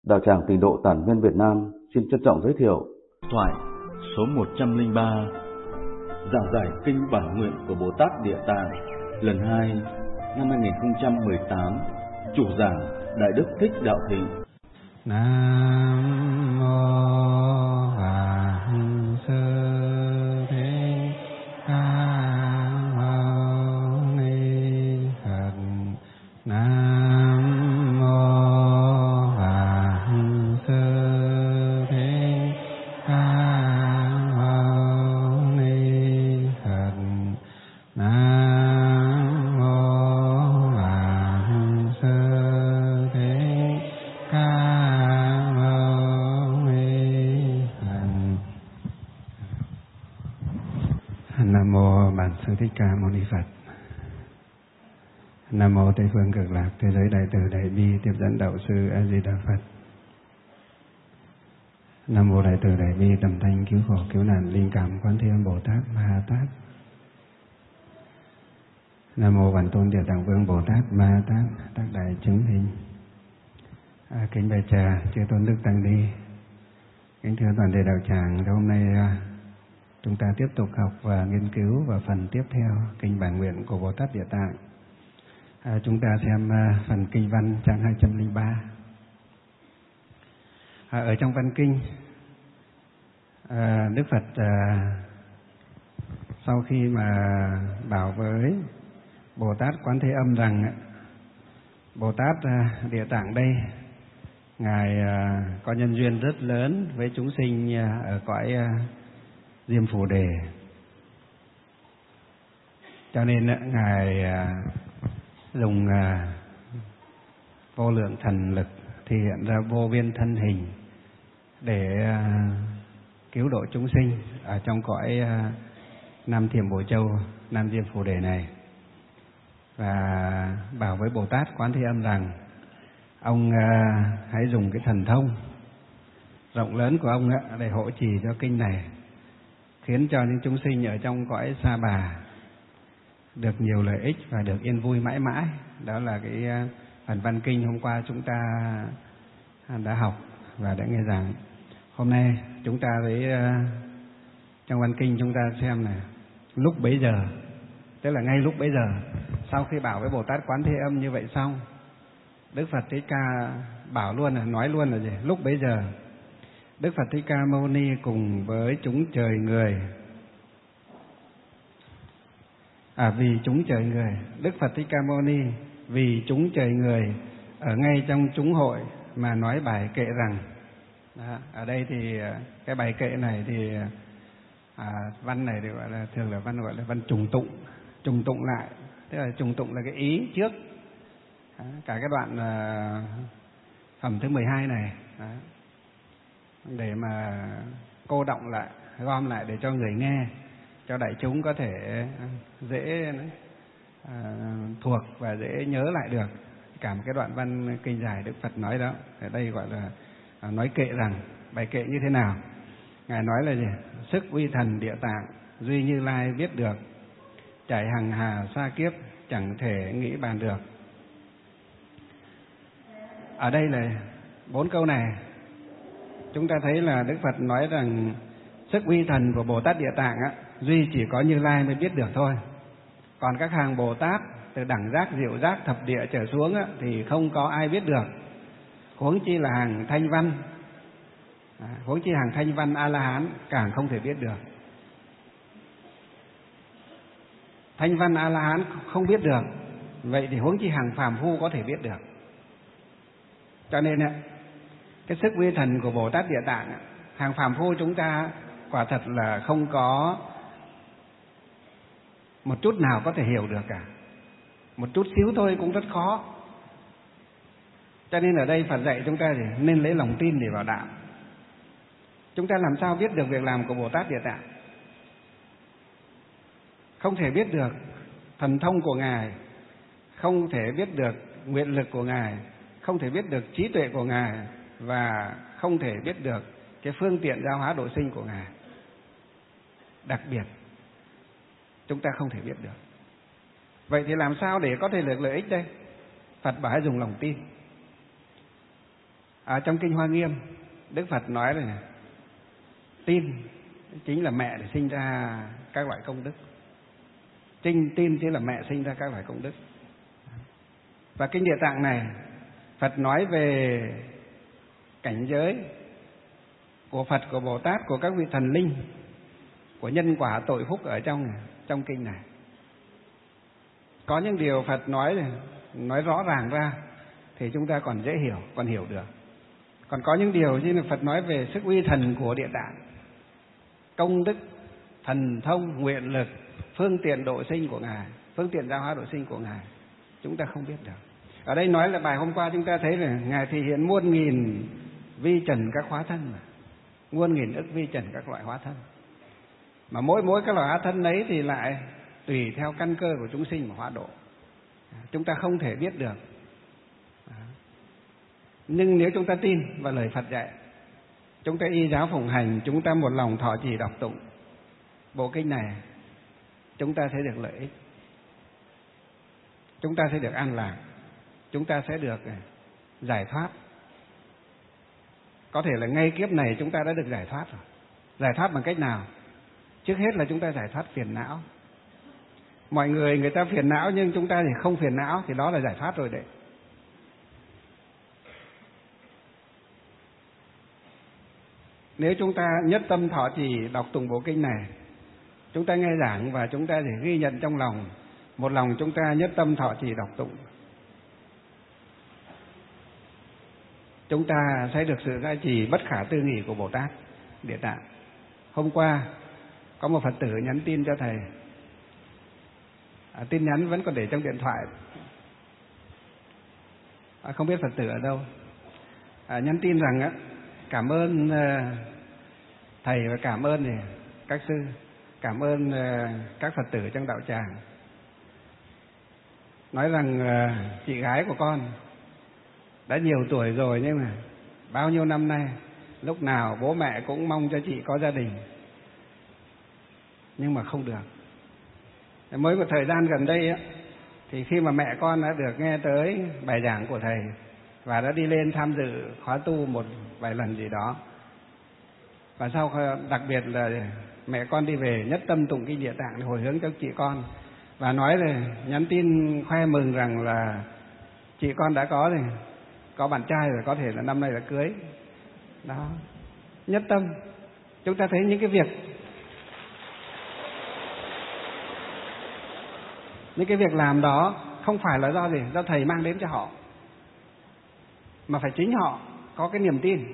Đạo tràng Tịnh độ Tản Viên Việt Nam xin trân trọng giới thiệu thoại số 103, giảng giải kinh bản nguyện của Bồ Tát Địa Tạng lần 2 năm 2018, chủ giảng Đại Đức Thích Đạo Thịnh. Nam mô A Di Đà Phật. Nam mô A Di Đà Phật. Nam mô A Di Nam mô Bản Sư Thích Ca Mâu Ni Phật. Nam mô Tây Phương Cực Lạc Thế Giới Đại Từ Đại Bi Tiếp Dẫn Đạo Sư A Di Đà Phật. Nam mô Đại Từ Đại Bi Tầm Thanh Cứu Khổ Cứu Nạn Linh Cảm Quán Thế Âm Bồ Tát Ma Ha Tát. Nam mô Bản Tôn Địa Tạng Vương Bồ Tát Ma Ha Tát Tác Đại Chứng Hình. Kính bạch trà chư tôn đức tăng ni, kính thưa toàn thể đạo tràng, hôm nay chúng ta tiếp tục học và nghiên cứu vào phần tiếp theo kinh bản nguyện của Bồ Tát Địa Tạng. Chúng ta xem phần kinh văn trang 203. Ở trong văn kinh, Đức Phật sau khi mà bảo với Bồ Tát Quán Thế Âm rằng Bồ Tát Địa Tạng đây, Ngài có nhân duyên rất lớn với chúng sinh ở cõi Diêm Phù Đề, cho nên Ngài dùng vô lượng thần lực thể hiện ra vô biên thân hình để cứu độ chúng sinh ở trong cõi Nam Thiểm Bổ Châu, Nam Diêm Phù Đề này, và bảo với Bồ Tát Quán Thế Âm rằng ông hãy dùng cái thần thông rộng lớn của ông để hộ trì cho kinh này, khiến cho những chúng sinh ở trong cõi Sa Bà được nhiều lợi ích và được yên vui mãi mãi. Đó là cái phần văn kinh hôm qua chúng ta đã học và đã nghe giảng. Hôm nay chúng ta với trong văn kinh chúng ta xem này, lúc bấy giờ, tức là ngay lúc bấy giờ, sau khi bảo với Bồ Tát Quán Thế Âm như vậy xong, Đức Phật Thích Ca bảo luôn là nói luôn là gì? Lúc bấy giờ Đức Phật Thích Ca Mâu Ni cùng với chúng trời người, vì chúng trời người, Đức Phật Thích Ca Mâu Ni vì chúng trời người ở ngay trong chúng hội mà nói bài kệ rằng, ở đây thì cái bài kệ này thì văn này thì gọi là thường là văn gọi là văn trùng tụng lại, tức là trùng tụng là cái ý trước cả cái đoạn phẩm thứ 12 này, để mà cô đọng lại, gom lại để cho người nghe, cho đại chúng có thể dễ thuộc và dễ nhớ lại được cả một cái đoạn văn kinh dài Đức Phật nói đó. Ở đây gọi là nói kệ rằng, bài kệ như thế nào? Ngài nói là gì? Sức uy thần Địa Tạng duy Như Lai biết được, trải hằng hà sa kiếp chẳng thể nghĩ bàn được. Ở đây là 4 câu này chúng ta thấy là Đức Phật nói rằng sức uy thần của Bồ Tát Địa Tạng duy chỉ có Như Lai mới biết được thôi. Còn các hàng Bồ Tát từ đẳng giác, diệu giác, thập địa trở xuống thì không có ai biết được. Huống chi là hàng thanh văn, huống chi hàng thanh văn A-la-hán càng không thể biết được. Thanh văn A-la-hán không biết được, vậy thì huống chi hàng phàm phu có thể biết được. Cho nên cái sức uy thần của Bồ Tát Địa Tạng, hàng phàm phu chúng ta quả thật là không có một chút nào có thể hiểu được cả. Một chút xíu thôi cũng rất khó. Cho nên ở đây Phật dạy chúng ta thì nên lấy lòng tin để vào đạo. Chúng ta làm sao biết được việc làm của Bồ Tát Địa Tạng? Không thể biết được thần thông của Ngài, không thể biết được nguyện lực của Ngài, không thể biết được trí tuệ của Ngài, và không thể biết được cái phương tiện giáo hóa độ sinh của Ngài. Đặc biệt chúng ta không thể biết được. Vậy thì làm sao để có thể được lợi ích đây? Phật bảo hãy dùng lòng tin. Trong Kinh Hoa Nghiêm, Đức Phật nói là tin chính là mẹ để sinh ra các loại công đức. Tin chính là mẹ sinh ra các loại công đức. Và Kinh Địa Tạng này, Phật nói về cảnh giới của Phật, của Bồ Tát, của các vị thần linh, của nhân quả tội phúc ở trong kinh này. Có những điều Phật nói rõ ràng ra thì chúng ta còn dễ hiểu, còn hiểu được. Còn có những điều như là Phật nói về sức uy thần của Địa Tạng, công đức, thần thông, nguyện lực, phương tiện độ sinh của Ngài, phương tiện giáo hóa độ sinh của Ngài, chúng ta không biết được. Ở đây nói là bài hôm qua chúng ta thấy là Ngài thể hiện muôn nghìn vi trần các hóa thân, muôn nghìn ức vi trần các loại hóa thân. Mà mỗi các loại hóa thân ấy thì lại tùy theo căn cơ của chúng sinh mà hóa độ. Chúng ta không thể biết được. Nhưng nếu chúng ta tin vào lời Phật dạy, chúng ta y giáo phụng hành, chúng ta một lòng thọ trì đọc tụng bộ kinh này, chúng ta sẽ được lợi ích, chúng ta sẽ được an lạc, chúng ta sẽ được giải thoát. Có thể là ngay kiếp này chúng ta đã được giải thoát rồi. Giải thoát bằng cách nào? Trước hết là chúng ta giải thoát phiền não. Mọi người ta phiền não nhưng chúng ta thì không phiền não, thì đó là giải thoát rồi đấy. Nếu chúng ta nhất tâm thọ trì đọc tụng bộ kinh này, chúng ta nghe giảng và chúng ta chỉ ghi nhận trong lòng, một lòng chúng ta nhất tâm thọ trì đọc tụng, chúng ta sẽ được sự gia trì bất khả tư nghị của Bồ Tát Địa Tạng. Hôm qua có một Phật tử nhắn tin cho thầy, tin nhắn vẫn còn để trong điện thoại, không biết Phật tử ở đâu. Nhắn tin rằng cảm ơn thầy và cảm ơn các sư, cảm ơn các Phật tử trong đạo tràng. Nói rằng chị gái của con đã nhiều tuổi rồi nhưng mà bao nhiêu năm nay lúc nào bố mẹ cũng mong cho chị có gia đình, nhưng mà không được. Mới một thời gian gần đây thì khi mà mẹ con đã được nghe tới bài giảng của thầy và đã đi lên tham dự khóa tu một vài lần gì đó, và sau đặc biệt là mẹ con đi về nhất tâm tụng kinh Địa Tạng hồi hướng cho chị con, và nói là nhắn tin khoe mừng rằng là chị con đã có bạn trai rồi, có thể là năm nay đã cưới. Đó, nhất tâm. Chúng ta thấy những cái việc làm đó không phải là do thầy mang đến cho họ, mà phải chính họ có cái niềm tin.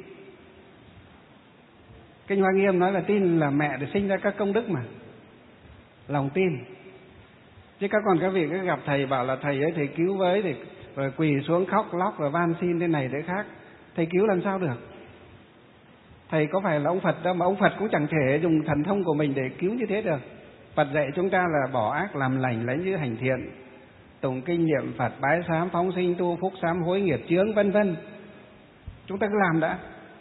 Kinh Hoa Nghiêm nói là tin là mẹ để sinh ra các công đức mà, lòng tin. Chứ các vị cứ gặp thầy bảo là thầy ấy thầy cứu với, thì rồi quỳ xuống khóc lóc rồi van xin thế này thế khác, thầy cứu làm sao được? Thầy có phải là ông Phật đâu, mà ông Phật cũng chẳng thể dùng thần thông của mình để cứu như thế được. Phật dạy chúng ta là bỏ ác làm lành, lấy như hành thiện, tụng kinh niệm Phật, bái sám phóng sinh tu phúc, sám hối nghiệp chướng, vân vân. Chúng ta cứ làm đã.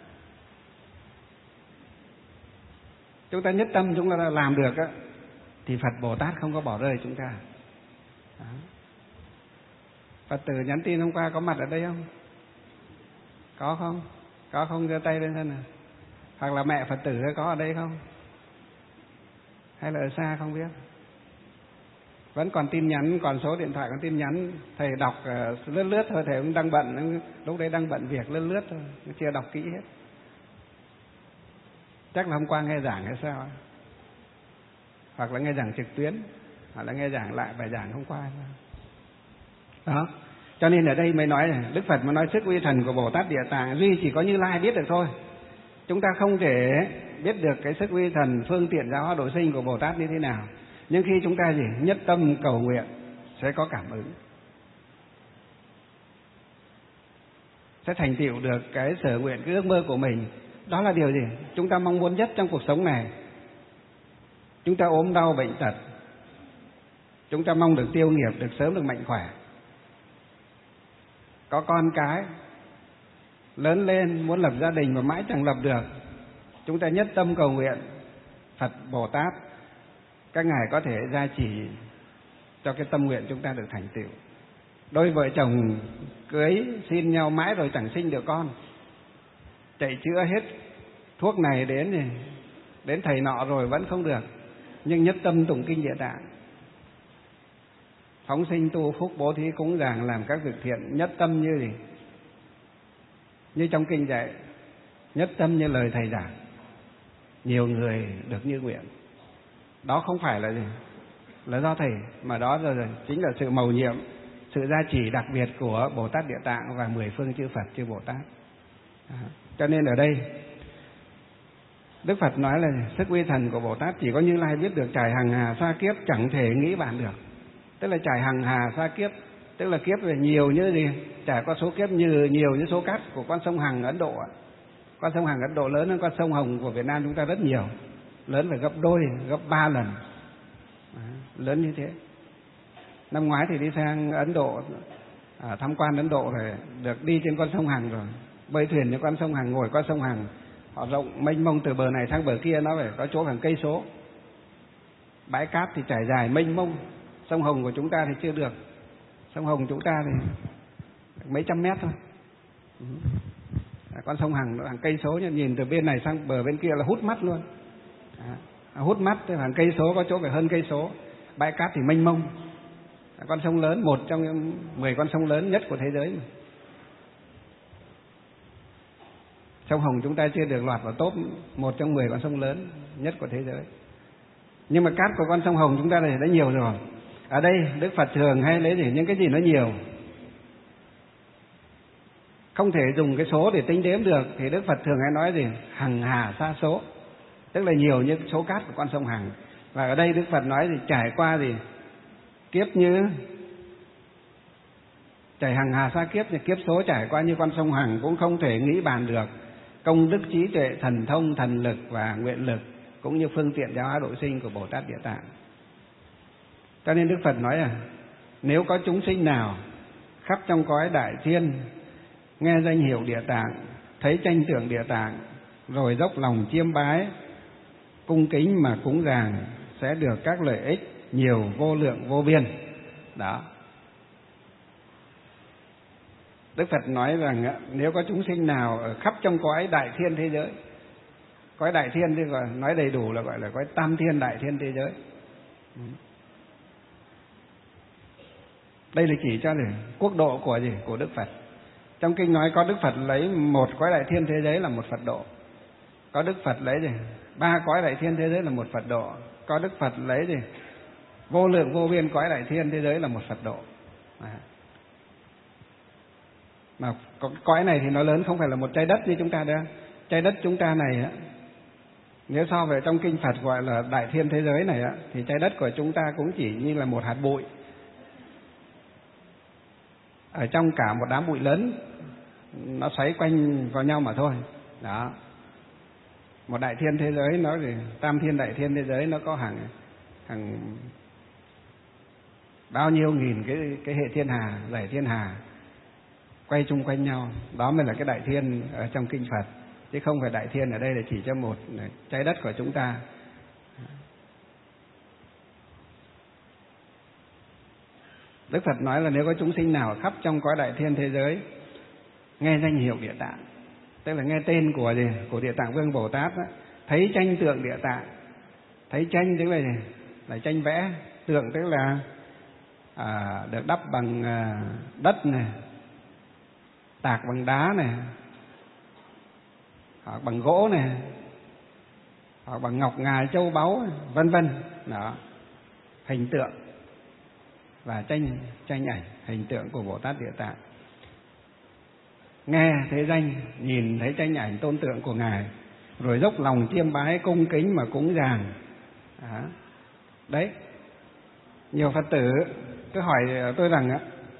Chúng ta nhất tâm chúng ta làm được thì Phật Bồ Tát không có bỏ rơi chúng ta. Đó. Phật tử nhắn tin hôm qua có mặt ở đây không? Có không? Có không? giơ tay lên xem nào. Hoặc là mẹ Phật tử có ở đây không? Hay là ở xa không biết? Vẫn còn tin nhắn, còn số điện thoại, còn tin nhắn. Thầy đọc lướt thôi, thầy cũng đang bận, lúc đấy đang bận việc lướt thôi, chưa đọc kỹ hết. Chắc là hôm qua nghe giảng hay sao? Hoặc là nghe giảng trực tuyến, hoặc là nghe giảng lại bài giảng hôm qua. Đó. Cho nên ở đây mới nói này, Đức Phật mới nói sức uy thần của Bồ Tát Địa Tạng duy chỉ có Như Lai biết được thôi. Chúng ta không thể biết được cái sức uy thần, phương tiện giáo hóa độ sinh của Bồ Tát như thế nào. Nhưng khi chúng ta nhất tâm cầu nguyện sẽ có cảm ứng, sẽ thành tựu được cái sở nguyện, cái ước mơ của mình. Đó là điều gì chúng ta mong muốn nhất trong cuộc sống này. Chúng ta ốm đau bệnh tật, chúng ta mong được tiêu nghiệp, được sớm được mạnh khỏe, có con cái, lớn lên muốn lập gia đình mà mãi chẳng lập được. Chúng ta nhất tâm cầu nguyện Phật Bồ Tát, các ngài có thể gia trì cho cái tâm nguyện chúng ta được thành tựu. Đôi vợ chồng cưới xin nhau mãi rồi chẳng sinh được con, chạy chữa hết thuốc này đến thầy nọ rồi vẫn không được, nhưng nhất tâm tụng kinh Địa Tạng, phóng sinh tu phúc, bố thí cúng dường, làm các việc thiện, nhất tâm như gì? Như trong kinh dạy, nhất tâm như lời thầy giảng, nhiều người được như nguyện. Đó không phải là gì? Là do thầy, mà đó rồi chính là sự mầu nhiệm, sự gia trì đặc biệt của Bồ Tát Địa Tạng và 10 phương chư Phật chư Bồ Tát. Cho nên ở đây Đức Phật nói là sức uy thần của Bồ Tát chỉ có Như Lai biết được, trải hằng hà sa kiếp chẳng thể nghĩ bàn được. Tức là trải hằng hà sa kiếp, tức là kiếp về nhiều như gì? Trải qua số kiếp nhiều như số cát của con sông Hằng Ấn Độ. Con sông Hằng Ấn Độ lớn hơn con sông Hồng của Việt Nam chúng ta rất nhiều, lớn phải gấp đôi, gấp 3 lần. Lớn như thế. Năm ngoái thì đi sang Ấn Độ, tham quan Ấn Độ rồi, được đi trên con sông Hằng rồi, bơi thuyền trên con sông Hằng, ngồi con sông Hằng, họ rộng mênh mông từ bờ này sang bờ kia, nó phải có chỗ hàng cây số. Bãi cát thì trải dài mênh mông. Sông Hồng của chúng ta thì chưa được, sông Hồng chúng ta thì mấy trăm mét thôi. Con sông Hằng nó hàng cây số, nhìn từ bên này sang bờ bên kia là hút mắt luôn. Hút mắt, hàng cây số, có chỗ phải hơn cây số. Bãi cát thì mênh mông. Con sông lớn, một trong 10 con sông lớn nhất của thế giới mà. Sông Hồng chúng ta chưa được lọt vào top 1 trong 10 con sông lớn nhất của thế giới. Nhưng mà cát của con sông Hồng chúng ta này đã nhiều rồi. Ở đây Đức Phật thường hay lấy gì? Những cái gì nó nhiều, không thể dùng cái số để tính đếm được, thì Đức Phật thường hay nói gì? Hằng hà sa số, tức là nhiều như số cát của con sông Hằng. Và ở đây Đức Phật nói gì? Trải qua gì? Kiếp như trải hằng hà sa kiếp, như kiếp số trải qua như con sông Hằng cũng không thể nghĩ bàn được. Công đức trí tuệ, thần thông, thần lực và nguyện lực cũng như phương tiện giáo hóa độ sinh của Bồ Tát Địa Tạng. Cho nên Đức Phật nói nếu có chúng sinh nào khắp trong cõi đại thiên nghe danh hiệu Địa Tạng, thấy tranh tượng Địa Tạng, rồi dốc lòng chiêm bái, cung kính mà cúng dường, sẽ được các lợi ích nhiều vô lượng vô biên. Đó. Đức Phật nói rằng nếu có chúng sinh nào ở khắp trong cõi đại thiên thế giới, cõi đại thiên thì nói đầy đủ là gọi là cõi tam thiên đại thiên thế giới. Đây là chỉ cho quốc độ của gì? Của Đức Phật. Trong kinh nói có Đức Phật lấy một cõi đại thiên thế giới là một Phật độ, có Đức Phật lấy gì? 3 cõi đại thiên thế giới là một Phật độ, có Đức Phật lấy gì? Vô lượng vô biên cõi đại thiên thế giới là một Phật độ. Mà cõi này thì nó lớn, không phải là một trái đất như chúng ta đâu. Trái đất chúng ta này nếu so về trong kinh Phật gọi là đại thiên thế giới này thì trái đất của chúng ta cũng chỉ như là một hạt bụi ở trong cả một đám bụi lớn, nó xoáy quanh vào nhau mà thôi. Đó. Một đại thiên thế giới nó thì tam thiên đại thiên thế giới nó có hàng bao nhiêu nghìn cái hệ thiên hà, dải thiên hà quay chung quanh nhau, đó mới là cái đại thiên ở trong kinh Phật, chứ không phải đại thiên ở đây là chỉ cho một trái đất của chúng ta. Đức Phật nói là nếu có chúng sinh nào khắp trong cõi đại thiên thế giới nghe danh hiệu Địa Tạng, tức là nghe tên của gì? Của Địa Tạng Vương Bồ Tát đó, thấy tranh tượng Địa Tạng, thấy tranh tức là gì? Là tranh vẽ, tượng tức là được đắp bằng đất này, tạc bằng đá này, hoặc bằng gỗ này, hoặc bằng ngọc ngà châu báu, vân vân. Đó, hình tượng và tranh ảnh hình tượng của Bồ Tát Địa Tạng. Nghe thấy danh, nhìn thấy tranh ảnh tôn tượng của Ngài, rồi dốc lòng chiêm bái cung kính mà cúng dường. Đấy, nhiều Phật tử cứ hỏi tôi rằng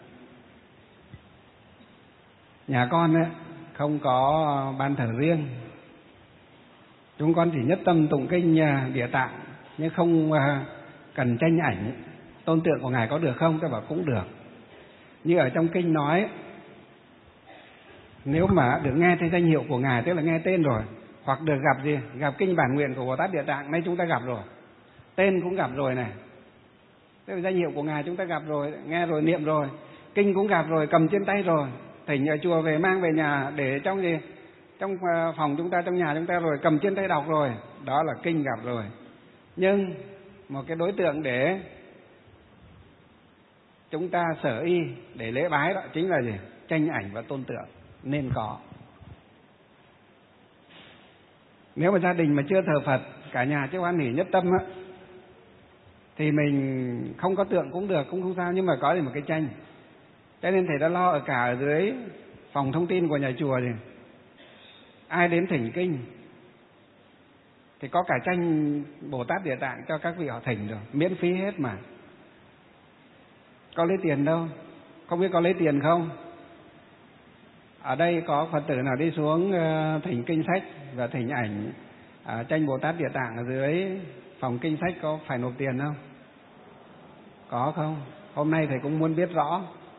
nhà con không có ban thờ riêng, chúng con chỉ nhất tâm tụng kinh Địa Tạng nhưng không cần tranh ảnh tôn tượng của Ngài, có được không? Tôi bảo cũng được. Như ở trong kinh nói, nếu mà được nghe thấy danh hiệu của Ngài, tức là nghe tên rồi, hoặc được gặp gì? Gặp kinh bản nguyện của Bồ Tát Địa Tạng, nay chúng ta gặp rồi, tên cũng gặp rồi này, tức là danh hiệu của Ngài chúng ta gặp rồi, nghe rồi, niệm rồi, kinh cũng gặp rồi, cầm trên tay rồi, thỉnh ở chùa về mang về nhà để trong gì? trong phòng chúng ta, trong nhà chúng ta rồi, cầm trên tay đọc rồi, đó là kinh gặp rồi. Nhưng một cái đối tượng để chúng ta sở y để lễ bái đó chính là gì? Tranh ảnh và tôn tượng nên có. Nếu mà gia đình mà chưa thờ Phật, cả nhà chưa hoan hỷ nhất tâm á, thì mình không có tượng cũng được, cũng không sao, nhưng mà có thì một cái tranh. Cho nên thầy đã lo ở dưới phòng thông tin của nhà chùa thì ai đến thỉnh kinh thì có cả tranh Bồ Tát Địa Tạng cho các vị họ thỉnh rồi, miễn phí hết mà. Có lấy tiền đâu, không biết có lấy tiền không? Ở đây có Phật tử nào đi xuống thỉnh kinh sách và thỉnh ảnh tranh Bồ Tát Địa Tạng ở dưới phòng kinh sách có phải nộp tiền không? Có không? Hôm nay thầy cũng muốn biết rõ.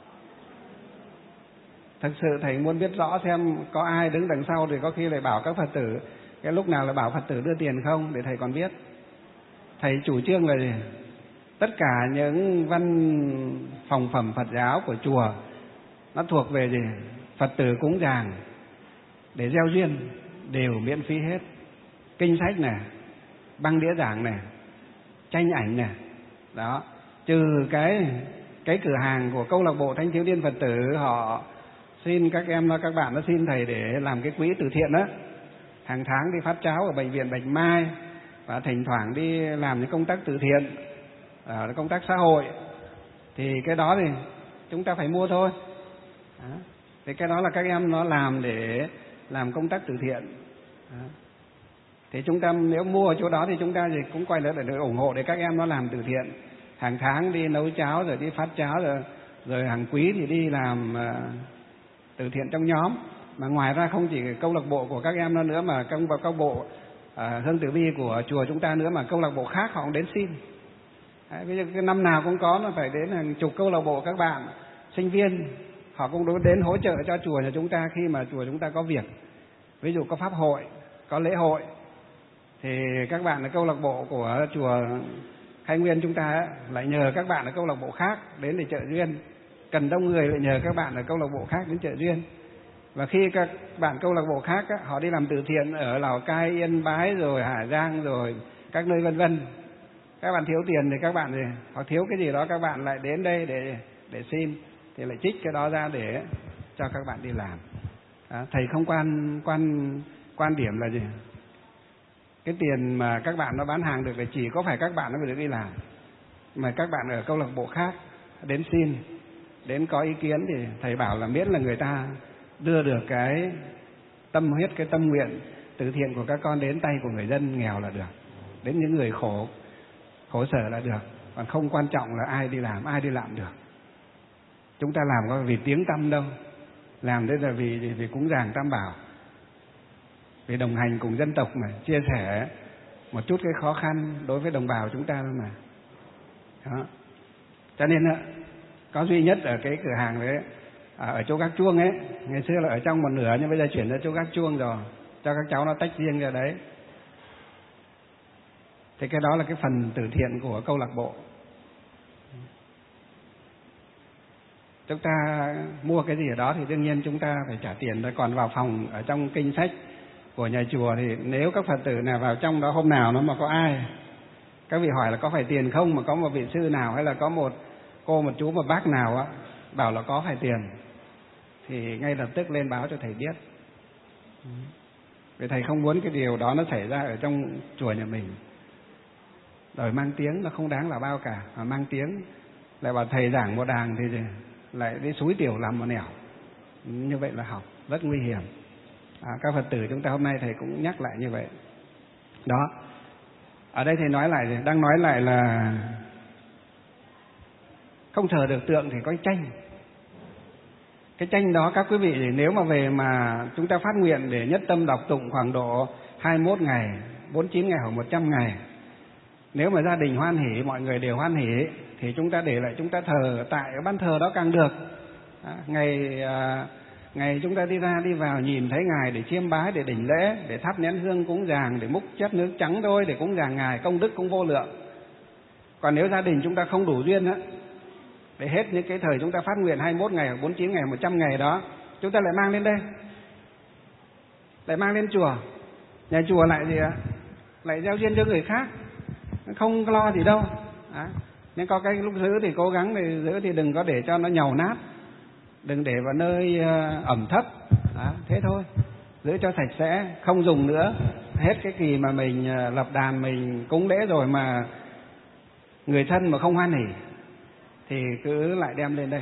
Thực sự thầy muốn biết rõ xem có ai đứng đằng sau thì có khi lại bảo các Phật tử, cái lúc nào là bảo Phật tử đưa tiền không để thầy còn biết. Thầy chủ trương là gì? Tất cả những văn phòng phẩm Phật giáo của chùa nó thuộc về gì? Phật tử cúng dường để gieo duyên đều miễn phí hết. Kinh sách này, băng đĩa giảng này, tranh ảnh này, đó. Trừ cái cửa hàng của câu lạc bộ Thanh thiếu niên Phật tử họ xin các bạn nó xin thầy để làm cái quỹ từ thiện đó, hàng tháng đi phát cháo ở bệnh viện Bạch Mai và thỉnh thoảng đi làm những công tác từ thiện, công tác xã hội, thì cái đó thì chúng ta phải mua thôi. Đó. Thì cái đó là các em nó làm để làm công tác từ thiện. Đó. Thì chúng ta nếu mua ở chỗ đó thì chúng ta thì cũng quay lại để ủng hộ để các em nó làm từ thiện, hàng tháng đi nấu cháo rồi đi phát cháo rồi hàng quý thì đi làm từ thiện trong nhóm. Mà ngoài ra không chỉ câu lạc bộ của các em nó nữa, mà câu bộ Hương Tử Vi của chùa chúng ta nữa, mà câu lạc bộ khác họ cũng đến xin. Đấy, ví dụ cái năm nào cũng có, nó phải đến hàng chục câu lạc bộ các bạn sinh viên họ cũng đến hỗ trợ cho chùa nhà chúng ta khi mà chùa chúng ta có việc, ví dụ có pháp hội, có lễ hội, thì các bạn ở câu lạc bộ của chùa Khai Nguyên chúng ta lại nhờ các bạn ở câu lạc bộ khác đến để trợ duyên, cần đông người lại nhờ các bạn ở câu lạc bộ khác đến trợ duyên. Và khi các bạn câu lạc bộ khác họ đi làm từ thiện ở Lào Cai, Yên Bái rồi Hà Giang rồi các nơi vân vân, các bạn thiếu tiền thì các bạn thì họ thiếu cái gì đó các bạn lại đến đây để xin, thì lại trích cái đó ra để cho các bạn đi làm. Thầy không quan điểm là gì? Cái tiền mà các bạn nó bán hàng được là chỉ có phải các bạn nó mới được đi làm, mà các bạn ở câu lạc bộ khác đến xin, đến có ý kiến thì thầy bảo là miễn là người ta đưa được cái tâm huyết, cái tâm nguyện từ thiện của các con đến tay của người dân nghèo là được, đến những người khổ sở là được, còn không quan trọng là ai đi làm được. Chúng ta làm có vì tiếng tăm đâu, làm đấy là vì cúng dường Tam Bảo, vì đồng hành cùng dân tộc mà, chia sẻ một chút cái khó khăn đối với đồng bào chúng ta mà. Đó. Cho nên có duy nhất ở cái cửa hàng đấy, ở chỗ gác chuông ấy, ngày xưa là ở trong một nửa nhưng bây giờ chuyển ra chỗ gác chuông rồi, cho các cháu nó tách riêng ra đấy. Thì cái đó là cái phần từ thiện của câu lạc bộ. Chúng ta mua cái gì ở đó thì đương nhiên chúng ta phải trả tiền thôi. Còn vào phòng ở trong kinh sách của nhà chùa thì nếu các Phật tử nào vào trong đó hôm nào nó mà có ai, các vị hỏi là có phải tiền không, mà có một vị sư nào hay là có một cô, một chú, một bác nào á bảo là có phải tiền, thì ngay lập tức lên báo cho thầy biết. Vì thầy không muốn cái điều đó nó xảy ra ở trong chùa nhà mình. Rồi mang tiếng nó không đáng là bao cả, mà mang tiếng lại bảo thầy giảng một đàng thì lại đi xúi tiểu làm một nẻo, như vậy là học rất nguy hiểm. Các Phật tử chúng ta hôm nay thầy cũng nhắc lại như vậy. Đó, ở đây thầy đang nói lại là không thờ được tượng thì có tranh. Cái tranh đó các quý vị nếu mà về mà chúng ta phát nguyện để nhất tâm đọc tụng khoảng độ 21 ngày, 49 ngày hoặc 100 ngày, nếu mà gia đình hoan hỷ, mọi người đều hoan hỷ, thì chúng ta để lại chúng ta thờ tại ở ban thờ đó càng được. Ngày chúng ta đi ra đi vào nhìn thấy Ngài để chiêm bái, để đảnh lễ, để thắp nén hương cúng dường, để múc chén nước trắng thôi để cúng dường Ngài, công đức cũng vô lượng. Còn nếu gia đình chúng ta không đủ duyên á, để hết những cái thời chúng ta phát nguyện 21 ngày, 49 ngày, 100 ngày đó, chúng ta lại mang lên đây. lại mang lên chùa, nhà chùa lại gì ạ, lại gieo duyên cho người khác, không lo gì đâu. Nên có cái lúc giữ thì cố gắng thì giữ thì đừng có để cho nó nhàu nát, đừng để vào nơi ẩm thấp, thế thôi. Giữ cho sạch sẽ, không dùng nữa. Hết cái kỳ mà mình lập đàn, mình cúng lễ rồi mà người thân mà không hoan hỉ thì cứ lại đem lên đây.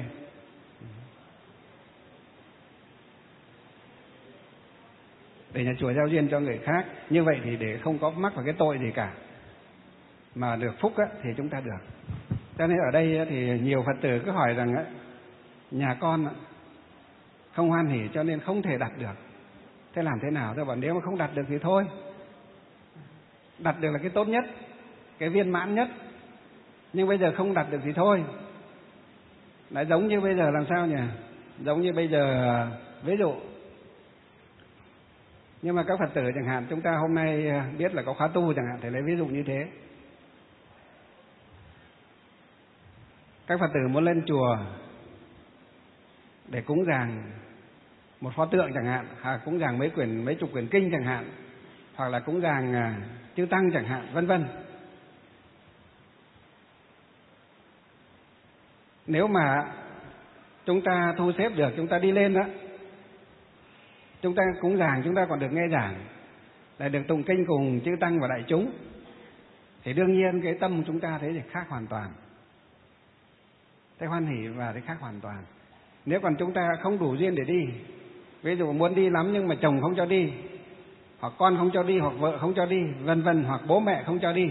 Để nhà chùa gieo duyên cho người khác. Như vậy thì để không có mắc vào cái tội gì cả, mà được phúc á, thì chúng ta được. Cho nên ở đây thì nhiều Phật tử cứ hỏi rằng á, nhà con không hoan hỉ cho nên không thể đặt được. Thế làm thế nào? Tôi bảo nếu mà không đặt được thì thôi. Đặt được là cái tốt nhất, cái viên mãn nhất. Nhưng bây giờ không đặt được thì thôi. Lại giống như bây giờ làm sao nhỉ? Giống như bây giờ ví dụ, nhưng mà các Phật tử chẳng hạn, chúng ta hôm nay biết là có khóa tu chẳng hạn, thì lấy ví dụ như thế. Các Phật tử muốn lên chùa để cúng dường một pho tượng chẳng hạn, hoặc cúng dường mấy chục quyển kinh chẳng hạn, hoặc là cúng dường chư tăng chẳng hạn, vân vân. Nếu mà chúng ta thu xếp được, chúng ta đi lên đó, chúng ta cúng dường, chúng ta còn được nghe giảng, lại được tụng kinh cùng chư tăng và đại chúng, thì đương nhiên cái tâm chúng ta thế thì khác hoàn toàn, thế hoan hỉ và thế khác hoàn toàn. Nếu còn chúng ta không đủ duyên để đi, ví dụ muốn đi lắm nhưng mà chồng không cho đi, hoặc con không cho đi, hoặc vợ không cho đi, vân vân, hoặc bố mẹ không cho đi,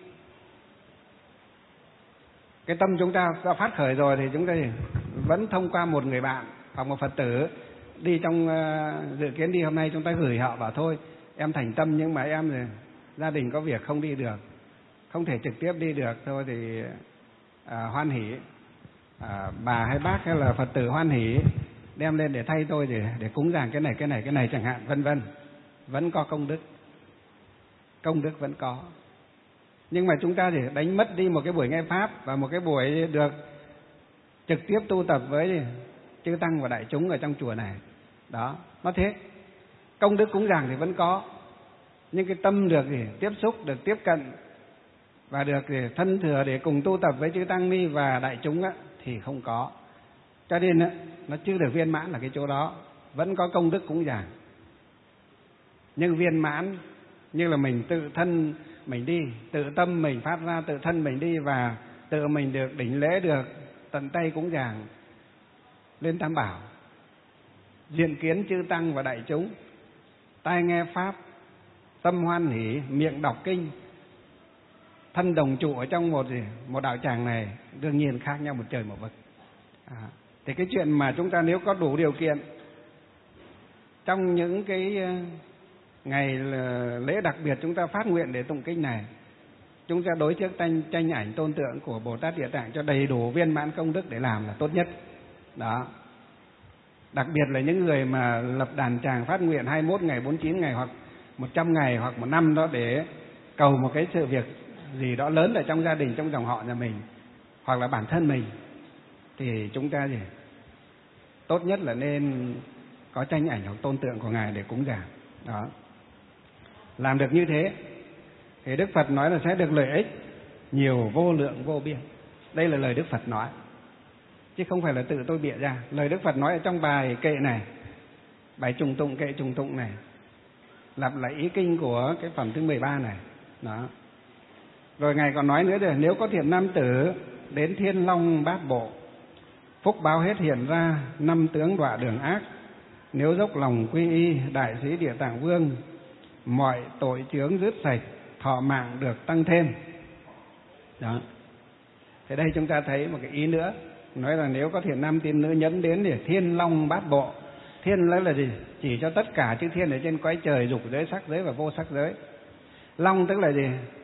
cái tâm chúng ta đã phát khởi rồi thì chúng ta vẫn thông qua một người bạn hoặc một Phật tử đi trong dự kiến đi hôm nay, chúng ta gửi họ bảo thôi em thành tâm nhưng mà em thì gia đình có việc không đi được, không thể trực tiếp đi được, thôi thì hoan hỉ, bà hay bác hay là Phật tử hoan hỉ đem lên để thay tôi để cúng dường cái này chẳng hạn, vân vân, vẫn có công đức vẫn có. Nhưng mà chúng ta thì đánh mất đi một cái buổi nghe pháp và một cái buổi được trực tiếp tu tập với chư tăng và đại chúng ở trong chùa này. Đó, nó thế. Công đức cúng dường thì vẫn có, nhưng cái tâm được thì tiếp xúc, được tiếp cận và được thì thân thừa để cùng tu tập với chư tăng ni và đại chúng á, thì không có. Cho nên á, nó chưa được viên mãn là cái chỗ đó. Vẫn có công đức cúng dường, nhưng viên mãn như là mình tự thân mình đi, tự tâm mình phát ra, tự thân mình đi và tự mình được đảnh lễ, được tận tay cúng dường lên Tam Bảo, diện kiến chư tăng và đại chúng, tai nghe pháp, tâm hoan hỷ, miệng đọc kinh, thân đồng trụ ở trong một đạo tràng này, đương nhiên khác nhau một trời một vực. Thì cái chuyện mà chúng ta nếu có đủ điều kiện trong những cái ngày lễ đặc biệt chúng ta phát nguyện để tụng kinh này, chúng ta đối trước tranh ảnh tôn tượng của Bồ Tát Địa Tạng cho đầy đủ viên mãn công đức để làm là tốt nhất. Đó. Đặc biệt là những người mà lập đàn tràng phát nguyện 21 ngày, 49 ngày hoặc 100 ngày hoặc 1 năm đó để cầu một cái sự việc gì đó lớn ở trong gia đình, trong dòng họ nhà mình hoặc là bản thân mình, thì chúng ta tốt nhất là nên có tranh ảnh hoặc tôn tượng của Ngài để cúng dường. Đó. Làm được như thế thì Đức Phật nói là sẽ được lợi ích nhiều vô lượng vô biên. Đây là lời Đức Phật nói, chứ không phải là tự tôi bịa ra. Lời Đức Phật nói ở trong bài kệ này, bài trùng tụng, kệ trùng tụng này, lặp lại ý kinh của cái phẩm thứ 13 này. Đó. Rồi Ngài còn nói nữa là nếu có thiện nam tử đến Thiên Long Bát Bộ, phúc báo hết hiện ra, 5 tướng đọa đường ác. Nếu dốc lòng quy y đại sĩ Địa Tạng Vương, mọi tội chướng dứt sạch, thọ mạng được tăng thêm. Đó. Thế đây chúng ta thấy một cái ý nữa, nói là nếu có thiện nam tín nữ nhấn đến để Thiên Long Bát Bộ. Thiên là gì? Chỉ cho tất cả chư thiên ở trên cõi trời, dục giới, sắc giới và vô sắc giới. Long tức là gì?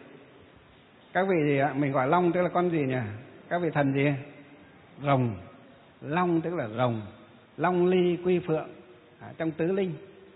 Các vị gì ạ? Mình gọi long tức là con gì nhỉ? Các vị thần gì? Rồng. Long tức là rồng. Long ly quy phượng trong tứ linh.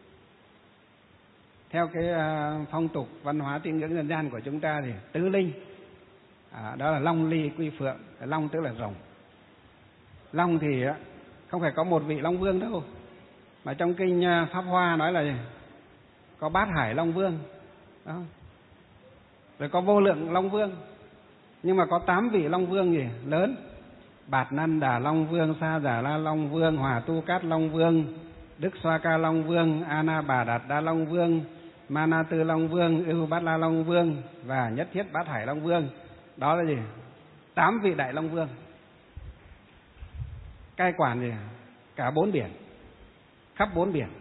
Theo cái phong tục văn hóa tín ngưỡng dân gian của chúng ta thì tứ linh, đó là long ly quy phượng. Long tức là rồng. Long thì không phải có một vị Long Vương đâu, mà trong kinh Pháp Hoa nói là có bát hải Long Vương đó. Rồi có vô lượng Long Vương. Nhưng mà có 8 vị Long Vương gì lớn: Bạt Năn Đà Long Vương, Sa Giả La Long Vương, Hòa Tu Cát Long Vương, Đức Xoa Ca Long Vương, Ana Bà Đạt Đa Long Vương, Mana Tư Long Vương, Ưu Bát La Long Vương và Nhất Thiết Bát Hải Long Vương. Đó là gì? 8 vị Đại Long Vương, cai quản gì? Cả 4 biển, khắp 4 biển.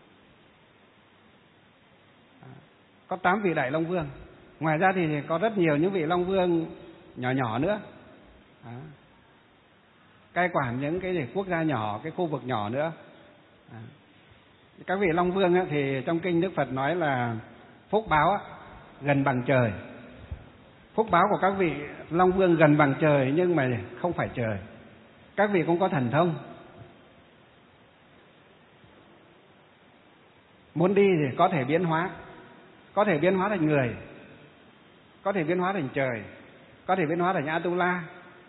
Có 8 vị Đại Long Vương. Ngoài ra thì có rất nhiều những vị Long Vương nhỏ nhỏ nữa. Đó. Cai quản những cái quốc gia nhỏ, cái khu vực nhỏ nữa. Đó. Các vị Long Vương ấy, thì trong kinh Đức Phật nói là phúc báo gần bằng trời. Phúc báo của các vị Long Vương gần bằng trời, nhưng mà không phải trời. Các vị cũng có thần thông. Muốn đi thì có thể biến hóa. Có thể biến hóa thành người, có thể biến hóa thành trời, có thể biến hóa thành Atula,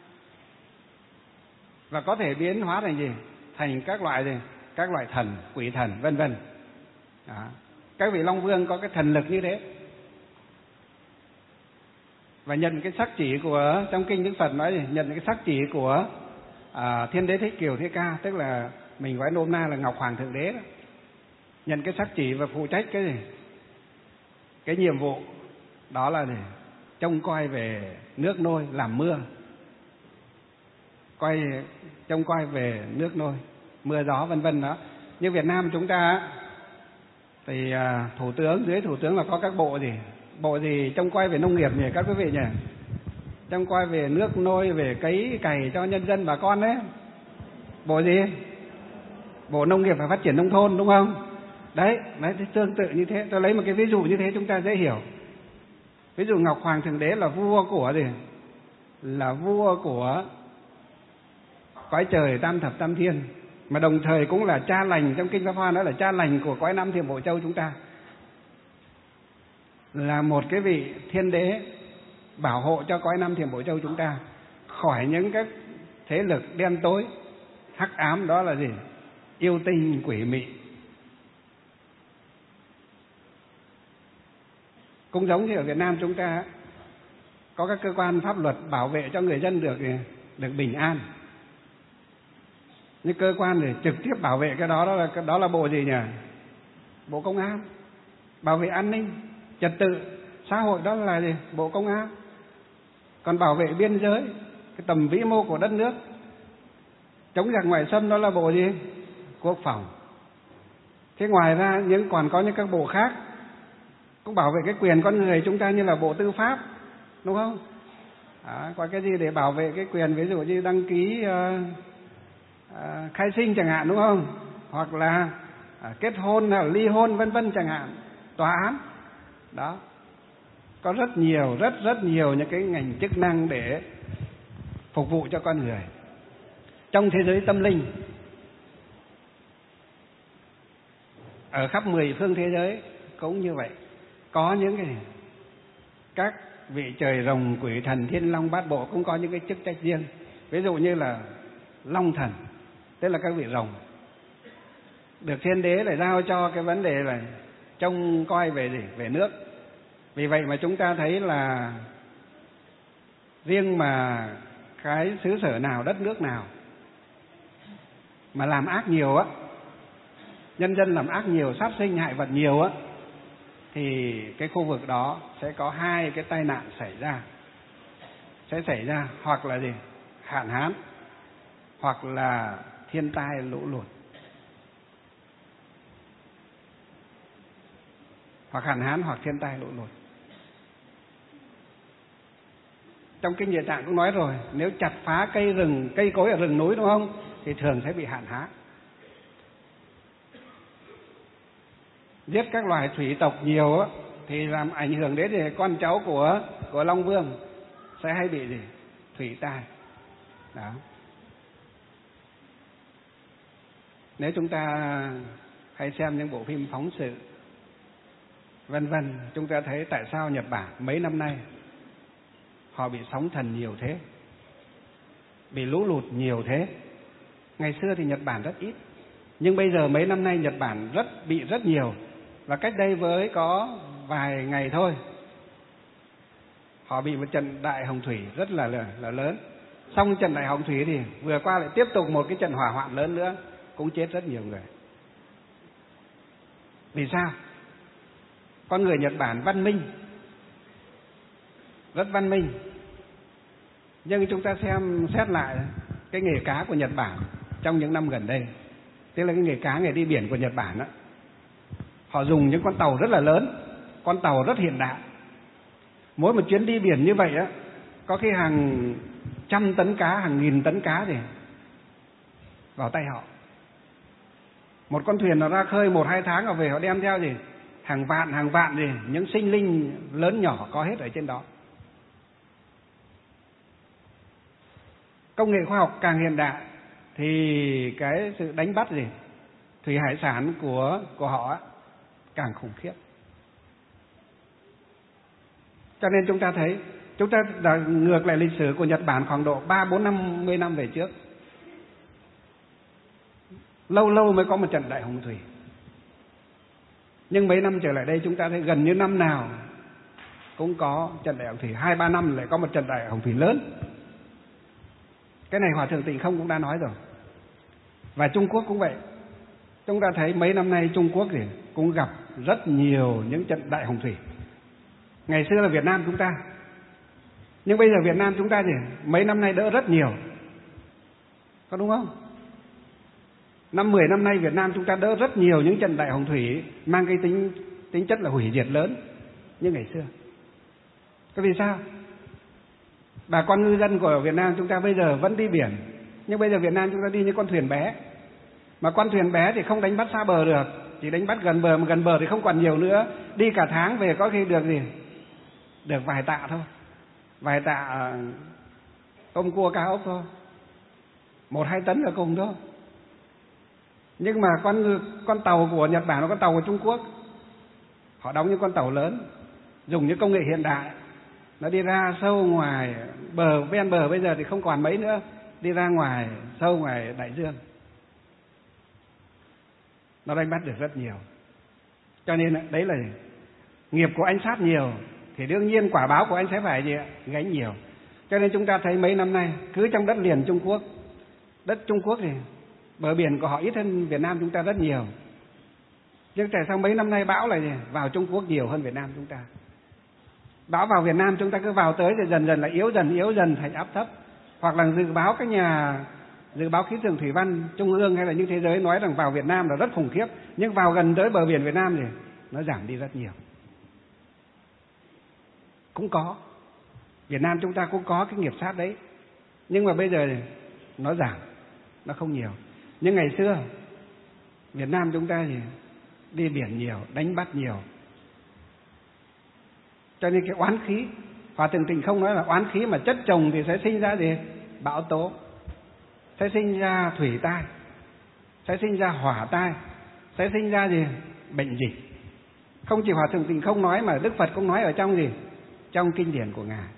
và có thể biến hóa thành gì? Thành các loại gì? Các loại thần, quỷ thần, vân vân. Các vị Long Vương có cái thần lực như thế. Và nhận cái sắc chỉ của, trong kinh Đức Phật nói gì? Nhận cái sắc chỉ của Thiên Đế Thích Kiều Thế Ca, tức là mình gọi nôm na là Ngọc Hoàng Thượng Đế đó. Nhận cái sắc chỉ và phụ trách cái gì? Cái nhiệm vụ đó là để trông coi về nước nôi làm mưa, trông coi về nước nôi, mưa gió vân vân đó. Như Việt Nam chúng ta thì thủ tướng, dưới thủ tướng là có các bộ gì? Bộ gì trông coi về nông nghiệp nhỉ các quý vị nhỉ? Trông coi về nước nôi, về cấy cày cho nhân dân bà con đấy. Bộ gì? Bộ Nông nghiệp và Phát triển Nông thôn, đúng không? Đấy, tương tự như thế. Tôi lấy một cái ví dụ như thế chúng ta dễ hiểu. Ví dụ Ngọc Hoàng Thượng Đế là vua của gì? Là vua của cõi trời tam thập tam thiên, mà đồng thời cũng là cha lành. Trong kinh Pháp Hoa nói là cha lành của cõi Nam Thiểm Bộ Châu chúng ta. Là một cái vị thiên đế bảo hộ cho cõi Nam Thiểm Bộ Châu chúng ta khỏi những các thế lực đen tối, hắc ám, đó là gì? Yêu tinh, quỷ mị. Cũng giống như ở Việt Nam chúng ta có các cơ quan pháp luật bảo vệ cho người dân được bình an. Những cơ quan để trực tiếp bảo vệ cái đó là bộ gì nhỉ? Bộ Công an. Bảo vệ an ninh, trật tự xã hội đó là gì? Bộ Công an. Còn bảo vệ biên giới, cái tầm vĩ mô của đất nước, chống giặc ngoại xâm, đó là bộ gì? Quốc phòng. Thế ngoài ra còn có những các bộ khác cũng bảo vệ cái quyền con người chúng ta, như là Bộ Tư pháp, đúng không? Có cái gì để bảo vệ cái quyền, ví dụ như đăng ký khai sinh chẳng hạn, đúng không? Hoặc là kết hôn hay ly hôn vân vân chẳng hạn, tòa án. Đó. Có rất nhiều, rất nhiều những cái ngành chức năng để phục vụ cho con người. Trong thế giới tâm linh, ở khắp 10 phương thế giới cũng như vậy. Có những các vị trời rồng, quỷ thần, thiên long, bát bộ cũng có những cái chức trách riêng. Ví dụ như là long thần, tức là các vị rồng, được thiên đế lại giao cho cái vấn đề là trông coi về gì? Về nước. Vì vậy mà chúng ta thấy là riêng mà cái xứ sở nào, đất nước nào mà làm ác nhiều á, nhân dân làm ác nhiều, sát sinh hại vật nhiều á, thì cái khu vực đó sẽ có 2 cái tai nạn xảy ra. Sẽ xảy ra hoặc là gì? Hạn hán, hoặc là thiên tai lũ lụt. Hoặc hạn hán hoặc thiên tai lũ lụt. Trong kinh Địa Tạng cũng nói rồi, nếu chặt phá cây rừng, cây cối ở rừng núi, đúng không? Thì thường sẽ bị hạn hán. Giết các loài thủy tộc nhiều á, thì làm ảnh hưởng đến con cháu của Long Vương sẽ hay bị gì? Thủy tai. Đó. Nếu chúng ta hay xem những bộ phim phóng sự vân vân, chúng ta thấy tại sao Nhật Bản mấy năm nay họ bị sóng thần nhiều thế, bị lũ lụt nhiều thế. Ngày xưa thì Nhật Bản rất ít, nhưng bây giờ mấy năm nay Nhật Bản bị rất nhiều. Và cách đây với có vài ngày thôi, họ bị một trận đại hồng thủy rất là lớn. Xong trận đại hồng thủy thì vừa qua lại tiếp tục một cái trận hỏa hoạn lớn nữa, cũng chết rất nhiều người. Vì sao? Con người Nhật Bản văn minh, rất văn minh. Nhưng chúng ta xem xét lại cái nghề cá của Nhật Bản trong những năm gần đây, tức là cái nghề cá, nghề đi biển của Nhật Bản đó, họ dùng những con tàu rất là lớn, con tàu rất hiện đại. Mỗi một chuyến đi biển như vậy á, có khi hàng trăm tấn cá, hàng nghìn tấn cá thì vào tay họ. Một con thuyền nó ra khơi 1-2 tháng họ về, họ đem theo gì hàng vạn gì những sinh linh lớn nhỏ có hết ở trên đó. Công nghệ khoa học càng hiện đại thì cái sự đánh bắt gì thủy hải sản của họ càng khủng khiếp. Cho nên chúng ta thấy, chúng ta đã ngược lại lịch sử của Nhật Bản khoảng độ 30-50 năm về trước. Lâu mới có một trận đại hồng thủy. Nhưng mấy năm trở lại đây chúng ta thấy gần như năm nào cũng có trận đại hồng thủy, 2-3 năm lại có một trận đại hồng thủy lớn. Cái này Hòa Thượng Tịnh Không cũng đã nói rồi. Và Trung Quốc cũng vậy. Chúng ta thấy mấy năm nay Trung Quốc thì cũng gặp rất nhiều những trận đại hồng thủy. Ngày xưa là Việt Nam chúng ta, nhưng bây giờ Việt Nam chúng ta thì mấy năm nay đỡ rất nhiều, có đúng không? 5-10 năm nay Việt Nam chúng ta đỡ rất nhiều những trận đại hồng thủy mang cái tính chất là hủy diệt lớn như ngày xưa. Cái vì sao? Bà con ngư dân của Việt Nam chúng ta bây giờ vẫn đi biển, nhưng bây giờ Việt Nam chúng ta đi những con thuyền bé, mà con thuyền bé thì không đánh bắt xa bờ được, chỉ đánh bắt gần bờ, mà gần bờ thì không còn nhiều nữa. Đi cả tháng về có khi được gì? Được vài tạ thôi, vài tạ tôm cua cá ốc thôi, 1-2 tấn là cùng thôi. Nhưng mà con tàu của Nhật Bản và con tàu của Trung Quốc, họ đóng những con tàu lớn, dùng những công nghệ hiện đại, nó đi ra sâu ngoài bờ, ven bờ bây giờ thì không còn mấy nữa, đi ra ngoài sâu ngoài đại dương, nó đánh bắt được rất nhiều. Cho nên đấy là nghiệp của anh sát nhiều thì đương nhiên quả báo của anh sẽ phải gì ạ? Gánh nhiều. Cho nên chúng ta thấy mấy năm nay cứ trong đất liền Trung Quốc, đất Trung Quốc thì bờ biển của họ ít hơn Việt Nam chúng ta rất nhiều. Nhưng tại sao mấy năm nay bão lại vào Trung Quốc nhiều hơn Việt Nam chúng ta? Bão vào Việt Nam chúng ta cứ vào tới thì dần dần là yếu dần thành áp thấp. Hoặc là dự báo các nhà dự báo khí tượng thủy văn trung ương hay là những thế giới nói rằng vào Việt Nam là rất khủng khiếp, nhưng vào gần tới bờ biển Việt Nam thì nó giảm đi rất nhiều. Cũng có, Việt Nam chúng ta cũng có cái nghiệp sát đấy, nhưng mà bây giờ thì nó giảm, nó không nhiều. Nhưng ngày xưa Việt Nam chúng ta thì đi biển nhiều, đánh bắt nhiều, cho nên cái oán khí, Hòa Thượng Tịnh Không nói là oán khí mà chất chồng thì sẽ sinh ra gì? Bão tố, sẽ sinh ra thủy tai, sẽ sinh ra hỏa tai, sẽ sinh ra gì? Bệnh dịch. Không chỉ Hòa Thượng Tịnh Không nói mà Đức Phật cũng nói ở trong gì? Trong kinh điển của Ngài.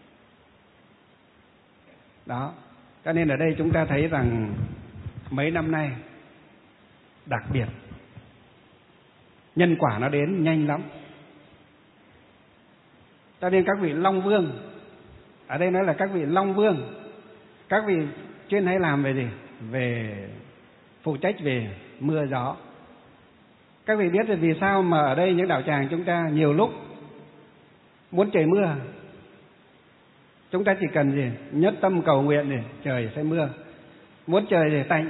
Đó, cho nên ở đây chúng ta thấy rằng mấy năm nay đặc biệt nhân quả nó đến nhanh lắm. Cho nên các vị Long Vương, ở đây nói là các vị Long Vương, các vị chuyên hay làm về gì? Về phụ trách về mưa gió. Các vị biết là vì sao mà ở đây những đạo tràng chúng ta nhiều lúc muốn trời mưa, chúng ta chỉ cần gì? Nhất tâm cầu nguyện thì trời sẽ mưa. Muốn trời thì tạnh,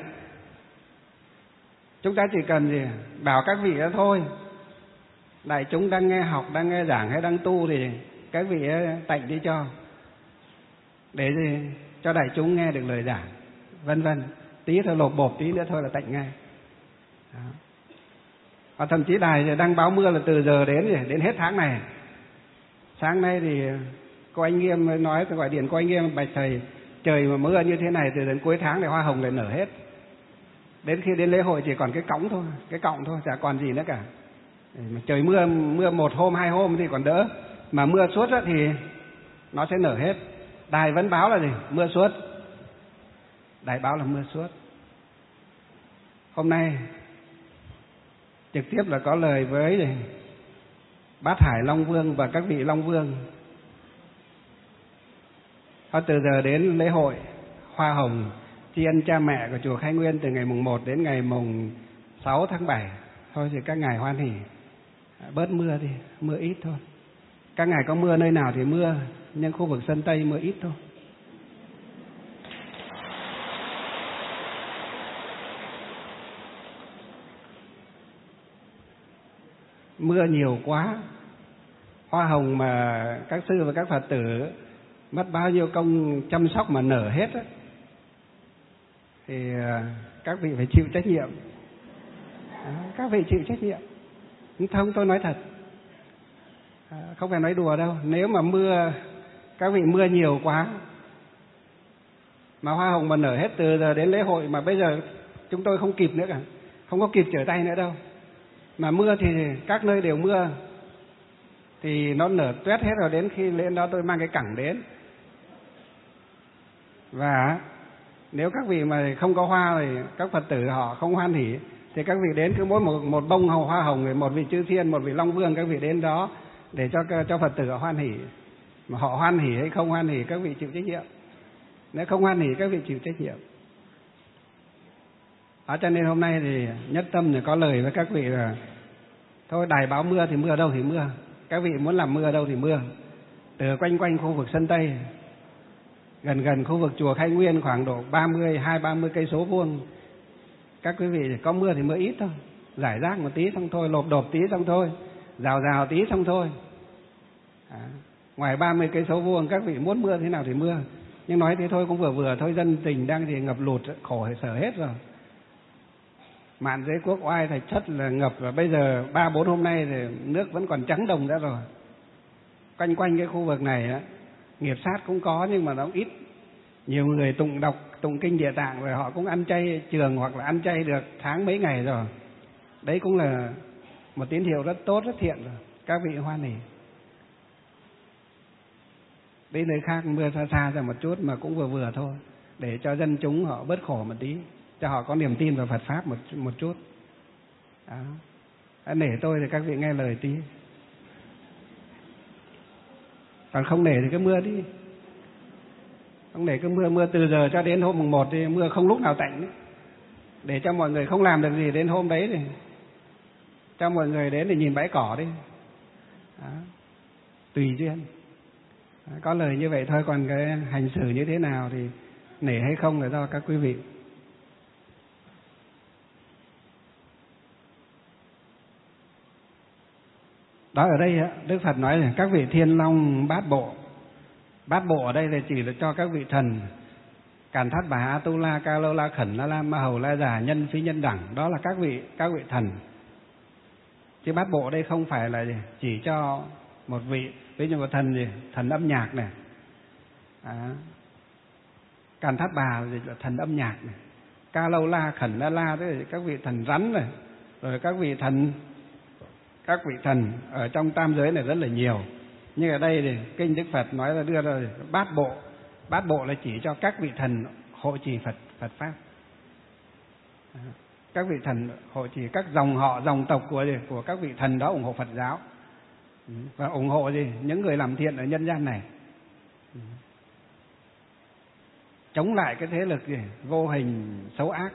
chúng ta chỉ cần gì? Bảo các vị đó thôi, đại chúng đang nghe học, đang nghe giảng hay đang tu thì các vị tạnh đi cho, để gì? Cho đại chúng nghe được lời giảng, vân vân. Tí thôi lột bột tí nữa thôi là tạnh ngay. Đó. Và thậm chí đài đang báo mưa là từ giờ đến hết tháng này. Sáng nay thì cô anh Nghiêm nói, tôi gọi điện cô anh Nghiêm, bạch thầy, trời mà mưa như thế này từ đến cuối tháng thì hoa hồng lại nở hết. Đến khi đến lễ hội chỉ còn cái cõng thôi, cái cọng thôi, chả còn gì nữa cả. Mà trời mưa 1 hôm 2 hôm thì còn đỡ, mà mưa suốt thì nó sẽ nở hết. Đài vẫn báo là gì? Mưa suốt. Đài báo là mưa suốt. Hôm nay trực tiếp là có lời với Bát Hải Long Vương và các vị Long Vương. Từ giờ đến lễ hội hoa hồng tri ân cha mẹ của chùa Khai Nguyên từ ngày mùng 1 đến ngày mùng 6 tháng 7. Thôi thì các ngài hoan hỉ bớt mưa đi, mưa ít thôi. Các ngài có mưa nơi nào thì mưa, nhưng khu vực Sơn Tây mưa ít thôi. Mưa nhiều quá, hoa hồng mà các sư và các Phật tử mất bao nhiêu công chăm sóc mà nở hết á, thì các vị phải chịu trách nhiệm. Các vị chịu trách nhiệm. Không, tôi nói thật, không phải nói đùa đâu. Nếu mà mưa, các vị mưa nhiều quá mà hoa hồng mà nở hết từ giờ đến lễ hội, mà bây giờ chúng tôi không kịp nữa cả, không có kịp trở tay nữa đâu. Mà mưa thì các nơi đều mưa, thì nó nở tuét hết rồi. Đến khi lên đó tôi mang cái cẳng đến, và nếu các vị mà không có hoa thì các Phật tử họ không hoan hỉ, thì các vị đến cứ mỗi một bông hoa hồng, một vị chư thiên, một vị Long Vương, các vị đến đó để cho Phật tử họ hoan hỉ. Mà họ hoan hỉ hay không hoan hỉ các vị chịu trách nhiệm. Nếu không hoan hỉ các vị chịu trách nhiệm. Cho nên hôm nay thì nhất tâm thì có lời với các vị là thôi, đài báo mưa thì mưa đâu thì mưa, các vị muốn làm mưa đâu thì mưa. Từ quanh khu vực Sơn Tây, gần khu vực chùa Khai Nguyên khoảng độ 30 cây số vuông, các quý vị có mưa thì mưa ít thôi, rải rác một tí xong thôi, lộp độp tí xong thôi, rào tí xong thôi. Ngoài 30 cây số vuông các vị muốn mưa thế nào thì mưa. Nhưng nói thế thôi cũng vừa thôi, dân tình đang thì ngập lụt khổ sở hết rồi. Mạn Giới Quốc Oai Thạch Thất là ngập, và bây giờ 3-4 hôm nay thì nước vẫn còn trắng đồng đã rồi. Quanh cái khu vực này á, nghiệp sát cũng có nhưng mà nó ít. Nhiều người tụng kinh Địa Tạng rồi họ cũng ăn chay trường hoặc là ăn chay được tháng mấy ngày rồi. Đấy cũng là một tín hiệu rất tốt, rất thiện rồi. Các vị hoan hỉ. Đến nơi khác mưa xa ra một chút mà cũng vừa thôi, để cho dân chúng họ bớt khổ một tí, cho họ có niềm tin vào Phật Pháp một chút. Đó. Nể tôi thì các vị nghe lời tí. Còn không nể thì cứ mưa đi. Không nể cứ mưa từ giờ cho đến hôm mùng 1 thì mưa không lúc nào tạnh. Để cho mọi người không làm được gì đến hôm đấy thì cho mọi người đến để nhìn bãi cỏ đi. Đó. Tùy duyên. Có lời như vậy thôi, còn cái hành xử như thế nào thì nể hay không là do các quý vị. Đó, ở đây Đức Phật nói là các vị Thiên Long Bát Bộ. Bát Bộ ở đây là chỉ là cho các vị thần Càn Thát Bà A Tu La Ca Lô La Khẩn La La Ma Hầu La Già Nhân Phi Nhân Đẳng. Đó là các vị thần. Chứ Bát Bộ đây không phải là chỉ cho một vị. Ví dụ một thần gì? Thần âm nhạc này. Càn Thát Bà là thần âm nhạc này. Ca Lâu La Khẩn La La tức là các vị thần rắn này. Rồi các vị thần ở trong tam giới này rất là nhiều. Nhưng ở đây thì kinh Đức Phật nói là đưa ra Bát Bộ. Bát Bộ là chỉ cho các vị thần hộ trì Phật Pháp. Các vị thần hộ trì, các dòng họ, dòng tộc của các vị thần đó ủng hộ Phật giáo. Và ủng hộ gì? Những người làm thiện ở nhân gian này. Chống lại cái thế lực gì? Vô hình xấu ác.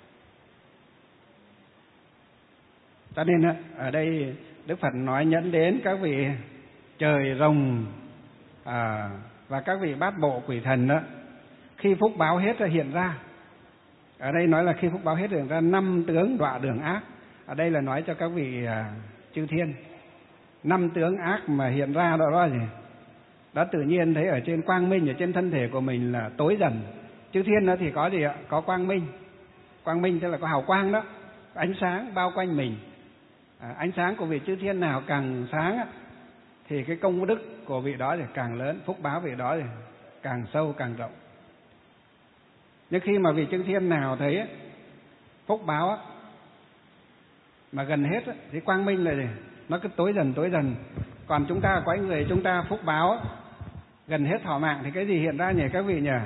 Cho nên ở đây Đức Phật nói nhẫn đến các vị trời rồng và các vị Bát Bộ quỷ thần đó, khi phúc báo hết hiện ra. Ở đây nói là khi phúc báo hết hiện ra 5 tướng đọa đường ác. Ở đây là nói cho các vị chư thiên. 5 tướng ác mà hiện ra đó là gì? Đó tự nhiên thấy ở trên quang minh, ở trên thân thể của mình là tối dần. Chư thiên đó thì có gì ạ? Có quang minh. Quang minh tức là có hào quang đó, ánh sáng bao quanh mình. Ánh sáng của vị chư thiên nào càng sáng thì cái công đức của vị đó thì càng lớn, phúc báo vị đó thì càng sâu càng rộng. Nhưng khi mà vị chư thiên nào thấy phúc báo mà gần hết thì quang minh là gì? Nó cứ tối dần. Còn chúng ta có người chúng ta phúc báo gần hết thọ mạng thì cái gì hiện ra nhỉ các vị nhỉ?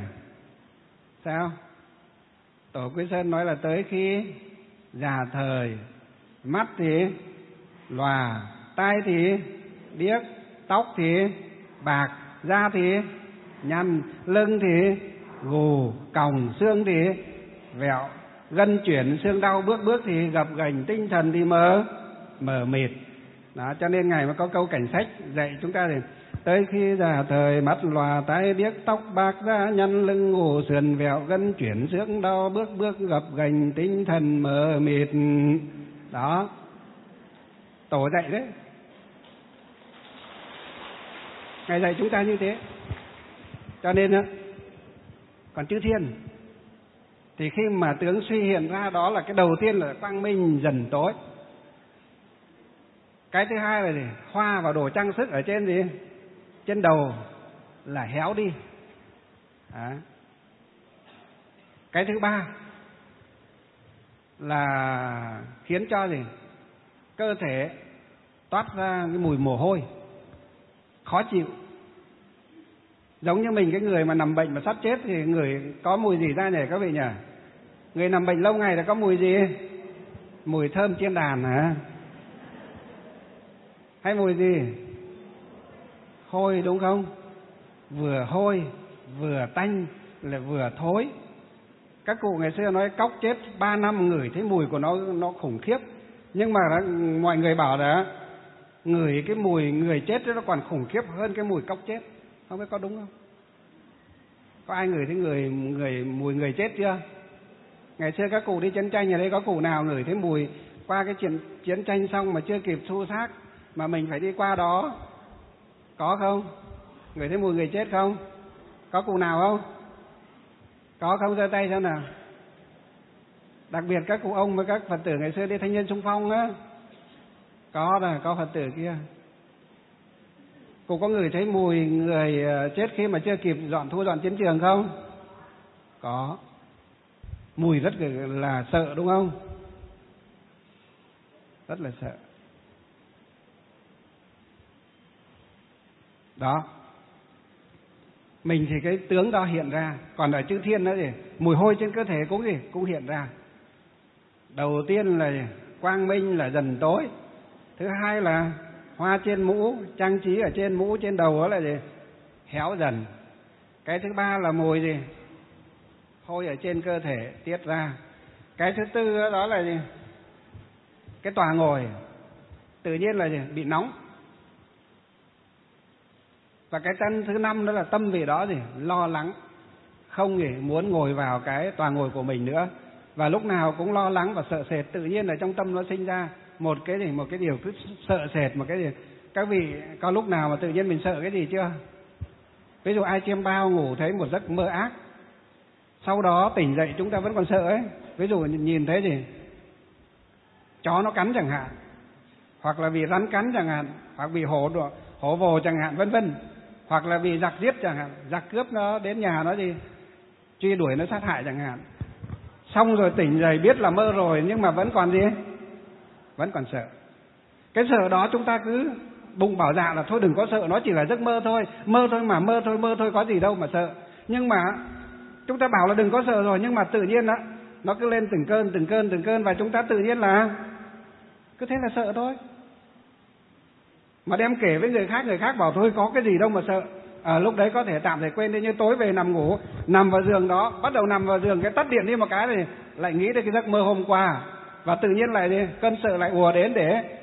Sao? Tổ Quý Sơn nói là tới khi già thời mắt thì lòa, tai thì điếc, tóc thì bạc, da thì nhăn, lưng thì gù, còng, xương thì vẹo, gân chuyển, xương đau, bước thì gập ghềnh, tinh thần thì mờ mịt. Đó, cho nên Ngài mới có câu cảnh sách dạy chúng ta thì tới khi già thời mắt lòa, tai điếc, tóc bạc, da nhăn, lưng gù, sườn vẹo, gân chuyển, xương đau, bước gập ghềnh, tinh thần mờ mịt. Đó, Tổ dạy đấy. Ngài dạy chúng ta như thế. Cho nên á, còn chư thiên thì khi mà tướng suy hiện ra, đó là cái đầu tiên là quang minh dần tối. Cái thứ hai là gì? Hoa và đồ trang sức ở trên gì? Trên đầu là héo đi. Đó. Cái thứ ba là khiến cho gì? Cơ thể toát ra cái mùi mồ hôi, khó chịu. Giống như mình, cái người mà nằm bệnh mà sắp chết thì người có mùi gì ra nhỉ các vị nhỉ? Người nằm bệnh lâu ngày là có mùi gì? Mùi thơm chiên đàn hả? Hay mùi gì? Hôi đúng không? Vừa hôi, vừa tanh, lại vừa thối. Các cụ ngày xưa nói cóc chết 3 năm ngửi thấy mùi của nó khủng khiếp. Nhưng mà mọi người bảo là ngửi cái mùi người chết nó còn khủng khiếp hơn cái mùi cóc chết. Không biết có đúng không? Có ai ngửi thấy mùi người chết chưa? Ngày xưa các cụ đi chiến tranh ở đây có cụ nào ngửi thấy mùi qua cái chiến tranh xong mà chưa kịp thu xác mà mình phải đi qua đó? Có không? Ngửi thấy mùi người chết không? Có cụ nào không? Có không? Giơ tay xem nào. Đặc biệt các cụ ông với các Phật tử ngày xưa đi thanh niên xung phong á. Có Phật tử kia. Cụ có ngửi thấy mùi người chết khi mà chưa kịp thu dọn chiến trường không? Có. Mùi rất là sợ đúng không? Rất là sợ. Đó. Mình thì cái tướng đó hiện ra. Còn ở chư thiên đó thì mùi hôi trên cơ thể cũng hiện ra. Đầu tiên là quang minh là dần tối. Thứ hai là hoa trên mũ, trang trí ở trên mũ, trên đầu đó là gì? Héo dần. Cái thứ ba là mùi gì? Hôi ở trên cơ thể tiết ra. Cái thứ tư đó là gì? Cái tòa ngồi tự nhiên là gì? Bị nóng. Và cái thứ năm đó là tâm vị đó gì? Lo lắng, không gì muốn ngồi vào cái tòa ngồi của mình nữa, và lúc nào cũng lo lắng và sợ sệt. Tự nhiên ở trong tâm nó sinh ra một cái điều cứ sợ sệt, một cái gì. Các vị có lúc nào mà tự nhiên mình sợ cái gì chưa? Ví dụ ai chiêm bao ngủ thấy một giấc mơ ác, sau đó tỉnh dậy chúng ta vẫn còn sợ ấy. Ví dụ nhìn thấy gì? Chó nó cắn chẳng hạn, hoặc là vì rắn cắn chẳng hạn, hoặc vì hổ vồ chẳng hạn, vân vân, hoặc là vì giặc giết chẳng hạn, giặc cướp nó đến nhà nó gì truy đuổi nó sát hại chẳng hạn. Xong rồi tỉnh dậy biết là mơ rồi, nhưng mà vẫn còn gì? Vẫn còn sợ. Cái sợ đó chúng ta cứ bụng bảo dạ là thôi đừng có sợ, nó chỉ là giấc mơ thôi, mơ thôi có gì đâu mà sợ. Nhưng mà chúng ta bảo là đừng có sợ rồi, nhưng mà tự nhiên đó nó cứ lên từng cơn và chúng ta tự nhiên là cứ thế là sợ thôi. Mà đem kể với người khác bảo thôi có cái gì đâu mà sợ. Lúc đấy có thể tạm thời quên đi, như tối về nằm ngủ, nằm vào giường đó, bắt đầu nằm vào giường cái tắt điện đi một cái thì lại nghĩ đến cái giấc mơ hôm qua, và tự nhiên lại đi, cơn sợ lại ùa đến để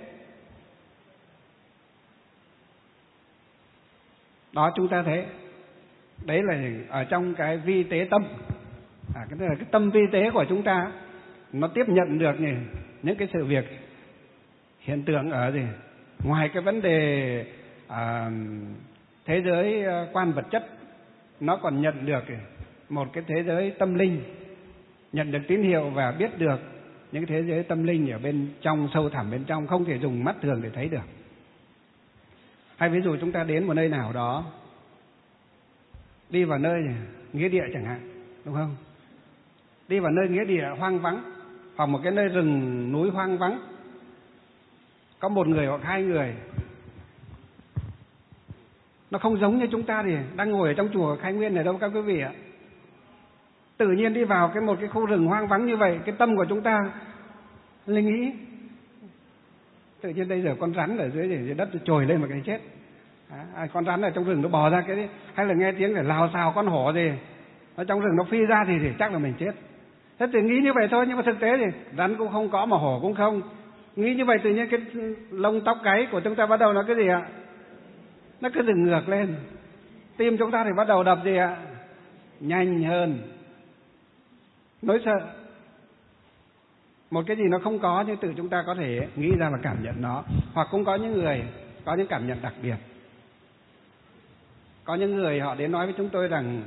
đó. Chúng ta thấy đấy là ở trong cái vi tế tâm, cái là cái tâm vi tế của chúng ta, nó tiếp nhận được những cái sự việc hiện tượng ở gì ngoài cái vấn đề thế giới quan vật chất, nó còn nhận được một cái thế giới tâm linh, nhận được tín hiệu và biết được những thế giới tâm linh ở bên trong, sâu thẳm bên trong, không thể dùng mắt thường để thấy được. Hay ví dụ chúng ta đến một nơi nào đó, đi vào nơi nghĩa địa chẳng hạn, đúng không? Đi vào nơi nghĩa địa hoang vắng, hoặc một cái nơi rừng núi hoang vắng, có một người hoặc hai người, nó không giống như chúng ta thì đang ngồi ở trong chùa Khai Nguyên này đâu các quý vị ạ. Tự nhiên đi vào một cái khu rừng hoang vắng như vậy, cái tâm của chúng ta linh nghĩ Tự nhiên bây giờ con rắn ở dưới đất trồi lên mà cái chết. Con rắn ở trong rừng nó bò ra cái, hay là nghe tiếng để lào xào con hổ gì ở trong rừng nó phi ra thì chắc là mình chết. Thế thì nghĩ như vậy thôi, nhưng mà thực tế thì rắn cũng không có mà hổ cũng không. Nghĩ như vậy tự nhiên cái lông tóc gáy của chúng ta bắt đầu nó cái gì ạ? Nó cứ dựng ngược lên. Tim chúng ta thì bắt đầu đập gì ạ? Nhanh hơn. Nỗi sợ. Một cái gì nó không có nhưng tự chúng ta có thể nghĩ ra và cảm nhận nó. Hoặc cũng có những người có những cảm nhận đặc biệt. Có những người họ đến nói với chúng tôi rằng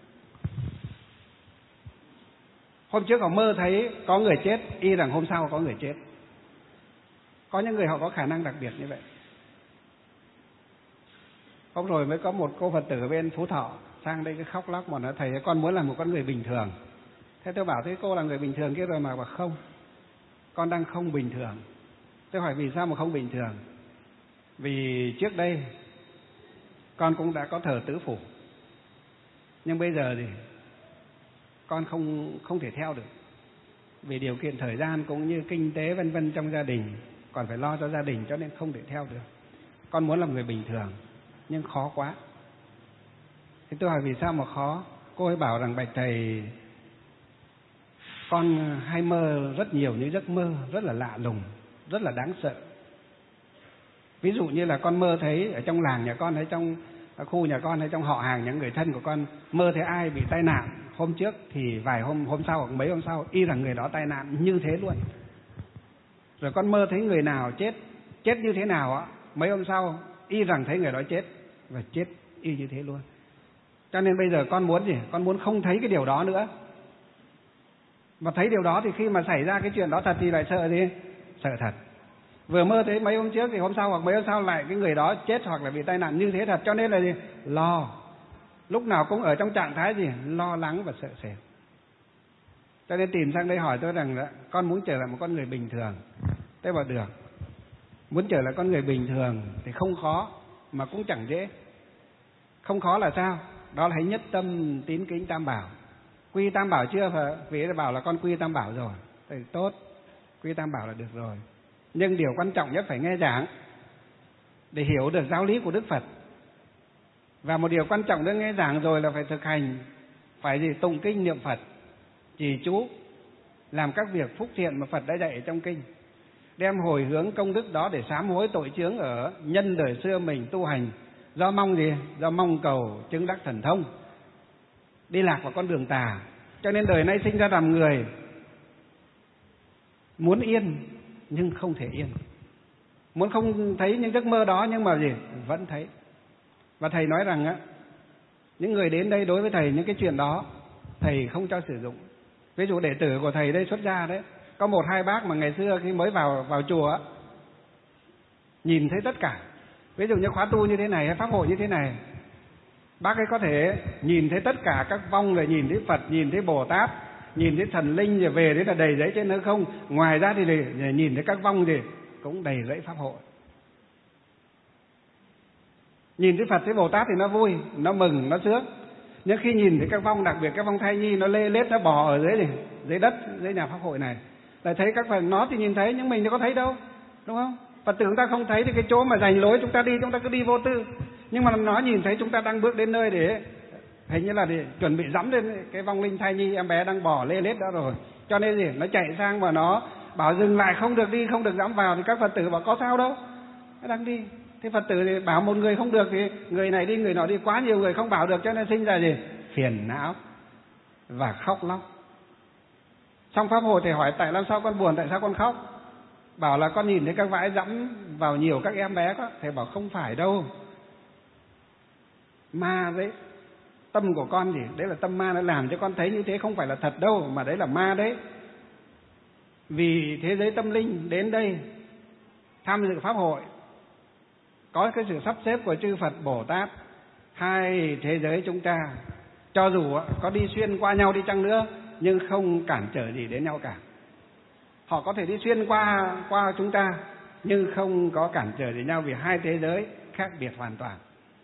hôm trước họ mơ thấy có người chết, y rằng hôm sau có người chết. Có những người họ có khả năng đặc biệt như vậy. Hôm rồi mới có một cô Phật tử bên Phú Thọ sang đây cái khóc lóc mà nói thầy con muốn là một con người bình thường. Thế tôi bảo thế cô là người bình thường kia rồi mà bảo không. Con đang không bình thường. Tôi hỏi vì sao mà không bình thường? Vì trước đây con cũng đã có thờ tứ phủ. Nhưng bây giờ thì con không thể theo được. Vì điều kiện thời gian cũng như kinh tế vân vân trong gia đình, còn phải lo cho gia đình cho nên không thể theo được. Con muốn làm người bình thường nhưng khó quá. Thì tôi hỏi vì sao mà khó? Cô ấy bảo rằng bạch thầy, con hay mơ rất nhiều những giấc mơ rất là lạ lùng, rất là đáng sợ. Ví dụ như là con mơ thấy ở trong làng nhà con hay trong khu nhà con hay trong họ hàng những người thân của con mơ thấy ai bị tai nạn hôm trước thì vài hôm sau hoặc mấy hôm sau y rằng người đó tai nạn như thế luôn. Rồi con mơ thấy người nào chết như thế nào á, mấy hôm sau y rằng thấy người đó chết và chết y như thế luôn. Cho nên bây giờ con muốn gì? Con muốn không thấy cái điều đó nữa. Mà thấy điều đó thì khi mà xảy ra cái chuyện đó thật thì lại sợ gì? Sợ thật. Vừa mơ thấy mấy hôm trước thì hôm sau hoặc mấy hôm sau lại cái người đó chết hoặc là bị tai nạn như thế thật. Cho nên là gì? Lo. Lúc nào cũng ở trong trạng thái gì? Lo lắng và sợ sệt. Cho nên tìm sang đây hỏi tôi rằng con muốn trở lại một con người bình thường. Tôi bảo được. Muốn trở lại con người bình thường thì không khó mà cũng chẳng dễ. Không khó là sao? Đó là hãy nhất tâm tín kính Tam Bảo. Quy Tam Bảo chưa? Vì bảo là con quy Tam Bảo rồi thì tốt, quy Tam Bảo là được rồi. Nhưng điều quan trọng nhất phải nghe giảng để hiểu được giáo lý của Đức Phật. Và một điều quan trọng nữa nghe giảng rồi là phải thực hành. Phải gì? Tụng kinh niệm Phật, trì chú, làm các việc phúc thiện mà Phật đã dạy ở trong kinh. Đem hồi hướng công đức đó để sám hối tội chướng ở nhân đời xưa mình tu hành. Do mong gì? Do mong cầu chứng đắc thần thông, đi lạc vào con đường tà. Cho nên đời nay sinh ra làm người muốn yên nhưng không thể yên. Muốn không thấy những giấc mơ đó nhưng mà gì? Vẫn thấy. Và thầy nói rằng á, những người đến đây đối với thầy những cái chuyện đó thầy không cho sử dụng. Ví dụ đệ tử của thầy đây xuất gia đấy, có 1-2 bác mà ngày xưa khi mới vào chùa á, nhìn thấy tất cả. Ví dụ như khóa tu như thế này hay pháp hội như thế này, bác ấy có thể nhìn thấy tất cả các vong, rồi nhìn thấy Phật, nhìn thấy Bồ Tát, nhìn thấy thần linh, rồi về đấy là đầy giấy trên hư không. Ngoài ra thì nhìn thấy các vong gì cũng đầy giấy pháp hội. Nhìn thấy Phật, thấy Bồ Tát thì nó vui, nó mừng, nó sướng. Nhưng khi nhìn thấy các vong, đặc biệt các vong thai nhi nó lê lết, nó bò ở dưới đất, dưới nhà pháp hội này, lại thấy các phần nó thì nhìn thấy, nhưng mình thì có thấy đâu, đúng không? Phật tử chúng ta không thấy thì cái chỗ mà rành lối chúng ta đi, chúng ta cứ đi vô tư. Nhưng mà nó nhìn thấy chúng ta đang bước đến nơi để hình như là để chuẩn bị dẫm lên cái vong linh thai nhi em bé đang bò lê lết đó rồi. Cho nên gì? Nó chạy sang và nó bảo dừng lại, không được đi, không được dẫm vào. Thì các Phật tử bảo có sao đâu, nó đang đi. Thế Phật tử thì bảo một người không được thì người này đi, người nọ đi, quá nhiều người không bảo được, cho nên sinh ra gì? Phiền não và khóc lóc. Trong pháp hội thì hỏi tại làm sao con buồn, tại sao con khóc? Bảo là con nhìn thấy các vãi dẫm vào nhiều các em bé quá. Thầy bảo không phải đâu, ma đấy. Tâm của con gì? Đấy là tâm ma, nó làm cho con thấy như thế, không phải là thật đâu, mà đấy là ma đấy. Vì thế giới tâm linh đến đây tham dự pháp hội, có cái sự sắp xếp của chư Phật Bồ Tát, hai thế giới chúng ta cho dù có đi xuyên qua nhau đi chăng nữa nhưng không cản trở gì đến nhau cả. Họ có thể đi xuyên qua chúng ta nhưng không có cản trở đến nhau, vì hai thế giới khác biệt hoàn toàn.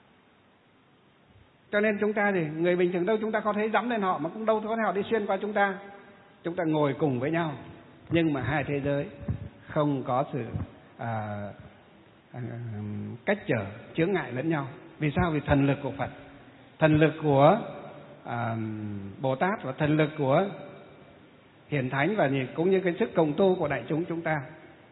Cho nên chúng ta thì người bình thường đâu chúng ta có thấy dẫm lên họ, mà cũng đâu có thấy họ đi xuyên qua chúng ta. Chúng ta ngồi cùng với nhau nhưng mà hai thế giới không có sự cách trở chướng ngại lẫn nhau. Vì sao? Vì thần lực của Phật, thần lực của Bồ Tát và thần lực của Hiền Thánh và cũng như cái sức cộng tu của đại chúng ta.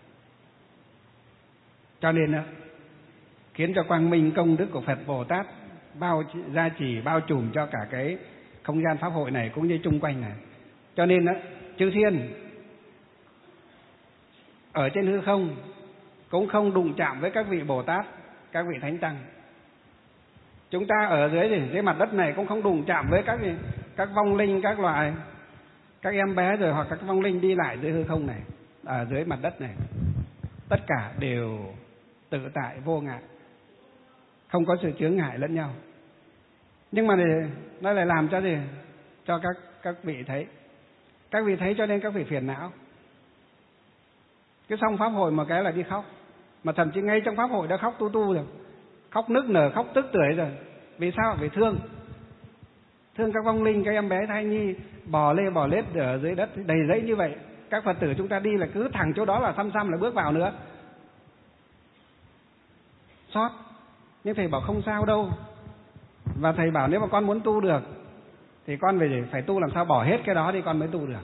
Cho nên khiến cho quang minh công đức của Phật Bồ Tát gia trì bao trùm cho cả cái không gian pháp hội này cũng như chung quanh này. Cho nên chư thiên ở trên hư không cũng không đụng chạm với các vị Bồ Tát, các vị Thánh Tăng. Chúng ta ở dưới mặt đất này cũng không đụng chạm với các vong linh, các loại, các em bé rồi hoặc các vong linh đi lại dưới hư không này, ở dưới mặt đất này. Tất cả đều tự tại vô ngại, không có sự chướng ngại lẫn nhau. Nhưng mà nó lại làm cho cho các vị thấy. Các vị thấy cho nên các vị phiền não. Cái xong pháp hội một cái là đi khóc. Mà thậm chí ngay trong pháp hội đã khóc tu rồi, khóc nức nở, khóc tức tưởi rồi. Vì sao? Vì thương các vong linh, các em bé thai nhi bò lê bò lết ở dưới đất đầy rẫy như vậy. Các Phật tử chúng ta đi là cứ thẳng chỗ đó là xăm là bước vào nữa. Xót. Nhưng thầy bảo không sao đâu. Và thầy bảo nếu mà con muốn tu được thì con phải tu làm sao bỏ hết cái đó đi con mới tu được.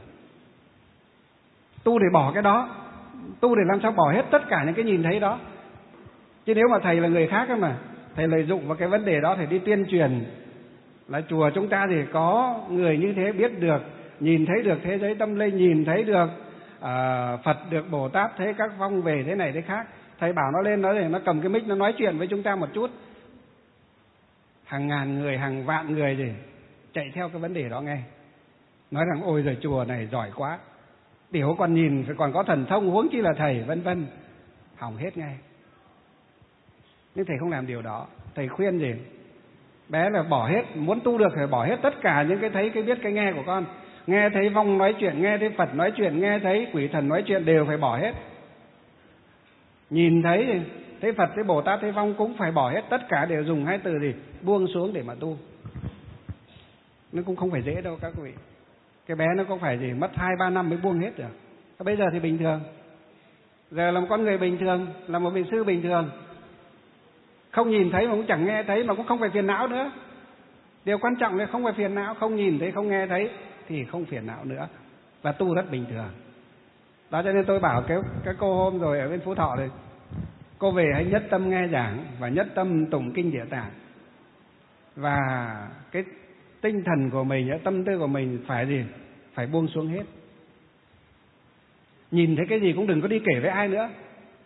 Tu để bỏ cái đó, tu để làm sao bỏ hết tất cả những cái nhìn thấy đó. Chứ nếu mà thầy là người khác mà thầy lợi dụng vào cái vấn đề đó, thầy đi tuyên truyền là chùa chúng ta thì có người như thế biết được, nhìn thấy được thế giới tâm linh, nhìn thấy được Phật, được Bồ Tát, thấy các vong về thế này thế khác. Thầy bảo nó lên đó để nó cầm cái mic nó nói chuyện với chúng ta một chút. Hàng ngàn người, hàng vạn người chạy theo cái vấn đề đó nghe. Nói rằng ôi giời chùa này giỏi quá, tiểu còn nhìn còn có thần thông, huống chi là thầy, vân vân. Hỏng hết ngay. Nhưng thầy không làm điều đó. Thầy khuyên bé là bỏ hết, muốn tu được phải bỏ hết tất cả những cái thấy, cái biết, cái nghe của con. Nghe thấy vong nói chuyện, nghe thấy Phật nói chuyện, nghe thấy quỷ thần nói chuyện đều phải bỏ hết. Nhìn thấy Phật, thấy Bồ Tát, thấy vong cũng phải bỏ hết. Tất cả đều dùng hai từ buông xuống để mà tu. Nó cũng không phải dễ đâu các vị. Cái bé nó cũng phải mất 2-3 năm mới buông hết được. Bây giờ thì bình thường. Giờ là một con người bình thường, là một vị sư bình thường. Không nhìn thấy mà cũng chẳng nghe thấy mà cũng không phải phiền não nữa. Điều quan trọng là không phải phiền não, không nhìn thấy, không nghe thấy thì không phiền não nữa. Và tu rất bình thường. Đó cho nên tôi bảo cái cô hôm rồi ở bên Phú Thọ này, cô về hãy nhất tâm nghe giảng và nhất tâm tụng kinh Địa Tạng. Và cái tinh thần của mình, tâm tư của mình phải buông xuống hết. Nhìn thấy cái gì cũng đừng có đi kể với ai nữa.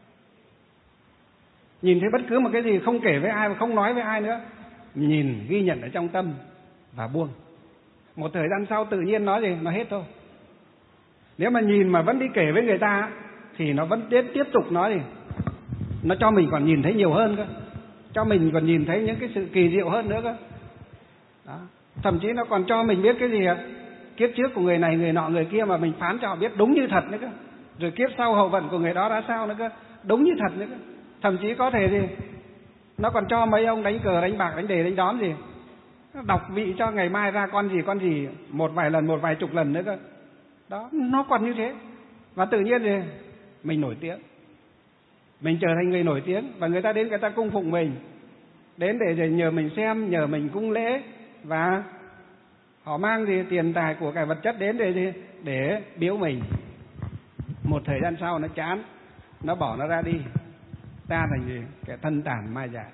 Nhìn thấy bất cứ một cái gì không kể với ai và không nói với ai nữa. Nhìn, ghi nhận ở trong tâm và buông. Một thời gian sau tự nhiên nói nó hết thôi. Nếu mà nhìn mà vẫn đi kể với người ta thì nó vẫn tiếp tục nói nó cho mình còn nhìn thấy nhiều hơn cơ. Cho mình còn nhìn thấy những cái sự kỳ diệu hơn nữa cơ. Đó. Thậm chí nó còn cho mình biết cái gì kiếp trước của người này, người nọ, người kia mà mình phán cho họ biết đúng như thật nữa cơ. Rồi kiếp sau hậu vận của người đó ra sao nữa cơ, đúng như thật nữa cơ. Thậm chí có thể nó còn cho mấy ông đánh cờ, đánh bạc, đánh đề, đánh đóm đọc vị cho ngày mai ra con gì một vài lần, một vài chục lần nữa cơ. Đó, nó còn như thế. Và tự nhiên mình nổi tiếng. Mình trở thành người nổi tiếng và người ta đến người ta cung phụng mình. Đến để nhờ mình xem, nhờ mình cung lễ và họ mang tiền tài của cải vật chất đến để biếu mình. Một thời gian sau nó chán, nó bỏ nó ra đi. Ta thành cái thân tàn ma dại.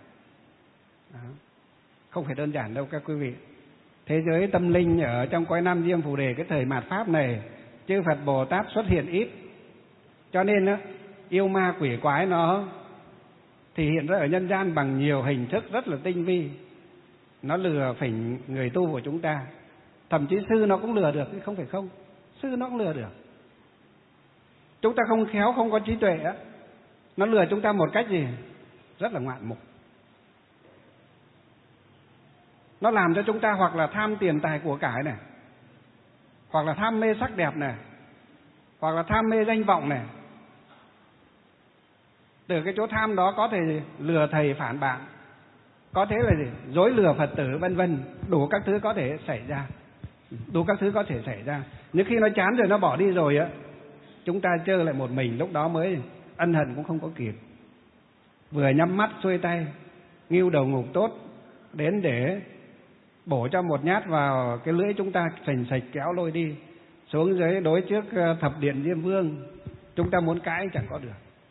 Không phải đơn giản đâu các quý vị. Thế giới tâm linh ở trong cõi Nam Diêm Phù Đề cái thời mạt Pháp này, chư Phật Bồ Tát xuất hiện ít. Cho nên yêu ma quỷ quái nó thể hiện ra ở nhân gian bằng nhiều hình thức rất là tinh vi. Nó lừa phỉnh người tu của chúng ta. Thậm chí sư nó cũng lừa được, không phải không. Sư nó cũng lừa được. Chúng ta không khéo, không có trí tuệ nó lừa chúng ta một cách rất là ngoạn mục. Nó làm cho chúng ta hoặc là tham tiền tài của cải này, hoặc là tham mê sắc đẹp này, hoặc là tham mê danh vọng này. Từ cái chỗ tham đó có thể lừa thầy phản bạn, có thể là dối lừa Phật tử vân vân, đủ các thứ có thể xảy ra. Đủ các thứ có thể xảy ra. Nhưng khi nó chán rồi, nó bỏ đi rồi chúng ta chơi lại một mình, lúc đó mới ân hận cũng không có kịp. Vừa nhắm mắt xuôi tay, nghiêu đầu ngục tốt, đến để bổ cho một nhát vào cái lưỡi chúng ta, sành sạch kéo lôi đi. Xuống dưới đối trước thập điện Diêm Vương, chúng ta muốn cãi chẳng có được.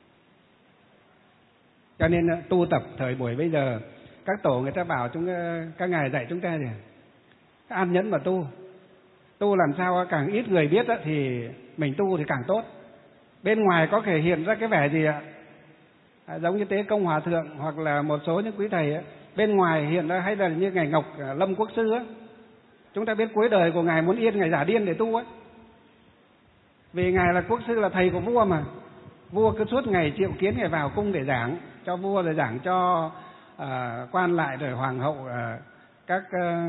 Cho nên tu tập thời buổi bây giờ, các tổ người ta bảo các ngài dạy chúng ta gì? An nhẫn mà tu. Tu làm sao càng ít người biết thì mình tu thì càng tốt. Bên ngoài có thể hiện ra cái vẻ gì ạ? Giống như Tế Công Hòa Thượng hoặc là một số những quý thầy bên ngoài hiện ra, hay là như ngài Ngọc Lâm Quốc Sư á, chúng ta biết cuối đời của ngài muốn yên, ngài giả điên để tu á. Vì ngài là quốc sư, là thầy của vua mà. Vua cứ suốt ngày triệu kiến ngài vào cung để giảng cho vua, rồi giảng cho quan lại, rồi hoàng hậu, các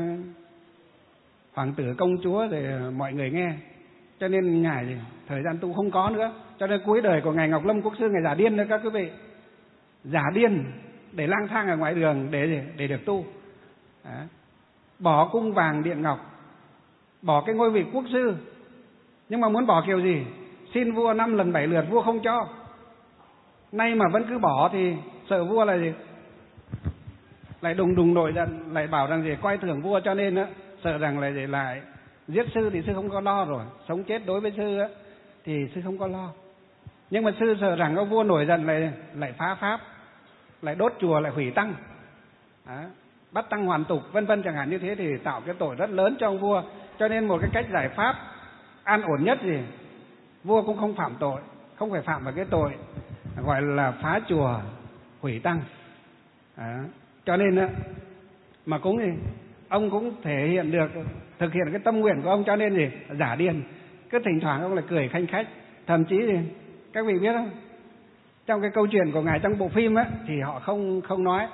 hoàng tử công chúa, rồi mọi người nghe. Cho nên ngài thời gian tu không có nữa. Cho nên cuối đời của ngài Ngọc Lâm Quốc Sư, ngài giả điên đó các quý vị. Giả điên để lang thang ở ngoài đường để được tu. Đó. Bỏ cung vàng điện ngọc, bỏ cái ngôi vị quốc sư, nhưng mà muốn bỏ kiểu gì? Xin vua 5 lần 7 lượt vua không cho. Nay mà vẫn cứ bỏ thì sợ vua là gì? Lại đùng nổi giận, lại bảo rằng gì coi thường vua, cho nên á sợ rằng lại giết sư thì sư không có lo rồi. Sống chết đối với sư á thì sư không có lo. Nhưng mà sư sợ rằng ông vua nổi giận lại phá pháp, lại đốt chùa, lại hủy tăng. Đó. Bắt tăng hoàn tục vân vân chẳng hạn, như thế thì tạo cái tội rất lớn cho ông vua. Cho nên một cái cách giải pháp an ổn nhất gì? Vua cũng không phạm tội, không phải phạm vào cái tội gọi là phá chùa, hủy tăng. Đó. Cho nên mà cũng gì, ông cũng thể hiện được, thực hiện cái tâm nguyện của ông, cho nên gì giả điên. Cứ thỉnh thoảng ông lại cười khanh khách. Thậm chí thì các vị biết không, trong cái câu chuyện của ngài trong bộ phim á thì họ không nói,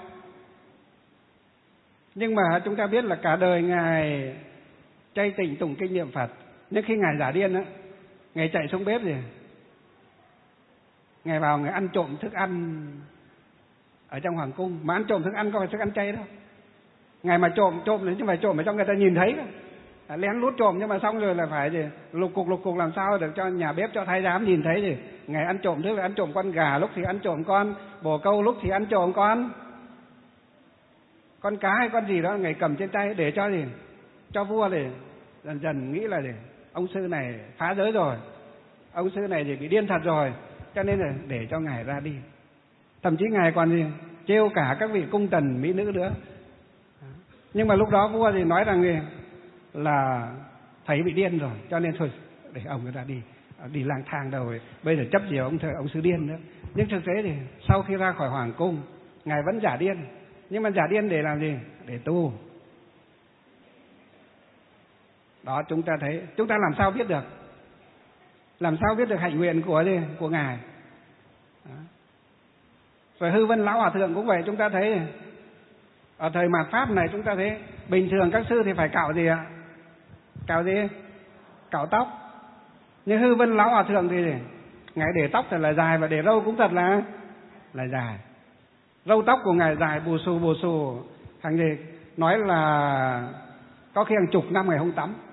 nhưng mà chúng ta biết là cả đời ngài chay tịnh tụng kinh niệm Phật. Nhưng khi ngài giả điên á, ngài chạy xuống bếp gì, ngài vào ngài ăn trộm thức ăn ở trong hoàng cung. Mà ăn trộm thức ăn có phải thức ăn chay đâu. Ngài mà trộm thì chứ phải trộm ở trong người ta nhìn thấy đâu. Lén lút trộm, nhưng mà xong rồi là phải gì lục cục làm sao được cho nhà bếp, cho thái giám nhìn thấy gì. Ngài ăn trộm tức là ăn trộm con gà, lúc thì ăn trộm con bồ câu, lúc thì ăn trộm con cá hay con gì đó, ngài cầm trên tay để cho gì, cho vua để dần dần nghĩ là gì, ông sư này phá giới rồi, ông sư này thì bị điên thật rồi, cho nên là để cho ngài ra đi. Thậm chí ngài còn gì trêu cả các vị cung tần mỹ nữ nữa. Nhưng mà lúc đó vua thì nói rằng gì là thầy bị điên rồi, cho nên thôi để ông ấy ra đi lang thang đâu rồi, bây giờ chấp gì ông sư điên nữa. Nhưng thực tế thì sau khi ra khỏi hoàng cung, ngài vẫn giả điên. Nhưng mà giả điên để làm gì? Để tu. Đó, chúng ta thấy, chúng ta làm sao biết được? Làm sao biết được hạnh nguyện của ngài? Đó. Rồi Hư Vân Lão Hòa Thượng cũng vậy, chúng ta thấy ở thời mạt Pháp này, chúng ta thấy bình thường các sư thì phải cạo gì ạ? Cạo gì? Cạo tóc. Nhưng Hư Vân Lão Hòa Thượng thì ngài để tóc thật là dài, và để râu cũng thật là dài. Râu tóc của ngài dài bù xù, hàng gì nói là có khi hàng chục năm ngài không tắm.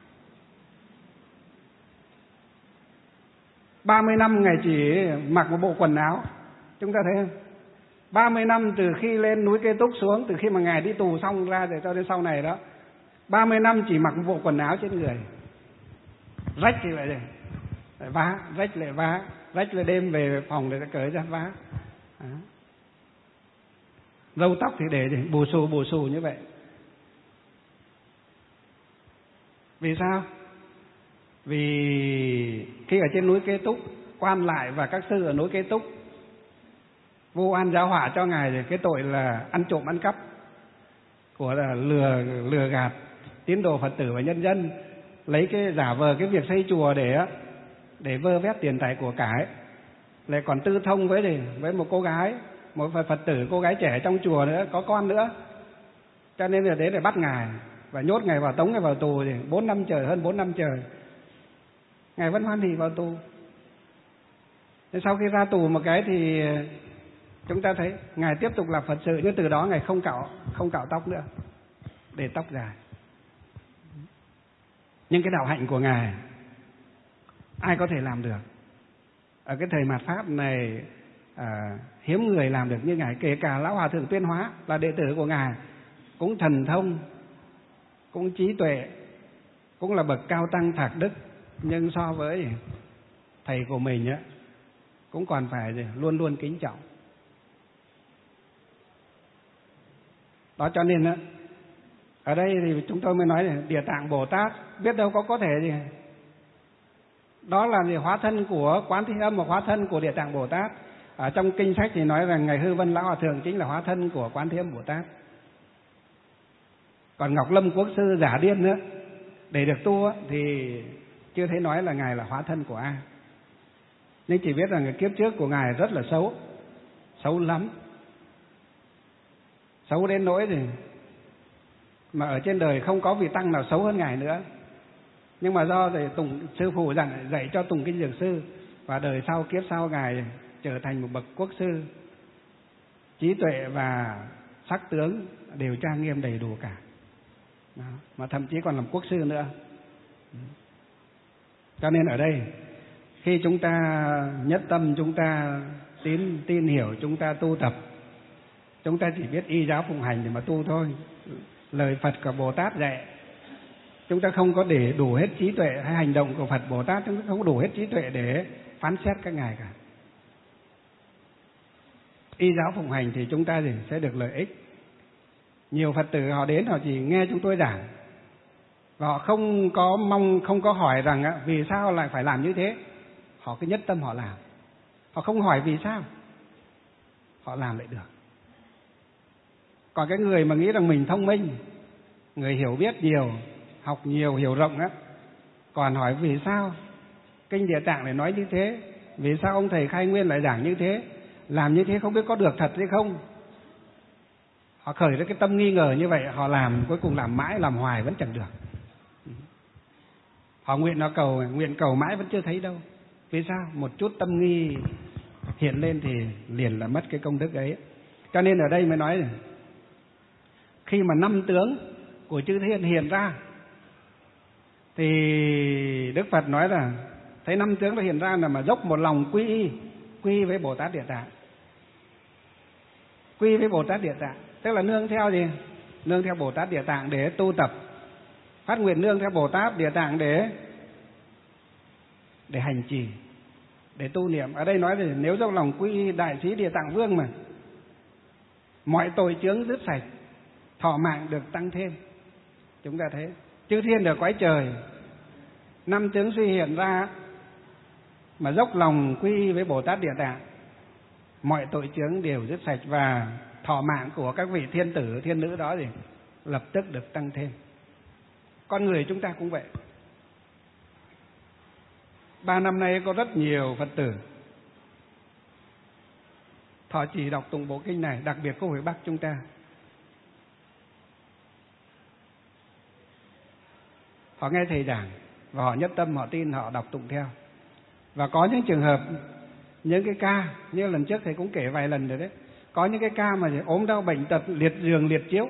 30 năm ngài chỉ mặc một bộ quần áo. Chúng ta thấy không? 30 năm từ khi lên núi Kê Túc xuống, từ khi mà ngài đi tù xong ra rồi cho đến sau này đó, 30 năm chỉ mặc một bộ quần áo trên người. Rách thì lại vá, rách lại vá, rách lại đêm về phòng để cởi ra vá. Đó. Râu tóc thì để bù xù như vậy. Vì sao? Vì khi ở trên núi Kê Túc, quan lại và các sư ở núi Kê Túc, Vua An giáo họa cho ngài cái tội là ăn trộm ăn cắp, của là lừa gạt tín đồ Phật tử và nhân dân, lấy cái giả vờ cái việc xây chùa để vơ vét tiền tài của cải, lại còn tư thông với một cô gái, một Phật tử, cô gái trẻ trong chùa nữa, có con nữa. Cho nên là đấy để bắt ngài và nhốt ngài vào, tống ngài vào tù thì 4 năm trời, hơn 4 năm trời. Ngài vẫn hoan hỉ vào tù. Thế sau khi ra tù một cái thì chúng ta thấy ngài tiếp tục làm Phật sự, nhưng từ đó ngài không cạo tóc nữa, để tóc dài. Nhưng cái đạo hạnh của ngài ai có thể làm được? ở cái thời mạt Pháp này hiếm người làm được như Ngài. Kể cả Lão Hòa Thượng Tuyên Hóa là đệ tử của Ngài, cũng thần thông, cũng trí tuệ, cũng là bậc cao tăng thạc đức, nhưng so với thầy của mình á, cũng còn phải luôn luôn kính trọng. Đó cho nên á, ở đây thì chúng tôi mới nói là Địa Tạng Bồ Tát biết đâu có thể gì. Đó là hóa thân của Quán Thế Âm và hóa thân của Địa Tạng Bồ Tát. Ở trong kinh sách thì nói rằng Ngài Hư Vân Lão Hòa Thượng chính là hóa thân của Quán Thế Âm Bồ Tát. Còn Ngọc Lâm Quốc Sư giả điên nữa, để được tu thì chưa thấy nói là Ngài là hóa thân của ai. Nhưng chỉ biết rằng cái kiếp trước của Ngài rất là xấu, xấu lắm, xấu đến nỗi thì mà ở trên đời không có vị tăng nào xấu hơn Ngài nữa. Nhưng mà do thầy sư phụ dạy cho tùng kinh dược sư, và đời sau kiếp sau Ngài trở thành một bậc quốc sư, trí tuệ và sắc tướng đều trang nghiêm đầy đủ cả. Đó. Mà thậm chí còn làm quốc sư nữa. Cho nên ở đây khi chúng ta nhất tâm, chúng ta tin hiểu, chúng ta tu tập, chúng ta chỉ biết y giáo phụng hành để mà tu thôi. Lời Phật của Bồ Tát dạy, chúng ta không có để đủ hết trí tuệ, hay hành động của Phật Bồ Tát chúng ta không đủ hết trí tuệ để phán xét các ngài cả. Y giáo phụng hành thì chúng ta sẽ được lợi ích. Nhiều Phật tử họ đến họ chỉ nghe chúng tôi giảng, và họ không có hỏi rằng vì sao lại phải làm như thế. Họ cứ nhất tâm họ làm, họ không hỏi vì sao, họ làm lại được. Còn cái người mà nghĩ rằng mình thông minh, người hiểu biết nhiều, học nhiều, hiểu rộng á, còn hỏi vì sao kinh Địa Tạng lại nói như thế, vì sao ông thầy Khai Nguyên lại giảng như thế, làm như thế không biết có được thật hay không. Họ khởi ra cái tâm nghi ngờ như vậy, họ làm cuối cùng làm mãi, làm hoài vẫn chẳng được. Họ nguyện cầu mãi vẫn chưa thấy đâu. Vì sao? Một chút tâm nghi hiện lên thì liền là mất cái công đức ấy. Cho nên ở đây mới nói này, khi mà 5 tướng của chư thiên hiện ra thì Đức Phật nói là thấy 5 tướng nó hiện ra là mà dốc một lòng quy với Bồ Tát Địa Tạng. Quy với Bồ Tát Địa Tạng tức là nương theo gì? Nương theo Bồ Tát Địa Tạng để tu tập, phát nguyện nương theo Bồ Tát Địa Tạng để hành trì, để tu niệm. Ở đây nói thì nếu dốc lòng quy Đại Sĩ Địa Tạng Vương mà mọi tội chướng dứt sạch, thọ mạng được tăng thêm. Chúng ta thấy chư thiên ở cõi trời 5 tướng suy hiện ra mà dốc lòng quy với Bồ Tát Địa Tạng, mọi tội chướng đều dứt sạch, và thọ mạng của các vị thiên tử thiên nữ đó thì lập tức được tăng thêm. Con người chúng ta cũng vậy. 3 năm nay có rất nhiều Phật tử thọ trì đọc tụng bộ kinh này, đặc biệt có Huệ Bắc chúng ta. Họ nghe thầy giảng và họ nhất tâm, họ tin, họ đọc tụng theo. Và có những trường hợp, những cái ca như lần trước thầy cũng kể vài lần rồi đấy, có những cái ca mà ốm đau bệnh tật, liệt giường liệt chiếu,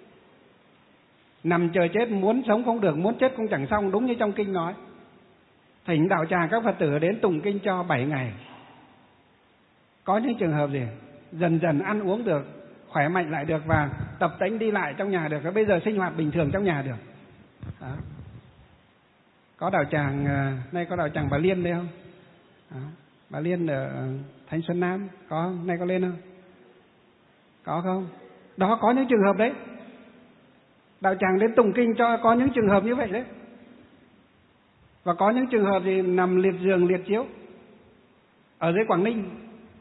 nằm chờ chết, muốn sống không được, muốn chết cũng chẳng xong, đúng như trong kinh nói. Thỉnh đạo tràng các Phật tử đến tụng kinh cho 7 ngày. Có những trường hợp gì dần dần ăn uống được, khỏe mạnh lại được, và tập tễnh đi lại trong nhà được, và bây giờ sinh hoạt bình thường trong nhà được. Đó. Có đạo tràng, nay có đạo tràng Bà Liên đây không? Đó. Bà Liên ở Thanh Xuân Nam, có nay có lên không? Có không? Đó, có những trường hợp đấy. Đạo tràng đến tụng kinh cho có những trường hợp như vậy đấy. Và có những trường hợp thì nằm liệt giường liệt chiếu. Ở dưới Quảng Ninh,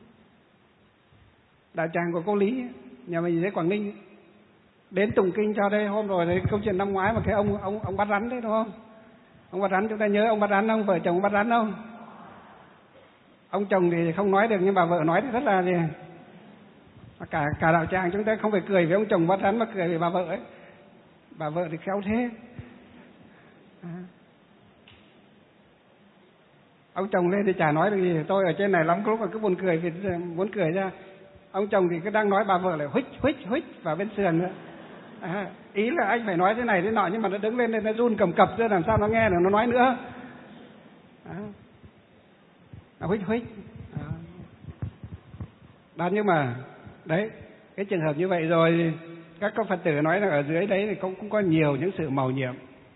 đạo tràng của cô Lý, nhà mình dưới Quảng Ninh, đến tụng kinh cho đây. Hôm rồi đấy, câu chuyện năm ngoái mà cái ông bắt rắn đấy, đúng không? Ông bắt rắn, chúng ta nhớ ông bắt rắn không? Vợ chồng bắt rắn không? Ông chồng thì không nói được, nhưng bà vợ nói thì rất là gì? Cả đạo tràng chúng ta không phải cười với ông chồng bắt rắn mà cười với bà vợ ấy. Bà vợ thì khéo thế. Ông chồng lên thì chả nói được gì, tôi ở trên này lắm lúc mà cứ buồn cười, vì muốn cười ra. Ông chồng thì cứ đang nói, bà vợ lại huých vào bên sườn nữa. Ý là anh phải nói thế này thế nọ, nhưng mà nó đứng lên nó run cầm cập ra, làm sao nó nghe được nó nói nữa. huých đó. Nhưng mà đấy, cái trường hợp như vậy rồi các Phật tử nói là ở dưới đấy thì cũng có nhiều những sự mầu nhiệm.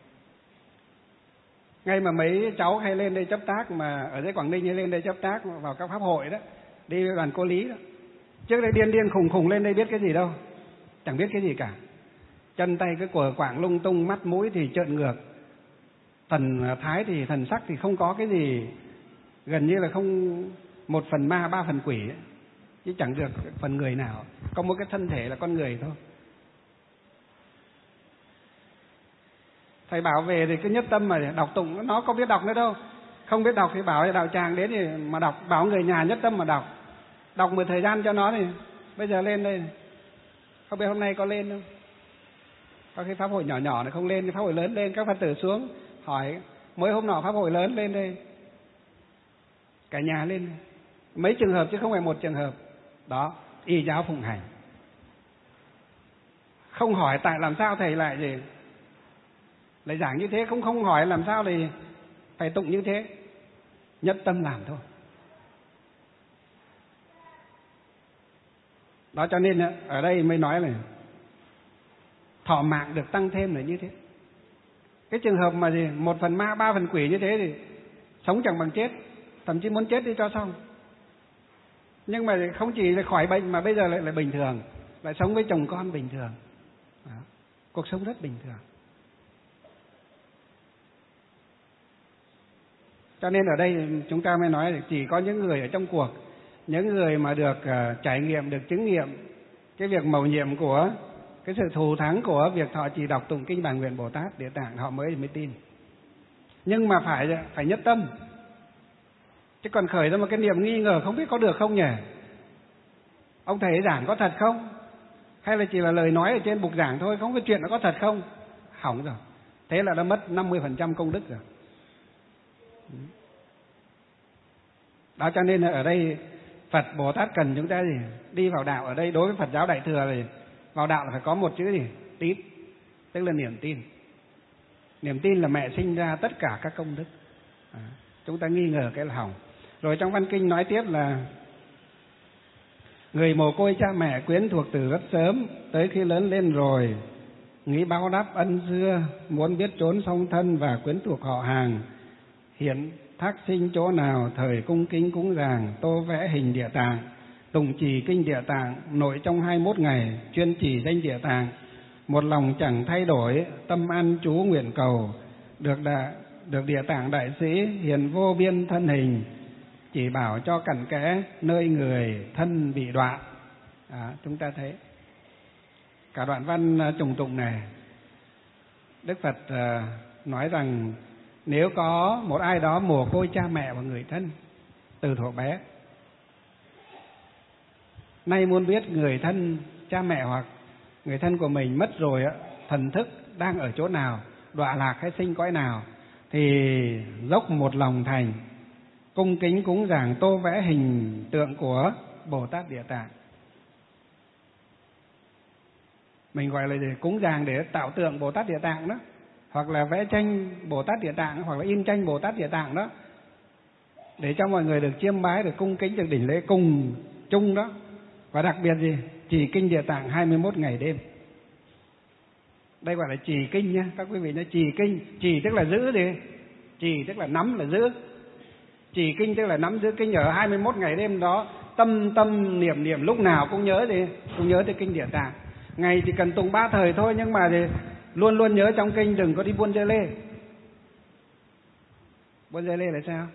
Ngay mà mấy cháu hay lên đây chấp tác, mà ở dưới Quảng Ninh hay lên đây chấp tác vào các pháp hội đó, đi với đoàn cô Lý đó, trước đây điên khùng lên đây biết cái gì đâu, chẳng biết cái gì cả, chân tay cái quờ quạng lung tung, mắt mũi thì trợn ngược, thần thái thì thần sắc thì không có cái gì, gần như là không, 1 phần ma 3 phần quỷ ấy, chứ chẳng được phần người nào, có một cái thân thể là con người thôi. Thầy bảo về thì cứ nhất tâm mà đọc tụng, nó có biết đọc nữa đâu, không biết đọc thì bảo đạo tràng đến thì mà đọc, bảo người nhà nhất tâm mà đọc một thời gian cho nó thì bây giờ lên đây, không biết hôm nay có lên không, có cái pháp hội nhỏ này không lên, cái pháp hội lớn lên, các Phật tử xuống hỏi mỗi hôm nọ pháp hội lớn lên đây, cả nhà lên, mấy trường hợp chứ không phải một trường hợp đó, y giáo phụng hành, không hỏi tại làm sao thầy lại gì lại giảng như thế, không hỏi làm sao thì phải tụng như thế, nhất tâm làm thôi. Đó, cho nên ở đây mới nói là thọ mạng được tăng thêm là như thế. Cái trường hợp mà gì 1 phần ma 3 phần quỷ như thế thì sống chẳng bằng chết, thậm chí muốn chết đi cho xong. Nhưng mà không chỉ là khỏi bệnh mà bây giờ lại bình thường, lại sống với chồng con bình thường. Đó, cuộc sống rất bình thường. Cho nên ở đây chúng ta mới nói là chỉ có những người ở trong cuộc, những người mà được trải nghiệm, được chứng nghiệm cái việc mầu nhiệm của cái sự thù thắng của việc thọ trì đọc tụng kinh Bản Nguyện Bồ Tát Địa Tạng, họ mới tin. Nhưng mà phải nhất tâm, chứ còn khởi ra một cái niềm nghi ngờ không biết có được không nhỉ, ông thầy giảng có thật không, hay là chỉ là lời nói ở trên bục giảng thôi, không có chuyện nó có thật không, hỏng rồi, thế là đã mất 50% công đức rồi. Đó, cho nên ở đây Phật Bồ Tát cần chúng ta gì đi vào đạo. Ở đây đối với Phật giáo Đại Thừa thì vào đạo là phải có một chữ gì, tín, tức là niềm tin. Niềm tin là mẹ sinh ra tất cả các công đức. Chúng ta nghi ngờ cái là hỏng. Rồi trong văn kinh nói tiếp là người mồ côi cha mẹ quyến thuộc từ rất sớm, tới khi lớn lên rồi nghĩ báo đáp ân xưa, muốn biết trốn song thân và quyến thuộc họ hàng, hiện thác sinh chỗ nào thời cung kính cúng dường, tô vẽ hình Địa Tạng, tụng trì kinh Địa Tạng, nội trong 21 ngày chuyên trì danh Địa Tạng, một lòng chẳng thay đổi, tâm an trú nguyện cầu, được Địa Tạng đại sĩ hiền vô biên thân hình, chỉ bảo cho cặn kẽ nơi người thân bị đoạn. Chúng ta thấy cả đoạn văn trùng tụng này, Đức Phật nói rằng nếu có một ai đó mồ côi cha mẹ và người thân từ thuở bé, nay muốn biết người thân cha mẹ hoặc người thân của mình mất rồi, thần thức đang ở chỗ nào, đọa lạc hay sinh cõi nào, thì dốc một lòng thành cung kính cúng dường tô vẽ hình tượng của Bồ Tát Địa Tạng. Mình gọi là cúng dường để tạo tượng Bồ Tát Địa Tạng đó, hoặc là vẽ tranh Bồ Tát Địa Tạng, hoặc là in tranh Bồ Tát Địa Tạng đó, để cho mọi người được chiêm bái, được cung kính, được đảnh lễ cùng chung đó. Và đặc biệt gì? Trì kinh Địa Tạng 21 ngày đêm. Đây gọi là trì kinh nhé các quý vị nhé. Trì kinh, trì tức là giữ gì? Trì tức là nắm, là giữ. Trì kinh tức là nắm giữ kinh ở 21 ngày đêm đó, tâm niệm lúc nào cũng nhớ gì? Cũng nhớ tới kinh Địa Tạng. Ngày chỉ cần tụng 3 thời thôi, nhưng mà thì luôn nhớ trong kinh, đừng có đi buôn dê lê. Buôn dê lê là sao?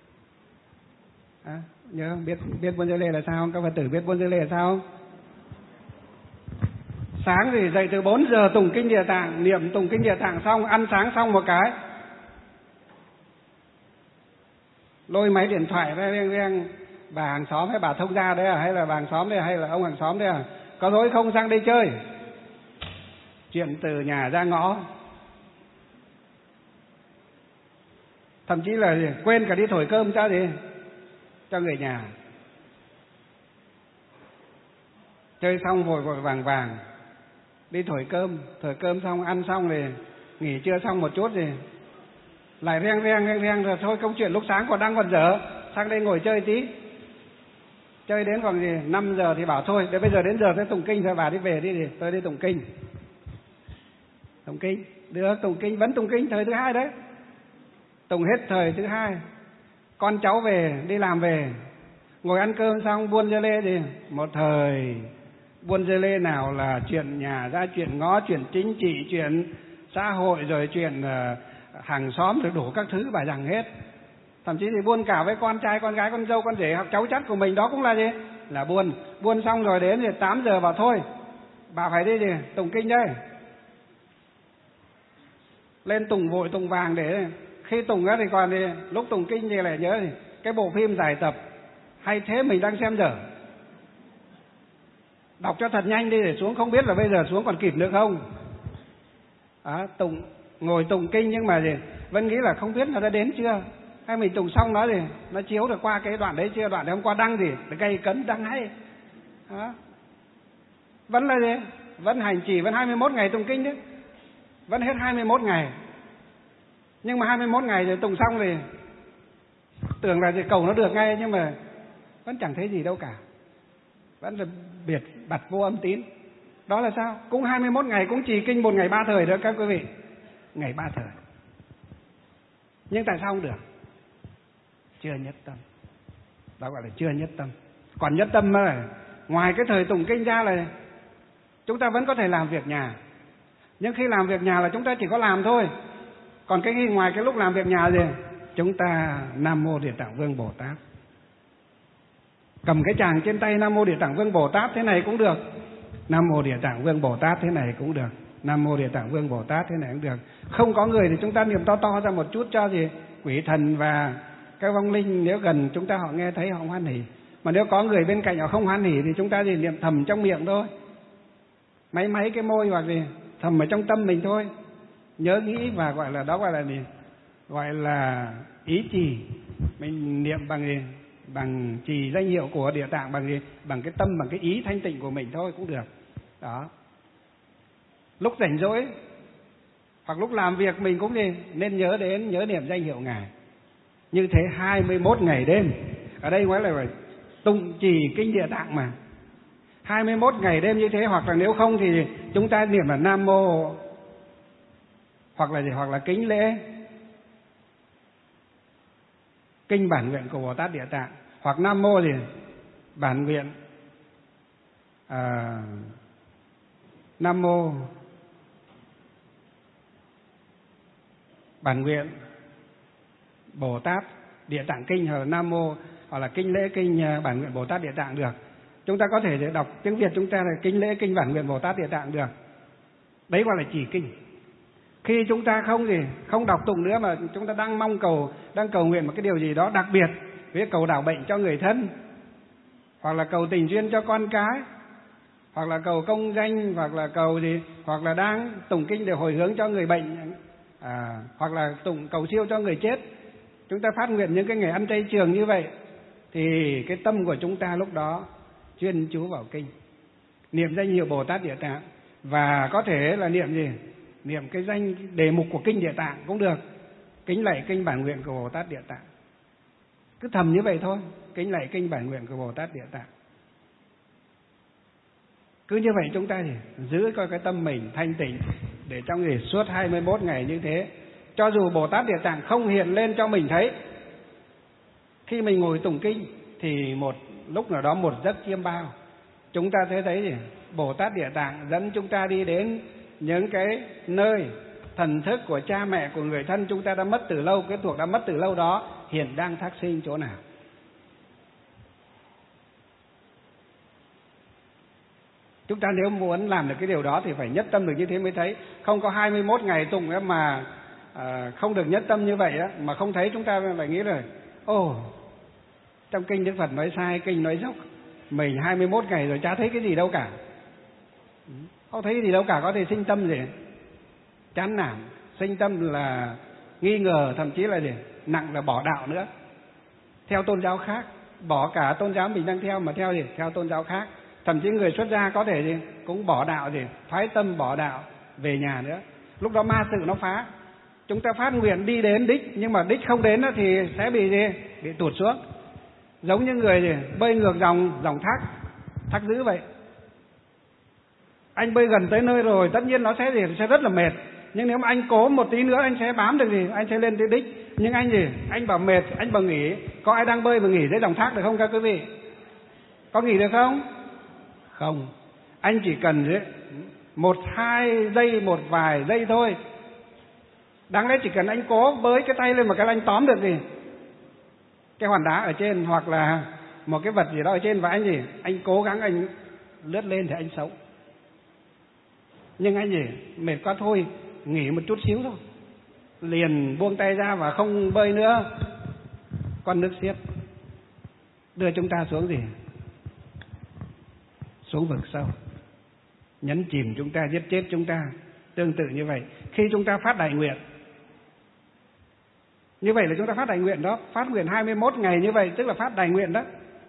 Nhớ không? Biết buôn dê lê là sao không? Các Phật tử biết buôn dê lê là sao không? Sáng thì dậy từ 4 giờ tụng kinh Địa Tạng, niệm tụng kinh Địa Tạng xong, ăn sáng xong một cái, lôi máy điện thoại ra reng, bà hàng xóm hay bà thông gia đấy à, hay là bà hàng xóm đấy à, hay là ông hàng xóm đấy à, có dối không sang đây chơi. Chuyện từ nhà ra ngõ, thậm chí là quên cả đi thổi cơm cho gì, cho người nhà. Chơi xong vội vàng đi thổi cơm xong, ăn xong thì nghỉ trưa xong một chút thì lại reng rồi thôi, công chuyện lúc sáng đang còn dở, sang đây ngồi chơi tí. Chơi đến còn gì 5 giờ thì bảo thôi, để bây giờ đến giờ tới tụng kinh rồi, bà đi về đi, thì tôi đi tụng kinh. Tụng kinh, được, tụng kinh, vẫn tụng kinh thời thứ hai đấy. Tụng hết thời thứ hai. Con cháu về, đi làm về, ngồi ăn cơm xong buôn dưa lê thì một thời buôn dưa lê nào là chuyện nhà ra, chuyện ngõ, chuyện chính trị, chuyện xã hội, rồi chuyện hàng xóm, rồi đủ các thứ bà rằng hết. Thậm chí thì buôn cả với con trai, con gái, con dâu, con rể hoặc cháu chắt của mình, đó cũng là gì? Là buôn. Buôn xong rồi đến thì 8 giờ bảo thôi, bà phải đi gì? Tụng kinh đây. Lên tụng vội tụng vàng, để khi tụng á thì còn thì lúc tụng kinh thì lại nhớ thì cái bộ phim giải tập hay thế mình đang xem dở. Đọc cho thật nhanh đi, để xuống không biết là bây giờ xuống còn kịp nữa không. Ngồi tụng kinh nhưng mà gì vẫn nghĩ là không biết nó đã đến chưa, hay mình tụng xong nó thì nó chiếu được qua cái đoạn đấy chưa, đoạn đấy hôm qua đăng gì để gây cấn đăng hay. Vẫn là gì, vẫn hành trì, vẫn 21 ngày tụng kinh đấy, vẫn hết 21 ngày. Nhưng mà 21 ngày rồi tụng xong thì tưởng là cầu nó được ngay, nhưng mà vẫn chẳng thấy gì đâu cả, vẫn là biệt bặt vô âm tín. Đó là sao? Cũng 21 ngày, cũng trì kinh 1 ngày 3 thời đó các quý vị, ngày 3 thời. Nhưng tại sao không được? Chưa nhất tâm. Đó gọi là chưa nhất tâm. Còn nhất tâm là ngoài cái thời tụng kinh ra là chúng ta vẫn có thể làm việc nhà. Nhưng khi làm việc nhà là chúng ta chỉ có làm thôi. Còn cái khi ngoài cái lúc làm việc nhà gì, chúng ta Nam Mô Địa Tạng Vương Bồ Tát. Cầm cái tràng trên tay Nam Mô Địa Tạng Vương Bồ Tát thế này cũng được, Nam Mô Địa Tạng Vương Bồ Tát thế này cũng được, Nam Mô Địa Tạng Vương Bồ Tát thế này cũng được. Không có người thì chúng ta niệm to to ra một chút cho gì quỷ thần và các vong linh nếu gần chúng ta họ nghe thấy họ hoan hỉ. Mà nếu có người bên cạnh họ không hoan hỉ thì chúng ta thì niệm thầm trong miệng thôi, máy cái môi hoặc gì thầm ở trong tâm mình thôi, nhớ nghĩ và gọi là đó gọi là gì, gọi là ý trì. Mình niệm bằng gì, bằng trì danh hiệu của Địa Tạng, bằng gì, bằng cái tâm, bằng cái ý thanh tịnh của mình thôi cũng được. Đó. Lúc rảnh rỗi hoặc lúc làm việc mình cũng gì nên nhớ niệm danh hiệu Ngài. Như thế 21 ngày đêm. Ở đây nói là phải tụng trì kinh Địa Tạng mà. 21 ngày đêm như thế, hoặc là nếu không thì chúng ta niệm là Nam Mô, hoặc là gì, hoặc là kính lễ kinh bản nguyện của Bồ Tát Địa Tạng, hoặc Nam Mô gì bản nguyện Nam Mô bản nguyện Bồ Tát Địa Tạng kinh, hoặc là Nam Mô, hoặc là kính lễ kinh bản nguyện Bồ Tát Địa Tạng được. Chúng ta có thể đọc tiếng Việt chúng ta là kính lễ kinh bản nguyện Bồ Tát Địa Tạng được. Đấy gọi là chỉ kinh. Khi chúng ta không đọc tụng nữa mà chúng ta đang cầu nguyện một cái điều gì đó đặc biệt, ví dụ cầu đảo bệnh cho người thân, hoặc là cầu tình duyên cho con cái, hoặc là cầu công danh, hoặc là cầu gì, hoặc là đang tụng kinh để hồi hướng cho người bệnh, hoặc là cầu siêu cho người chết. Chúng ta phát nguyện những cái ngày ăn chay trường như vậy thì cái tâm của chúng ta lúc đó chuyên chú vào kinh, niệm danh hiệu Bồ Tát Địa Tạng, và có thể là niệm gì, niệm cái danh đề mục của kinh Địa Tạng cũng được, kính lạy kinh bản nguyện của Bồ Tát Địa Tạng. Cứ thầm như vậy thôi, kính lạy kinh bản nguyện của Bồ Tát Địa Tạng. Cứ như vậy chúng ta thì giữ coi cái tâm mình thanh tịnh, để trong suốt 21 ngày như thế, cho dù Bồ Tát Địa Tạng không hiện lên cho mình thấy, khi mình ngồi tụng kinh thì một lúc nào đó một giấc chiêm bao, chúng ta sẽ thấy gì, Bồ Tát Địa Tạng dẫn chúng ta đi đến những cái nơi thần thức của cha mẹ, của người thân chúng ta đã mất từ lâu, cái thuộc đã mất từ lâu đó hiện đang thác sinh chỗ nào. Chúng ta nếu muốn làm được cái điều đó thì phải nhất tâm được như thế mới thấy. Không có 21 ngày tụng mà không được nhất tâm như vậy á, mà không thấy, chúng ta lại nghĩ là trong kinh Đức Phật nói sai, kinh nói dốc, mình 21 ngày rồi chả thấy cái gì đâu cả. Không thấy cái gì đâu cả, có thể sinh tâm gì chán nản, sinh tâm là nghi ngờ, thậm chí là gì nặng là bỏ đạo nữa, theo tôn giáo khác, bỏ cả tôn giáo mình đang theo mà theo gì, theo tôn giáo khác. Thậm chí người xuất gia có thể gì cũng bỏ đạo, gì thoái tâm bỏ đạo về nhà nữa. Lúc đó ma sự nó phá. Chúng ta phát nguyện đi đến đích, nhưng mà đích không đến thì sẽ bị gì, bị tụt xuống. giống như người gì bơi ngược dòng thác dữ vậy. Anh bơi gần tới nơi rồi, tất nhiên nó sẽ rất là mệt. Nhưng nếu mà anh cố một tí nữa, anh sẽ bám được gì, anh sẽ lên tới đích. Nhưng anh bảo mệt, anh bảo nghỉ. Có ai đang bơi mà nghỉ dưới dòng thác được không các quý vị? Có nghỉ được không? Không. Anh chỉ cần 1-2 giây, một vài giây thôi. Đáng lẽ chỉ cần anh cố bới cái tay lên mà cái anh tóm được gì, cái hòn đá ở trên hoặc là một cái vật gì đó ở trên, và anh cố gắng anh lướt lên thì anh sống. Nhưng anh mệt quá thôi, nghỉ một chút xíu thôi, liền buông tay ra và không bơi nữa. Con nước xiết đưa chúng ta xuống xuống vực sâu, nhấn chìm chúng ta, giết chết chúng ta. Tương tự như vậy, khi chúng ta phát đại nguyện, như vậy là chúng ta phát đại nguyện đó, phát nguyện 21 ngày như vậy tức là phát đại nguyện đó.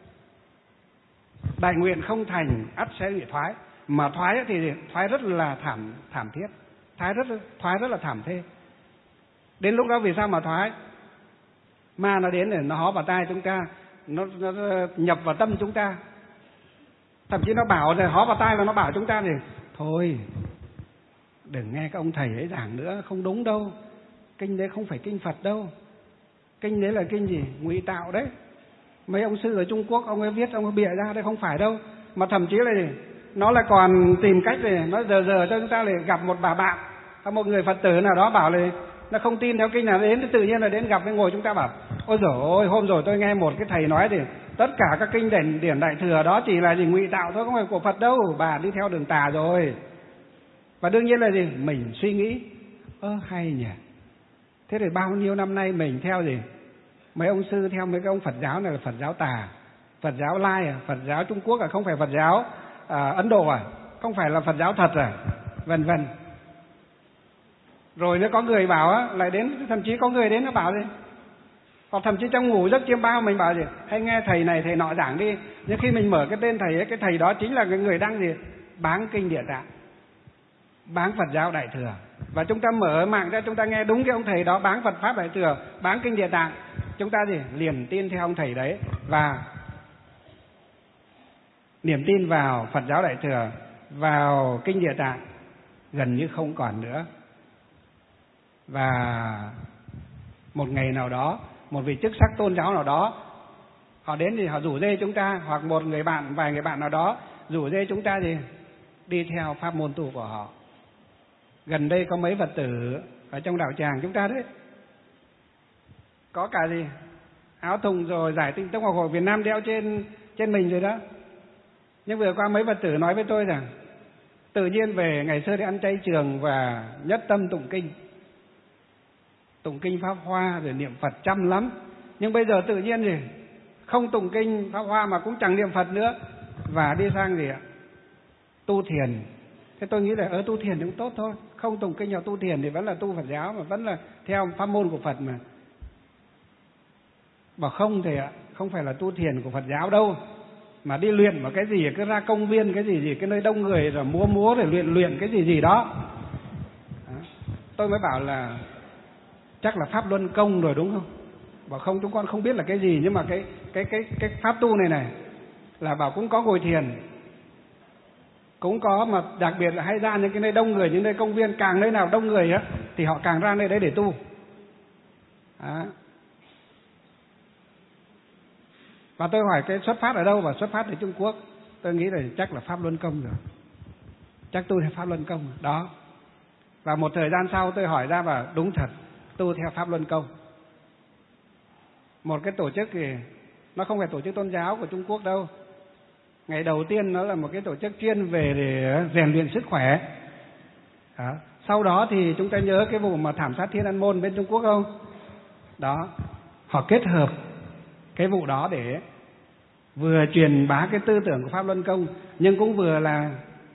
Đại nguyện không thành ắt sẽ bị thoái, mà thoái thì thoái rất là thảm thiết, thoái rất là thảm thê. Đến lúc đó vì sao mà thoái? Ma nó đến để nó hó vào tai chúng ta, nó nhập vào tâm chúng ta, thậm chí nó bảo là hó vào tai là nó bảo chúng ta thì thôi đừng nghe các ông thầy ấy giảng nữa, không đúng đâu, kinh đấy không phải kinh Phật đâu, kinh đấy là kinh gì ngụy tạo đấy, mấy ông sư ở Trung Quốc ông ấy viết, ông ấy bịa ra đấy, không phải đâu. Mà thậm chí là nó lại còn tìm cách để nó giờ cho chúng ta lại gặp một bà bạn hay một người Phật tử nào đó bảo là nó không tin theo kinh nào, đến tự nhiên là đến gặp với ngồi chúng ta bảo ôi dồi ôi, hôm rồi tôi nghe một cái thầy nói thì tất cả các kinh điển đại thừa đó chỉ là ngụy tạo thôi, không phải của Phật đâu, bà đi theo đường tà rồi. Và đương nhiên là mình suy nghĩ hay nhỉ, thế thì bao nhiêu năm nay mình theo mấy ông sư, theo mấy cái ông Phật giáo này là Phật giáo tà, Phật giáo Lai Phật giáo Trung Quốc không phải Phật giáo Ấn Độ không phải là Phật giáo thật vân vân. Rồi nó có người bảo lại đến, thậm chí có người đến nó bảo hoặc thậm chí trong ngủ giấc chiêm bao mình bảo hay nghe thầy này thầy nọ giảng đi. Nhưng khi mình mở cái tên thầy ấy, cái thầy đó chính là cái người đang báng kinh Địa Tạng, báng Phật giáo Đại Thừa. Và chúng ta mở mạng ra, chúng ta nghe đúng cái ông thầy đó báng Phật pháp Đại Thừa, báng kinh Địa Tạng, chúng ta liền tin theo ông thầy đấy, và niềm tin vào Phật giáo Đại Thừa, vào kinh Địa Tạng gần như không còn nữa. Và một ngày nào đó, một vị chức sắc tôn giáo nào đó họ đến thì họ rủ dê chúng ta, hoặc một người bạn, vài người bạn nào đó rủ dê chúng ta đi theo pháp môn tu của họ. Gần đây có mấy Phật tử ở trong đạo tràng chúng ta đấy, có cả áo thùng rồi giải Tinh Tông Học Hội Việt Nam đeo trên mình rồi đó. Nhưng vừa qua mấy Phật tử nói với tôi rằng tự nhiên về ngày xưa đi ăn chay trường và nhất tâm tụng kinh Pháp Hoa rồi niệm Phật chăm lắm, nhưng bây giờ tự nhiên không tụng kinh Pháp Hoa mà cũng chẳng niệm Phật nữa, và đi sang tu thiền. Thế tôi nghĩ là tu thiền cũng tốt thôi, không tụng kinh hoặc tu thiền thì vẫn là tu Phật giáo, mà vẫn là theo pháp môn của Phật mà. Bảo không thì không phải là tu thiền của Phật giáo đâu, mà đi luyện vào cái gì, cứ ra công viên cái gì cái nơi đông người rồi múa để luyện cái gì đó. Tôi mới bảo là chắc là pháp luân công rồi đúng không? Bảo không, chúng con không biết là cái gì, nhưng mà cái pháp tu này là bảo cũng có ngồi thiền, cũng có, mà đặc biệt là hay ra những cái nơi đông người, những nơi công viên, càng nơi nào đông người thì họ càng ra nơi đấy để tu. Và tôi hỏi cái xuất phát ở đâu, và xuất phát từ Trung Quốc. Tôi nghĩ là chắc là pháp luân công rồi, chắc tu theo pháp luân công đó. Và một thời gian sau tôi hỏi ra và đúng thật, tu theo pháp luân công. Một cái tổ chức thì nó không phải tổ chức tôn giáo của Trung Quốc đâu. Ngày đầu tiên nó là một cái tổ chức chuyên về để rèn luyện sức khỏe. Sau đó thì chúng ta nhớ cái vụ mà thảm sát Thiên An Môn bên Trung Quốc không? Đó, họ kết hợp cái vụ đó để vừa truyền bá cái tư tưởng của pháp luân công, nhưng cũng vừa là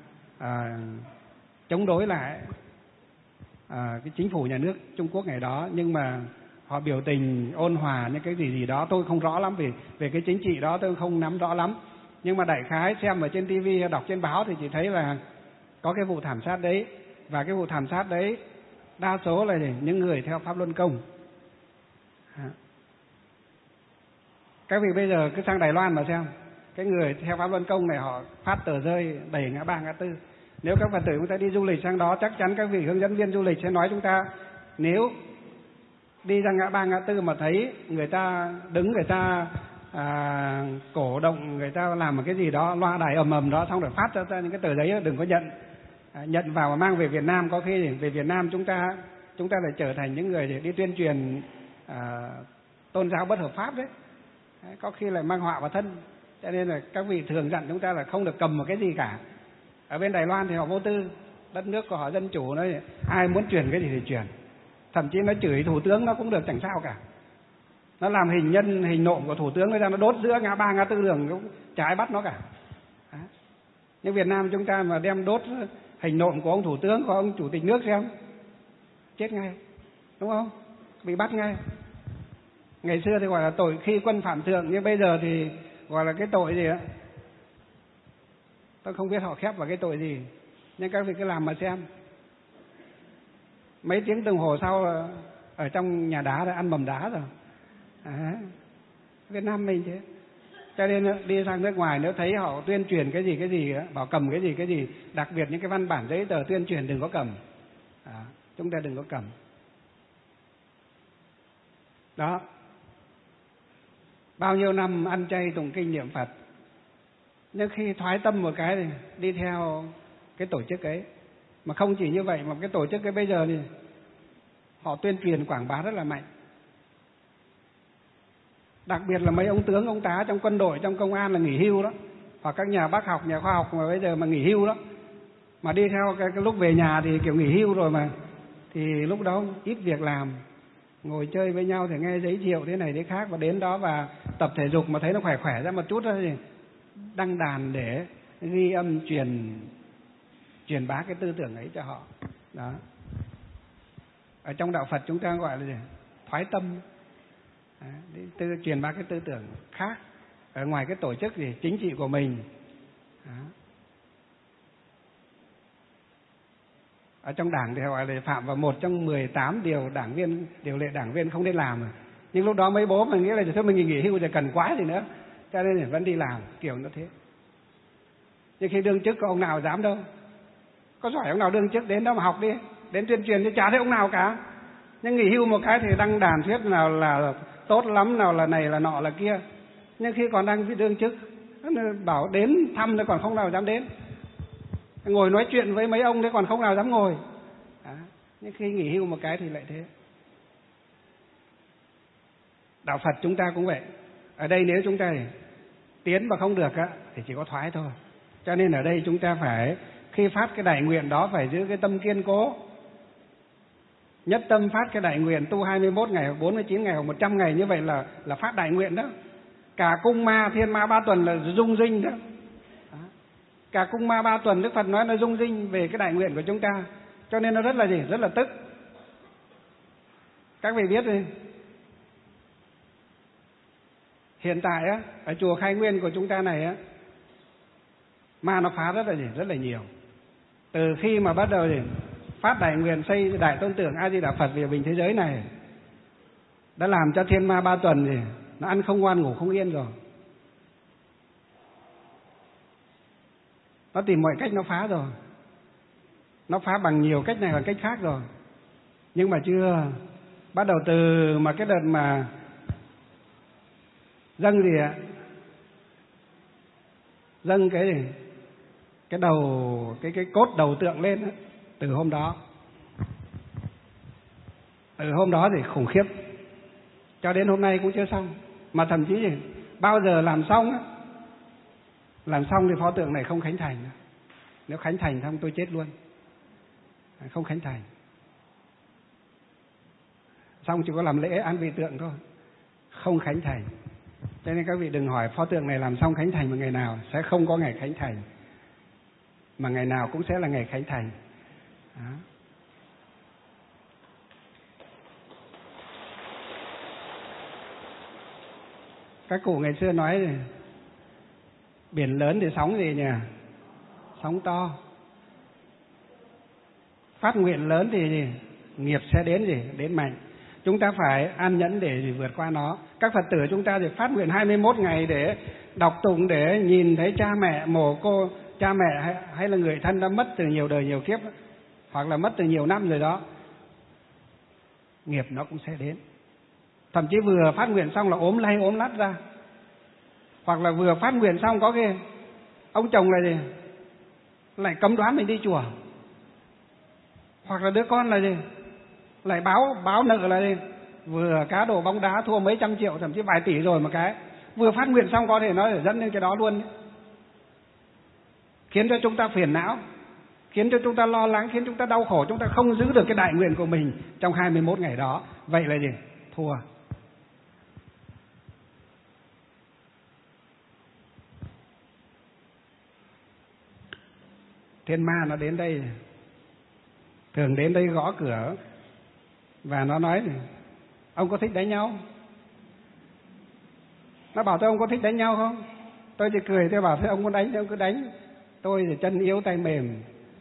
chống đối lại cái chính phủ nhà nước Trung Quốc ngày đó. Nhưng mà họ biểu tình ôn hòa những cái gì đó tôi không rõ lắm, về cái chính trị đó tôi không nắm rõ lắm. Nhưng mà đại khái xem ở trên TV, đọc trên báo thì chỉ thấy là có cái vụ thảm sát đấy. Và cái vụ thảm sát đấy đa số là những người theo pháp luân công. Các vị bây giờ cứ sang Đài Loan mà xem, cái người theo Pháp Luân Công này họ phát tờ rơi đầy ngã ba ngã tư. Nếu các Phật tử chúng ta đi du lịch sang đó, chắc chắn các vị hướng dẫn viên du lịch sẽ nói chúng ta, nếu đi ra ngã ba ngã tư mà thấy người ta đứng, người ta cổ động, người ta làm một cái gì đó, loa đài ầm ầm đó, xong rồi phát ra những cái tờ giấy đó, đừng có nhận. Nhận vào mà mang về Việt Nam, có khi về Việt Nam chúng ta lại trở thành những người để đi tuyên truyền tôn giáo bất hợp pháp đấy. Có khi lại mang họa vào thân. Cho nên là các vị thường dặn chúng ta là không được cầm một cái gì cả. Ở bên Đài Loan thì họ vô tư, đất nước của họ dân chủ, nói ai muốn truyền cái gì thì truyền. Thậm chí nó chửi thủ tướng nó cũng được, chẳng sao cả. Nó làm hình nhân, hình nộm của thủ tướng nó ra, nó đốt giữa ngã ba ngã tư đường, cũng chả ai bắt nó cả. Nhưng Việt Nam chúng ta mà đem đốt hình nộm của ông thủ tướng, của ông chủ tịch nước xem, chết ngay, đúng không? Bị bắt ngay. Ngày xưa thì gọi là tội khi quân phạm thượng, nhưng bây giờ thì gọi là cái tội gì á, tôi không biết họ khép vào cái tội gì, nhưng các vị cứ làm mà xem. Mấy tiếng đồng hồ sau ở trong nhà đá đã ăn mầm đá rồi. Việt Nam mình thế. Cho nên đi sang nước ngoài nếu thấy họ tuyên truyền cái gì đó, bảo cầm cái gì, đặc biệt những cái văn bản giấy tờ tuyên truyền đừng có cầm. Chúng ta đừng có cầm. Đó. Bao nhiêu năm ăn chay tụng kinh niệm Phật, nhưng khi thoái tâm một cái thì đi theo cái tổ chức ấy. Mà không chỉ như vậy, mà cái tổ chức ấy bây giờ thì họ tuyên truyền quảng bá rất là mạnh. Đặc biệt là mấy ông tướng, ông tá trong quân đội, trong công an là nghỉ hưu đó, hoặc các nhà bác học, nhà khoa học mà bây giờ mà nghỉ hưu đó, mà đi theo cái lúc về nhà thì kiểu nghỉ hưu rồi mà, thì lúc đó ít việc làm, ngồi chơi với nhau thì nghe giới thiệu thế này thế khác, và đến đó và tập thể dục mà thấy nó khỏe khỏe ra một chút thôi thì đăng đàn để ghi âm truyền bá cái tư tưởng ấy cho họ. Đó. Ở trong đạo Phật chúng ta gọi là gì? Thoái tâm. Truyền bá cái tư tưởng khác ở ngoài cái tổ chức gì chính trị của mình. Đó. Ở trong đảng thì gọi là phạm vào một trong 18 điều điều lệ đảng viên không nên làm. Nhưng lúc đó mấy bố mà nghĩ là thôi mình nghỉ hưu rồi cần quá gì nữa, cho nên vẫn đi làm kiểu nó thế. Nhưng khi đương chức có ông nào dám đâu, có giỏi ông nào đương chức đến đó mà học đi, đến tuyên truyền thì chả thấy ông nào cả. Nhưng nghỉ hưu một cái thì đăng đàn thuyết nào là tốt lắm, nào là này là nọ là kia. Nhưng khi còn đang đương chức bảo đến thăm thì còn không nào dám đến, ngồi nói chuyện với mấy ông đấy còn không nào dám ngồi. Nhưng khi nghỉ hưu một cái thì lại thế. Đạo Phật chúng ta cũng vậy. Ở đây nếu chúng ta tiến mà không được á thì chỉ có thoái thôi. Cho nên ở đây chúng ta phải, khi phát cái đại nguyện đó phải giữ cái tâm kiên cố. Nhất tâm phát cái đại nguyện, tu 21 ngày hoặc 49 ngày hoặc 100 ngày, như vậy là phát đại nguyện đó. Cả cung ma, thiên ma 3 tuần là rung rinh đó. Cả cung ma 3 tuần Đức Phật nói nó rung rinh về cái đại nguyện của chúng ta. Cho nên nó rất là gì? Rất là tức. Các vị biết đi, hiện tại á, ở chùa Khai Nguyên của chúng ta này á, ma nó phá rất là gì? Rất là nhiều. Từ khi mà bắt đầu thì phát đại nguyện xây đại tôn tượng A Di Đà Phật về bình thế giới này, đã làm cho thiên ma 3 tuần thì nó ăn không ngoan ngủ không yên rồi. Nó tìm mọi cách nó phá rồi. Nó phá bằng nhiều cách này và cách khác rồi. Nhưng mà chưa. Bắt đầu từ mà cái đợt mà dâng gì ạ? Dâng cái gì? Cái đầu, cái cốt đầu tượng lên đó. Từ hôm đó. Từ hôm đó thì khủng khiếp. Cho đến hôm nay cũng chưa xong. Mà thậm chí bao giờ làm xong á, làm xong thì pho tượng này không khánh thành. Nếu khánh thành xong tôi chết luôn. Không khánh thành. Xong chỉ có làm lễ an vị tượng thôi, không khánh thành. Cho nên các vị đừng hỏi pho tượng này làm xong khánh thành một ngày nào, sẽ không có ngày khánh thành. Mà ngày nào cũng sẽ là ngày khánh thành. Đó. Các cụ ngày xưa nói biển lớn thì sóng gì nhỉ? Sóng to. Phát nguyện lớn thì nghiệp sẽ đến gì? Đến mạnh. chúng ta phải an nhẫn để vượt qua nó. Các Phật tử chúng ta thì phát nguyện 21 ngày để đọc tụng, để nhìn thấy cha mẹ, mồ cô, cha mẹ hay là người thân đã mất từ nhiều đời nhiều kiếp, hoặc là mất từ nhiều năm rồi đó. Nghiệp nó cũng sẽ đến. Thậm chí vừa phát nguyện xong là ốm lay ốm lắt ra. Hoặc là vừa phát nguyện xong có cái ông chồng là gì? Lại cấm đoán mình đi chùa. Hoặc là đứa con là gì? Lại báo nợ là gì? Vừa cá độ bóng đá thua mấy trăm triệu, thậm chí vài tỷ rồi mà cái vừa phát nguyện xong có thể nó để dẫn lên cái đó luôn. Khiến cho chúng ta phiền não, khiến cho chúng ta lo lắng, khiến chúng ta đau khổ, chúng ta không giữ được cái đại nguyện của mình trong 21 ngày đó. Vậy là gì? Thua. Thiên ma nó đến đây, thường đến đây gõ cửa và nó nói: ông có thích đánh nhau? Nó bảo tôi: ông có thích đánh nhau không? Tôi chỉ cười, tôi bảo: thế ông muốn đánh thì ông cứ đánh. Tôi thì chân yếu tay mềm.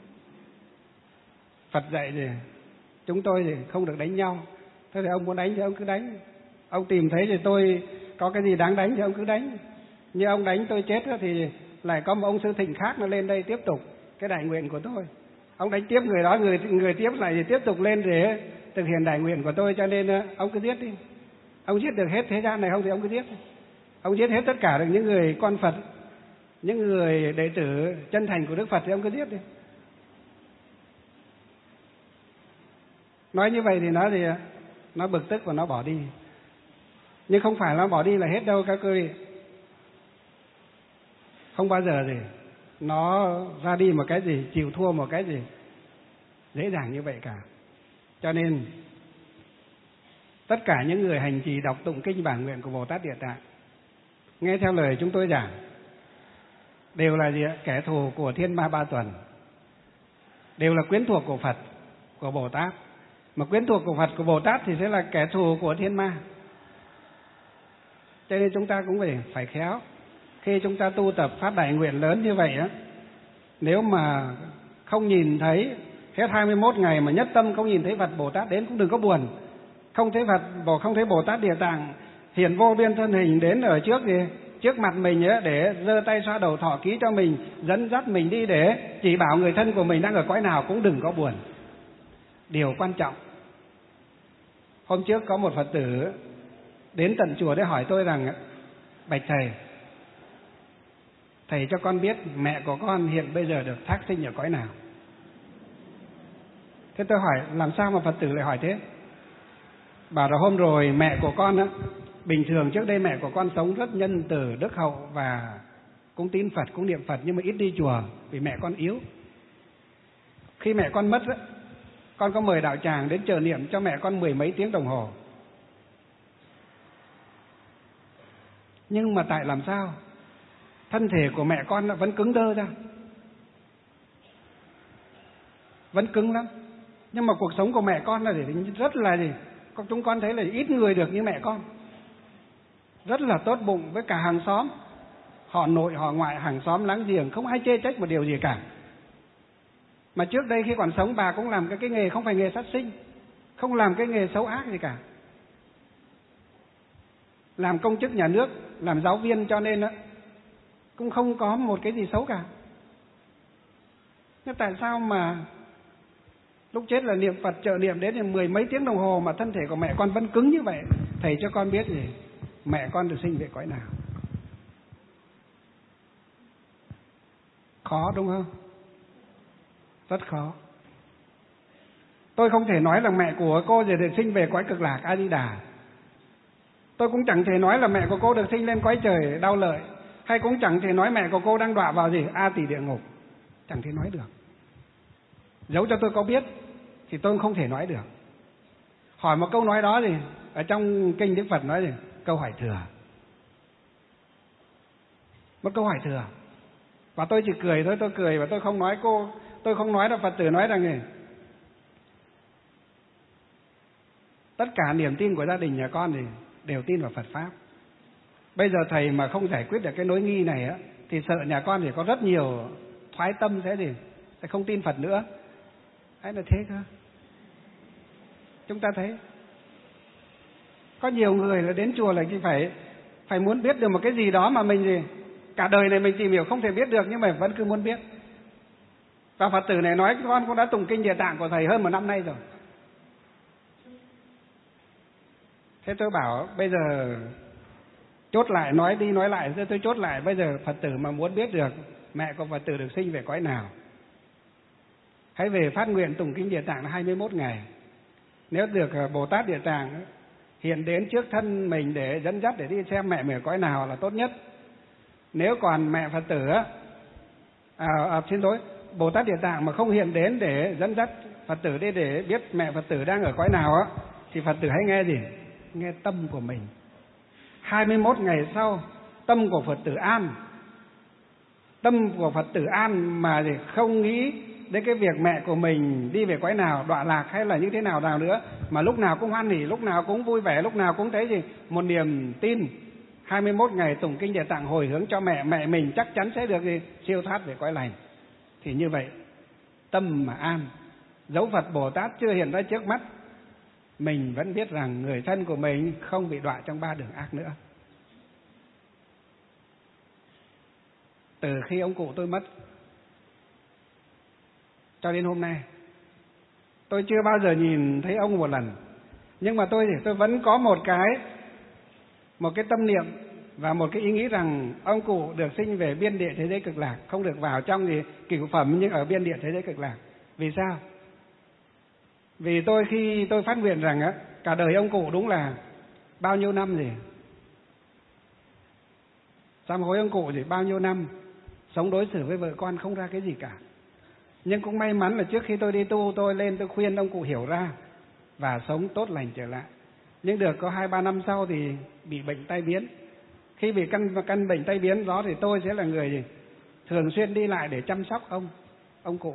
Phật dạy thì chúng tôi thì không được đánh nhau. Thế thì ông muốn đánh thì ông cứ đánh. Ông tìm thấy thì tôi có cái gì đáng đánh thì ông cứ đánh. Như ông đánh tôi chết thì lại có một ông Sư Thịnh khác nó lên đây tiếp tục cái đại nguyện của tôi. Ông đánh tiếp người đó, người tiếp lại thì tiếp tục lên để thực hiện đại nguyện của tôi. Cho nên ông cứ giết đi. Ông giết được hết thế gian này không thì ông cứ giết. Ông giết hết tất cả được những người con Phật, những người đệ tử chân thành của Đức Phật thì ông cứ giết đi. Nói như vậy thì nó bực tức và nó bỏ đi. Nhưng không phải nó bỏ đi là hết đâu các quý vị. Không bao giờ gì nó ra đi một cái gì, chịu thua một cái gì dễ dàng như vậy cả. Cho nên tất cả những người hành trì đọc tụng kinh bản nguyện của Bồ Tát Địa Tạng, nghe theo lời chúng tôi giảng, đều là gì ạ? Kẻ thù của thiên ma ba tuần, đều là quyến thuộc của Phật, của Bồ Tát. Mà quyến thuộc của Phật, của Bồ Tát thì sẽ là kẻ thù của thiên ma. Cho nên chúng ta cũng phải khéo. Khi chúng ta tu tập phát đại nguyện lớn như vậy á, nếu mà không nhìn thấy hết 21 ngày mà nhất tâm không nhìn thấy Phật Bồ Tát đến cũng đừng có buồn. Không thấy Phật, không thấy Bồ Tát Địa Tạng hiện vô biên thân hình đến ở trước mặt mình ấy, để giơ tay xoa đầu thọ ký cho mình, dẫn dắt mình đi để chỉ bảo người thân của mình đang ở cõi nào, cũng đừng có buồn. Điều quan trọng, hôm trước có một Phật tử đến tận chùa để hỏi tôi rằng: bạch thầy cho con biết mẹ của con hiện bây giờ được thác sinh ở cõi nào. Thế tôi hỏi: làm sao mà Phật tử lại hỏi thế? Bảo là hôm rồi mẹ của con á, bình thường trước đây mẹ của con sống rất nhân từ, đức hậu và cũng tín Phật, cũng niệm Phật, nhưng mà ít đi chùa vì mẹ con yếu. Khi mẹ con mất á, con có mời đạo tràng đến chờ niệm cho mẹ con 10 mấy tiếng đồng hồ. Nhưng mà tại làm sao thân thể của mẹ con vẫn cứng đơ ra, vẫn cứng lắm. Nhưng mà cuộc sống của mẹ con là rất là gì, chúng con thấy là ít người được như mẹ con. Rất là tốt bụng với cả hàng xóm, họ nội họ ngoại, hàng xóm láng giềng, không ai chê trách một điều gì cả. Mà trước đây khi còn sống bà cũng làm cái nghề không phải nghề sát sinh, không làm cái nghề xấu ác gì cả, làm công chức nhà nước, làm giáo viên, cho nên cũng không có một cái gì xấu cả. Nhưng tại sao mà lúc chết là niệm Phật trợ niệm đến thì 10 mấy tiếng đồng hồ mà thân thể của mẹ con vẫn cứng như vậy? Thầy cho con biết gì, mẹ con được sinh về cõi nào? Khó đúng không? Rất khó. Tôi không thể nói là mẹ của cô giờ được sinh về cõi cực lạc A Di Đà. Tôi cũng chẳng thể nói là mẹ của cô được sinh lên cõi trời Đau Lợi, hay cũng chẳng thể nói mẹ của cô đang đọa vào gì A Tỳ địa ngục. Chẳng thể nói được. Dẫu cho tôi có biết thì tôi không thể nói được. Hỏi một câu nói đó gì ở trong kinh Đức Phật nói gì? Câu hỏi thừa. Một câu hỏi thừa. Và tôi chỉ cười thôi, tôi cười và tôi không nói cô, tôi không nói là Phật tử nói rằng này, tất cả niềm tin của gia đình nhà con thì đều tin vào Phật Pháp. Bây giờ thầy mà không giải quyết được cái nỗi nghi này á, thì sợ nhà con thì có rất nhiều thoái tâm sẽ không tin Phật nữa. Hay là thế cơ? Chúng ta thấy Có nhiều người là đến chùa là phải muốn biết được một cái gì đó mà mình gì cả đời này mình tìm hiểu không thể biết được, nhưng mà vẫn cứ muốn biết. Và Phật tử này nói con cũng đã tụng kinh Địa Tạng của thầy hơn 1 năm nay rồi. Thế tôi bảo bây giờ chốt lại, nói đi nói lại, tôi chốt lại bây giờ Phật tử mà muốn biết được mẹ của Phật tử được sinh về cõi nào, hãy về phát nguyện tụng kinh Địa Tạng là 21 ngày. Nếu được Bồ Tát Địa Tạng hiện đến trước thân mình để dẫn dắt để đi xem mẹ mình ở cõi nào là tốt nhất. Nếu còn mẹ Phật tử xin lỗi, Bồ Tát Địa Tạng mà không hiện đến để dẫn dắt Phật tử đi để biết mẹ Phật tử đang ở cõi nào á, thì Phật tử hãy nghe gì? Nghe tâm của mình. 21 ngày sau tâm của Phật tử an. Tâm của Phật tử an mà thì không nghĩ đến cái việc mẹ của mình đi về cõi nào, đọa lạc hay là như thế nào nữa, mà lúc nào cũng hoan hỉ, lúc nào cũng vui vẻ, lúc nào cũng thấy gì? Một niềm tin. 21 ngày tụng kinh Địa Tạng hồi hướng cho mẹ mình chắc chắn sẽ được gì? Siêu thoát về cõi lành. Thì như vậy tâm mà an, dấu Phật Bồ Tát chưa hiện ra trước mắt, mình vẫn biết rằng người thân của mình không bị đọa trong 3 đường ác nữa. Từ khi ông cụ tôi mất cho đến hôm nay, tôi chưa bao giờ nhìn thấy ông một lần. Nhưng mà tôi vẫn có một cái tâm niệm và một cái ý nghĩ rằng ông cụ được sinh về biên địa thế giới cực lạc, không được vào trong cửu phẩm nhưng ở biên địa thế giới cực lạc. Vì sao? Vì khi tôi phát nguyện rằng cả đời ông cụ đúng là bao nhiêu năm gì? Sám hối ông cụ gì bao nhiêu năm sống đối xử với vợ con không ra cái gì cả. Nhưng cũng may mắn là trước khi tôi đi tu, tôi lên tôi khuyên ông cụ hiểu ra và sống tốt lành trở lại. Nhưng được có 2-3 năm sau thì bị bệnh tai biến. Khi bị căn bệnh tai biến đó thì tôi sẽ là người thường xuyên đi lại để chăm sóc ông cụ.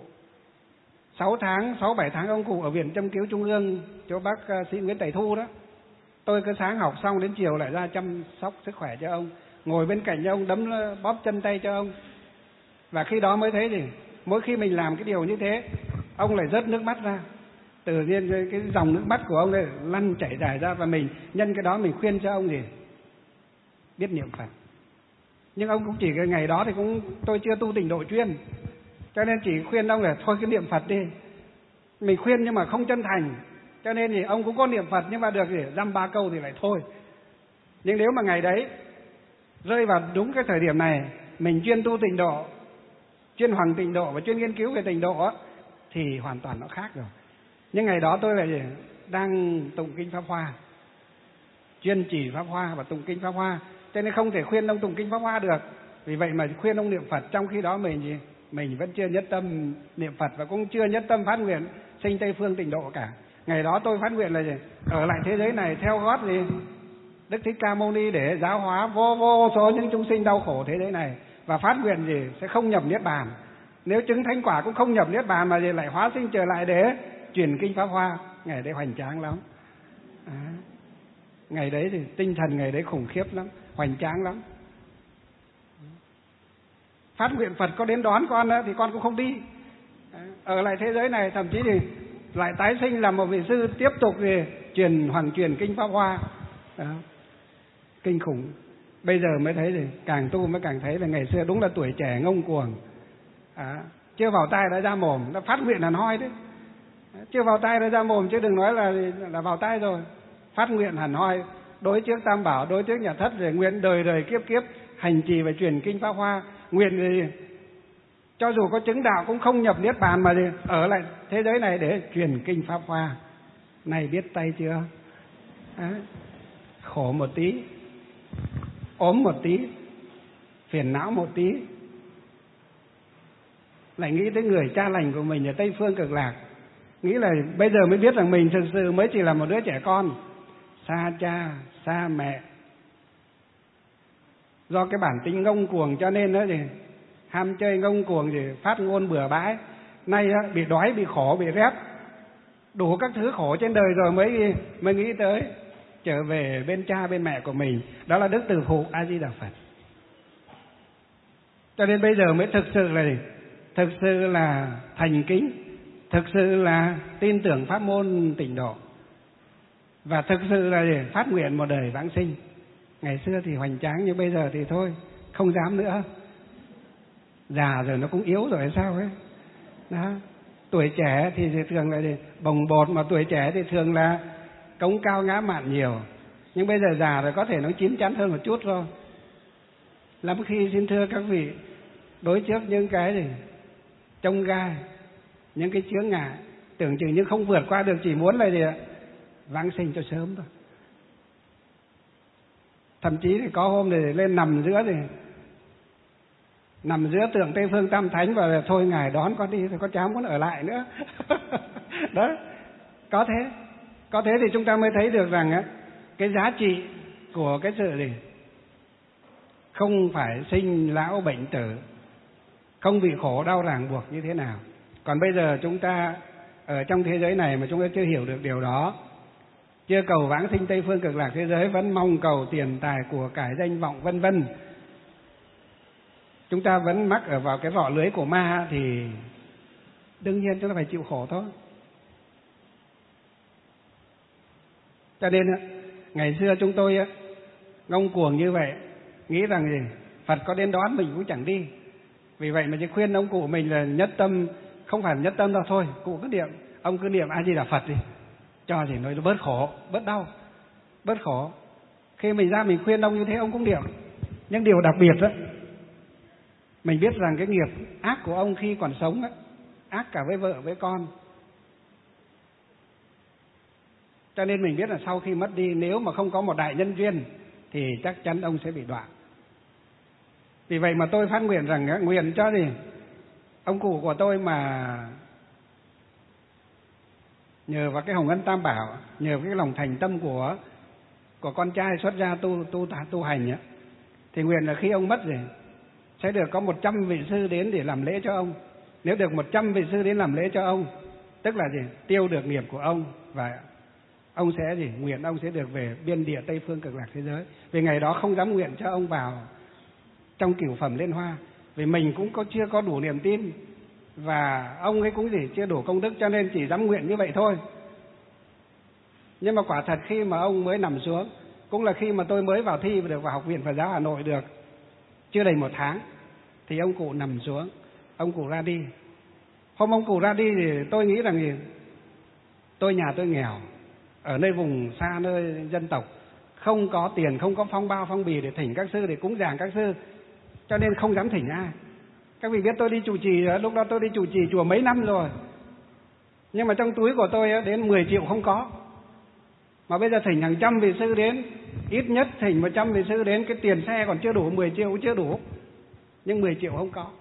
6-7 tháng ông cụ ở viện châm cứu trung ương chỗ bác sĩ Nguyễn Tài Thu đó. Tôi cứ sáng học xong đến chiều lại ra chăm sóc sức khỏe cho ông, ngồi bên cạnh cho ông, đấm bóp chân tay cho ông. Và khi đó mới thấy gì? Mỗi khi mình làm cái điều như thế, ông lại rớt nước mắt ra. Tự nhiên cái dòng nước mắt của ông này lăn chảy dài ra, và mình nhân cái đó mình khuyên cho ông gì? Biết niệm Phật. Nhưng ông cũng chỉ cái ngày đó thì tôi chưa tu tịnh độ chuyên, cho nên chỉ khuyên ông là thôi cứ niệm Phật đi. Mình khuyên nhưng mà không chân thành, cho nên thì ông cũng có niệm Phật nhưng mà được gì? Dăm 3 câu thì lại thôi. Nhưng nếu mà ngày đấy rơi vào đúng cái thời điểm này, mình chuyên tu tịnh độ, chuyên hoằng tịnh độ và chuyên nghiên cứu về tịnh độ thì hoàn toàn nó khác rồi. Nhưng ngày đó tôi lại đang tụng kinh Pháp Hoa, chuyên chỉ Pháp Hoa và tụng kinh Pháp Hoa, cho nên không thể khuyên ông tụng kinh Pháp Hoa được. Vì vậy mà khuyên ông niệm Phật, trong khi đó mình vẫn chưa nhất tâm niệm Phật và cũng chưa nhất tâm phát nguyện sinh Tây Phương tịnh độ cả. Ngày đó tôi phát nguyện là ở lại thế giới này theo gót Đức Thích Ca Mâu Ni để giáo hóa vô số những chúng sinh đau khổ thế giới này, và phát nguyện sẽ không nhập niết bàn. Nếu chứng thánh quả cũng không nhập niết bàn mà lại hóa sinh trở lại để truyền kinh Pháp Hoa. Ngày đấy hoành tráng lắm. Ngày đấy thì tinh thần ngày đấy khủng khiếp lắm, hoành tráng lắm. Phát nguyện Phật có đến đón con thì con cũng không đi. Ở lại thế giới này, thậm chí thì lại tái sinh làm một vị sư tiếp tục truyền kinh Pháp Hoa. Đó. Kinh khủng. Bây giờ mới thấy càng tu mới càng thấy là ngày xưa đúng là tuổi trẻ ngông cuồng. Chưa vào tai đã ra mồm, đã phát nguyện hẳn hoi đấy. Chưa vào tai đã ra mồm chứ đừng nói là vào tai rồi. Phát nguyện hẳn hoi, đối trước Tam Bảo, đối trước Nhà Thất, để nguyện đời đời kiếp kiếp hành trì và truyền kinh Pháp Hoa. Nguyện cho dù có chứng đạo cũng không nhập niết bàn mà ở lại thế giới này để truyền kinh Pháp Hoa. Này biết tay chưa? Khổ một tí, ốm một tí, phiền não một tí, lại nghĩ tới người cha lành của mình ở Tây Phương Cực Lạc, nghĩ là bây giờ mới biết rằng mình thực sự mới chỉ là một đứa trẻ con, xa cha, xa mẹ. Do cái bản tính ngông cuồng cho nên ham chơi ngông cuồng phát ngôn bừa bãi. Nay bị đói, bị khổ, bị rét, đủ các thứ khổ trên đời rồi mới nghĩ tới trở về bên cha bên mẹ của mình. Đó là Đức Từ Phụ A Di Đà Phật. Cho nên bây giờ mới thực sự là thành kính, thực sự là tin tưởng pháp môn tịnh độ. và thực sự là để phát nguyện một đời vãng sinh. Ngày xưa thì hoành tráng, nhưng bây giờ thì thôi, không dám nữa. Già rồi nó cũng yếu rồi hay sao ấy. Đó. Tuổi trẻ thì thường là bồng bột, mà tuổi trẻ thì thường là cống cao ngã mạn nhiều. Nhưng bây giờ già rồi có thể nó chín chắn hơn một chút thôi. Lắm khi xin thưa các vị, đối trước những cái gì chông gai, những cái chướng ngại tưởng chừng như không vượt qua được, chỉ muốn là gì ạ? Vãng sinh cho sớm thôi. Thậm chí thì có hôm thì lên nằm giữa tượng Tây Phương Tam Thánh và thôi Ngài đón con đi, thì con cháu muốn ở lại nữa. Đó, có thế thì chúng ta mới thấy được rằng á, cái giá trị của cái sự gì không phải sinh lão bệnh tử, không bị khổ đau ràng buộc như thế nào. Còn bây giờ chúng ta ở trong thế giới này mà chúng ta chưa hiểu được điều đó, chưa cầu vãng sinh Tây Phương Cực Lạc thế giới, vẫn mong cầu tiền tài của cải danh vọng vân vân, chúng ta vẫn mắc ở vào cái vỏ lưới của ma, thì đương nhiên chúng ta phải chịu khổ thôi. Cho nên ngày xưa chúng tôi ngông cuồng như vậy, nghĩ rằng gì Phật có đến đón mình cũng chẳng đi. Vì vậy mà chỉ khuyên ông cụ mình là nhất tâm, không phải nhất tâm đâu, thôi cụ cứ niệm, ông cứ niệm A Di Đà Phật đi, cho thì nó bớt khổ, bớt đau, bớt khổ. Khi mình ra mình khuyên ông như thế, ông cũng niệm. Nhưng điều đặc biệt đó, mình biết rằng cái nghiệp ác của ông khi còn sống đó, ác cả với vợ với con. Cho nên mình biết là sau khi mất đi, nếu mà không có một đại nhân duyên thì chắc chắn ông sẽ bị đoạn. Vì vậy mà tôi phát nguyện rằng nguyện cho gì ông cụ của tôi mà nhờ vào cái hồng ân tam bảo, nhờ cái lòng thành tâm của con trai xuất gia tu hành ấy, thì nguyện là khi ông mất rồi sẽ được có 100 vị sư đến để làm lễ cho ông. Nếu được 100 vị sư đến làm lễ cho ông, tức là gì tiêu được nghiệp của ông, và ông sẽ nguyện ông sẽ được về biên địa Tây Phương Cực Lạc thế giới. Vì ngày đó không dám nguyện cho ông vào trong cửu phẩm Liên Hoa, vì mình cũng chưa có đủ niềm tin, và ông ấy cũng chưa đủ công đức, cho nên chỉ dám nguyện như vậy thôi. Nhưng mà quả thật khi mà ông mới nằm xuống, cũng là khi mà tôi mới vào thi và được vào Học viện Phật giáo Hà Nội được chưa đầy 1 tháng, thì ông cụ nằm xuống, ông cụ ra đi. Hôm ông cụ ra đi thì tôi nghĩ rằng nhà tôi nghèo, ở nơi vùng xa, nơi dân tộc, không có tiền, không có phong bao phong bì để thỉnh các sư, để cúng dường các sư, cho nên không dám thỉnh ai. Các vị biết tôi đi trụ trì, lúc đó tôi đi trụ trì chùa mấy năm rồi, nhưng mà trong túi của tôi đến 10 triệu không có. Mà bây giờ thỉnh hàng trăm vị sư đến, ít nhất thỉnh 100 vị sư đến, cái tiền xe còn chưa đủ, 10 triệu cũng chưa đủ, nhưng 10 triệu không có,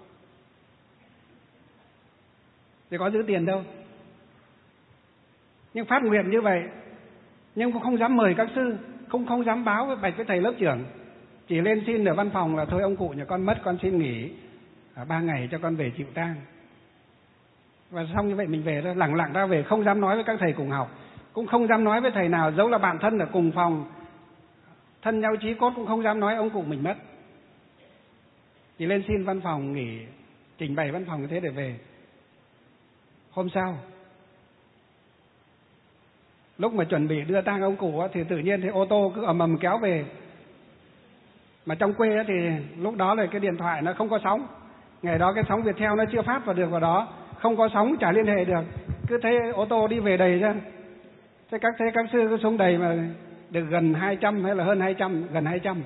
thì có giữ tiền đâu. Nhưng phát nguyện như vậy, nhưng cũng không dám mời các sư, không dám báo với bạch với thầy lớp trưởng, chỉ lên xin ở văn phòng là thôi ông cụ nhà con mất, con xin nghỉ 3 ngày cho con về chịu tang. Và xong như vậy mình về đó, lẳng lặng ra về, không dám nói với các thầy cùng học, cũng không dám nói với thầy nào, dẫu là bạn thân ở cùng phòng, thân nhau chí cốt, cũng không dám nói ông cụ mình mất. Chỉ lên xin văn phòng nghỉ, trình bày văn phòng như thế để về. Hôm sau, lúc mà chuẩn bị đưa tang ông cụ thì tự nhiên thấy ô tô cứ ầm ầm kéo về. Mà trong quê thì lúc đó là cái điện thoại nó không có sóng, ngày đó cái sóng Viettel nó chưa phát vào được vào đó, không có sóng, chả liên hệ được, cứ thấy ô tô đi về đầy ra. Thế các sư cứ xuống đầy mà được gần 200 hay là hơn 200, gần 200.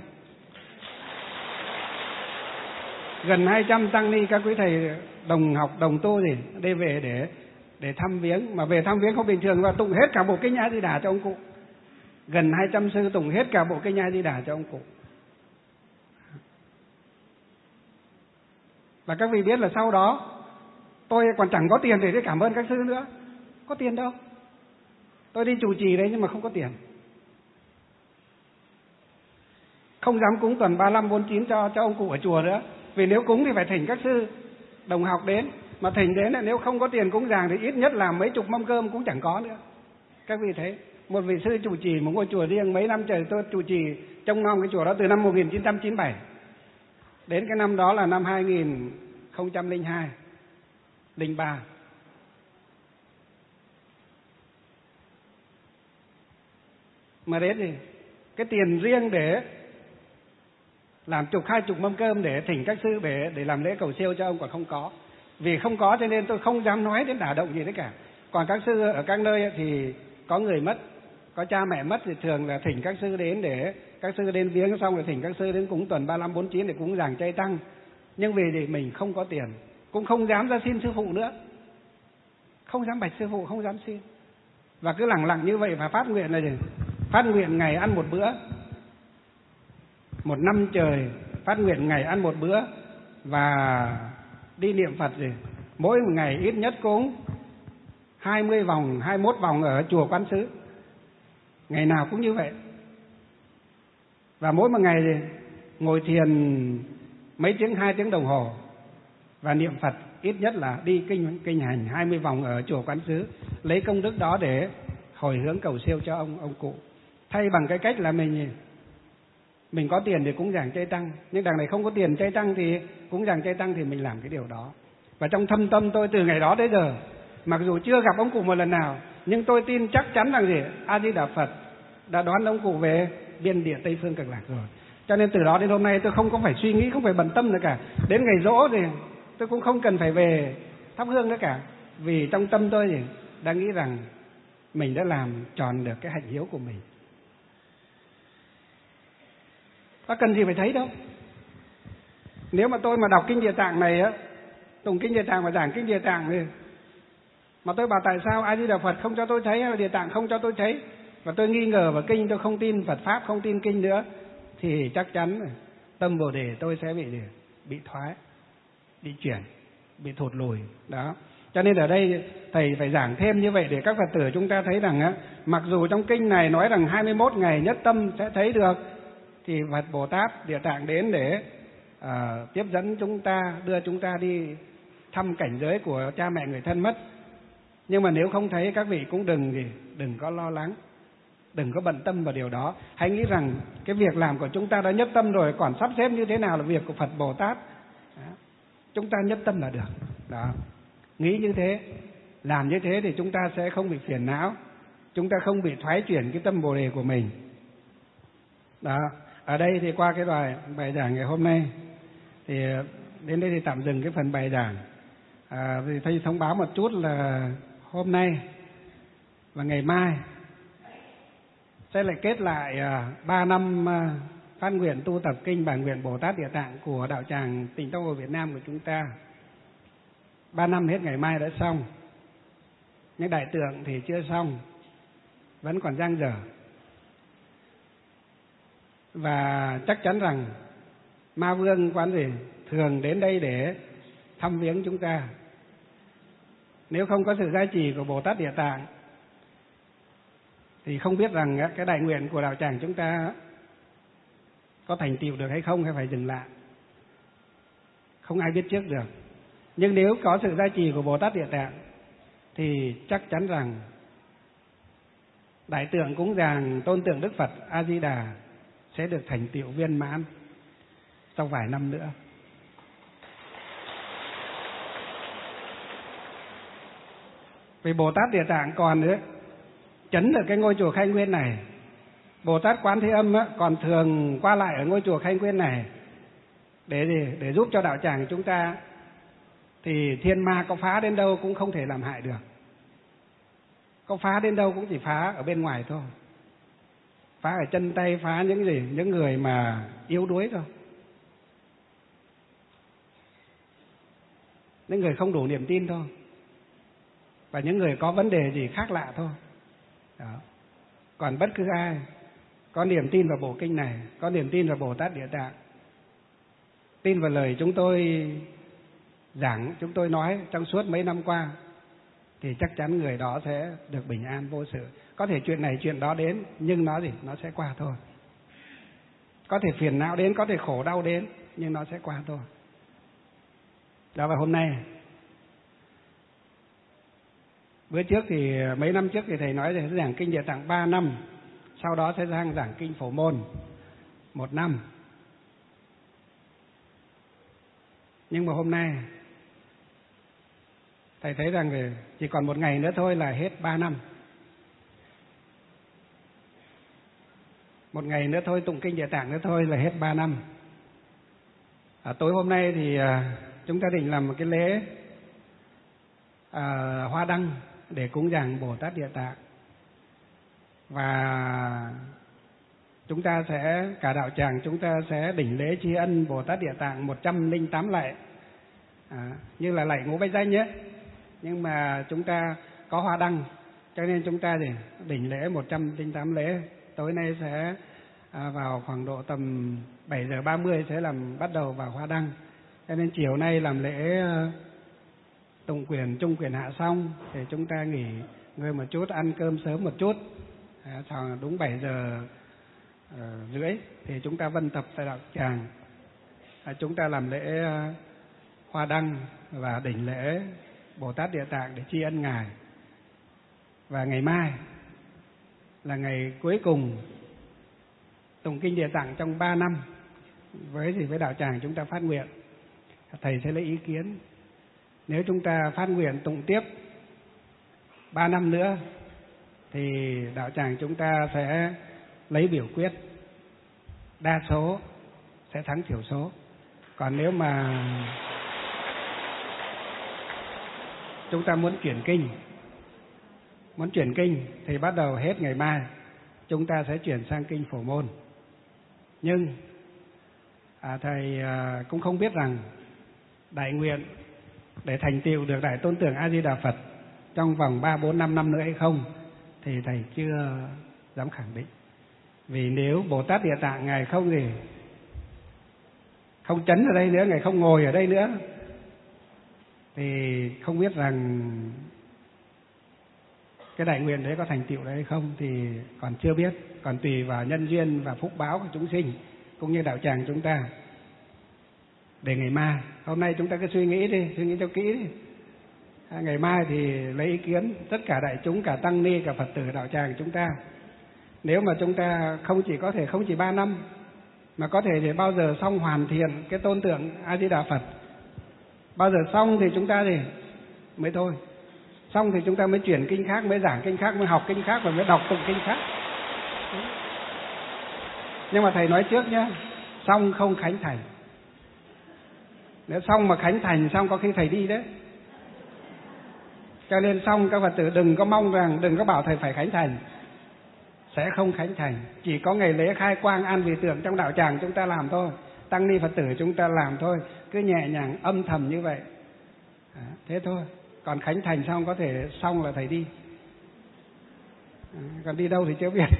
Gần 200 tăng ni các quý thầy đồng học, đồng tu đi về để thăm viếng. Mà về thăm viếng không bình thường, và tụng hết cả bộ kinh A Di Đà cho ông cụ. Gần 200 sư tụng hết cả bộ kinh A Di Đà cho ông cụ. Và các vị biết là sau đó tôi còn chẳng có tiền để cảm ơn các sư nữa. Có tiền đâu. Tôi đi trụ trì đấy nhưng mà không có tiền. Không dám cúng tuần 35, 49 cho ông cụ ở chùa nữa. Vì nếu cúng thì phải thỉnh các sư đồng học đến. Mà thỉnh đến là nếu không có tiền cúng dường thì ít nhất là mấy chục mâm cơm cũng chẳng có nữa. Các vị thấy, một vị sư trụ trì một ngôi chùa riêng mấy năm trời, tôi trụ trì trông nom cái chùa đó từ năm 1997. Đến cái năm đó là năm 2002, 03. mà đến thì cái tiền riêng để làm 20 mâm cơm để thỉnh các sư để làm lễ cầu siêu cho ông còn không có. Vì không có cho nên tôi không dám nói đến đả động gì đấy cả. Còn các sư ở các nơi thì có người mất, có cha mẹ mất thì thường là thỉnh các sư đến để các sư đến viếng, xong rồi thỉnh các sư đến cúng tuần 35 49 để cúng giảng chay tăng. Nhưng vì thì mình không có tiền, cũng không dám ra xin sư phụ nữa, không dám bạch sư phụ, không dám xin, và cứ lẳng lặng như vậy và phát nguyện là gì? Phát nguyện ngày ăn một bữa, 1 năm trời phát nguyện ngày ăn một bữa, và đi niệm Phật gì mỗi một ngày ít nhất cúng 20 vòng 21 vòng ở chùa Quán Sứ, ngày nào cũng như vậy. Và mỗi một ngày thì ngồi thiền mấy tiếng, 2 tiếng đồng hồ, và niệm Phật ít nhất là đi kinh hành 20 vòng ở chùa Quán Sứ, lấy công đức đó để hồi hướng cầu siêu cho ông cụ. Thay bằng cái cách là mình có tiền để cúng giảng chay tăng, nhưng đằng này không có tiền chay tăng thì cúng giảng chay tăng thì mình làm cái điều đó. Và trong thâm tâm tôi từ ngày đó đến giờ, mặc dù chưa gặp ông cụ một lần nào, nhưng tôi tin chắc chắn rằng gì? A Di Đà Phật đã đón ông cụ về biên địa Tây Phương Cực Lạc rồi. Cho nên từ đó đến hôm nay tôi không có phải suy nghĩ, không phải bận tâm nữa cả. Đến ngày giỗ thì tôi cũng không cần phải về thắp hương nữa cả, vì trong tâm tôi thì đang nghĩ rằng mình đã làm tròn được cái hạnh hiếu của mình. Có cần gì phải thấy đâu. Nếu mà tôi mà đọc kinh Địa Tạng này á, tụng kinh Địa Tạng và giảng kinh Địa Tạng thì mà tôi bảo tại sao A Di Đà Phật không cho tôi thấy, hay là Địa Tạng không cho tôi thấy, và tôi nghi ngờ vào kinh, tôi không tin Phật pháp, không tin kinh nữa, thì chắc chắn tâm Bồ Đề tôi sẽ bị thoái, bị chuyển, bị thụt lùi đó. Cho nên ở đây thầy phải giảng thêm như vậy để các Phật tử chúng ta thấy rằng á, mặc dù trong kinh này nói rằng 21 ngày nhất tâm sẽ thấy được, thì Phật Bồ Tát Địa Tạng đến để tiếp dẫn chúng ta, đưa chúng ta đi thăm cảnh giới của cha mẹ người thân mất. Nhưng mà nếu không thấy, các vị cũng đừng có lo lắng, đừng có bận tâm vào điều đó. Hãy nghĩ rằng cái việc làm của chúng ta đã nhất tâm rồi, còn sắp xếp như thế nào là việc của Phật Bồ Tát. Đó. Chúng ta nhất tâm là được. Đó. Nghĩ như thế, làm như thế thì chúng ta sẽ không bị phiền não, chúng ta không bị thoái chuyển cái tâm Bồ Đề của mình. Đó. Ở đây thì qua cái bài giảng ngày hôm nay thì đến đây thì tạm dừng cái phần bài giảng. Thì thầy thông báo một chút là hôm nay và ngày mai sẽ lại kết lại 3 năm phát nguyện tu tập kinh Bản Nguyện Bồ Tát Địa Tạng của đạo tràng Tịnh Tông ở Việt Nam của chúng ta. 3 năm hết ngày mai đã xong, nhưng đại tượng thì chưa xong, vẫn còn dang dở. Và chắc chắn rằng Ma Vương Quán gì thường đến đây để thăm viếng chúng ta. Nếu không có sự gia trì của Bồ Tát Địa Tạng thì không biết rằng cái đại nguyện của đạo tràng chúng ta có thành tựu được hay không, hay phải dừng lại. Không ai biết trước được. Nhưng nếu có sự gia trì của Bồ Tát Địa Tạng thì chắc chắn rằng đại tượng cúng dường tôn tượng Đức Phật A Di Đà sẽ được thành tựu viên mãn trong vài năm nữa. Vì Bồ Tát Địa Tạng còn nữa chấn được cái ngôi chùa Khai Nguyên này. Bồ Tát Quán Thế Âm còn thường qua lại ở ngôi chùa Khai Nguyên này để giúp cho đạo tràng chúng ta, thì thiên ma có phá đến đâu cũng không thể làm hại được. Có phá đến đâu cũng chỉ phá ở bên ngoài thôi, phá ở chân tay, phá những người mà yếu đuối thôi, những người không đủ niềm tin thôi, và những người có vấn đề gì khác lạ thôi. Đó. Còn bất cứ ai có niềm tin vào bộ kinh này, có niềm tin vào Bồ Tát Địa Tạng, tin vào lời chúng tôi giảng, chúng tôi nói trong suốt mấy năm qua, thì chắc chắn người đó sẽ được bình an vô sự. Có thể chuyện này chuyện đó đến, nhưng nó sẽ qua thôi. Có thể phiền não đến, có thể khổ đau đến, nhưng nó sẽ qua thôi. Đó, và hôm nay, bữa trước thì mấy năm trước thì thầy nói là giảng kinh Địa Tạng 3 năm, sau đó sẽ sang giảng kinh Phổ Môn 1 năm. Nhưng mà hôm nay thầy thấy rằng chỉ còn 1 ngày nữa thôi là hết 3 năm. một ngày nữa thôi, tụng kinh Địa Tạng nữa thôi là hết 3 năm. Tối hôm nay thì chúng ta định làm một cái lễ hoa đăng để cúng dường Bồ Tát Địa Tạng. Và chúng ta sẽ, cả đạo tràng chúng ta sẽ đỉnh lễ tri ân Bồ Tát Địa Tạng 108 lạy, như là lạy Ngũ Bách Danh nhé. Nhưng mà chúng ta có hoa đăng, cho nên chúng ta thì đỉnh lễ 108 lễ. Tối nay sẽ vào khoảng độ tầm 7:30 sẽ bắt đầu vào hoa đăng. Cho nên chiều nay làm lễ tụng quyền trung quyền hạ xong thì chúng ta nghỉ ngơi một chút, ăn cơm sớm một chút. Sau đúng 7:30 thì chúng ta vân tập tại đạo tràng. Chúng ta làm lễ hoa đăng và đỉnh lễ Bồ Tát Địa Tạng để tri ân Ngài. Và ngày mai là ngày cuối cùng tụng kinh Địa Tạng trong 3 năm. Với đạo tràng chúng ta phát nguyện, thầy sẽ lấy ý kiến. Nếu chúng ta phát nguyện tụng tiếp 3 năm nữa thì đạo tràng chúng ta sẽ lấy biểu quyết, đa số sẽ thắng thiểu số. Còn nếu mà chúng ta muốn chuyển kinh thì bắt đầu hết ngày mai chúng ta sẽ chuyển sang kinh Phổ Môn. Nhưng thầy cũng không biết rằng đại nguyện để thành tựu được Đại Tôn Tưởng A Di Đà Phật trong vòng 3, 4, 5 năm nữa hay không thì thầy chưa dám khẳng định. Vì nếu Bồ Tát Địa Tạng Ngài không chấn ở đây nữa, Ngài không ngồi ở đây nữa, thì không biết rằng cái đại nguyện đấy có thành tựu đấy hay không thì còn chưa biết, còn tùy vào nhân duyên và phúc báo của chúng sinh cũng như đạo tràng chúng ta. Để ngày mai, hôm nay chúng ta cứ suy nghĩ cho kỹ đi. Ngày mai thì lấy ý kiến tất cả đại chúng, cả tăng ni, cả Phật tử đạo tràng chúng ta. Nếu mà chúng ta không chỉ 3 năm mà có thể thì bao giờ xong hoàn thiện cái tôn tượng A Di Đà Phật, bao giờ xong thì chúng ta thì mới thôi. Xong thì chúng ta mới chuyển kinh khác, mới giảng kinh khác, mới học kinh khác và mới đọc tụng kinh khác. Nhưng mà thầy nói trước nhé, xong không khánh thành. Nếu xong mà khánh thành xong có khi thầy đi đấy. Cho nên xong các Phật tử đừng có mong rằng, đừng có bảo thầy phải khánh thành. Sẽ không khánh thành. Chỉ có ngày lễ khai quang an vị tượng trong đạo tràng chúng ta làm thôi, tăng ni Phật tử chúng ta làm thôi, cứ nhẹ nhàng âm thầm như vậy. Thế thôi. Còn khánh thành xong có thể xong là thầy đi. Còn đi đâu thì chưa biết.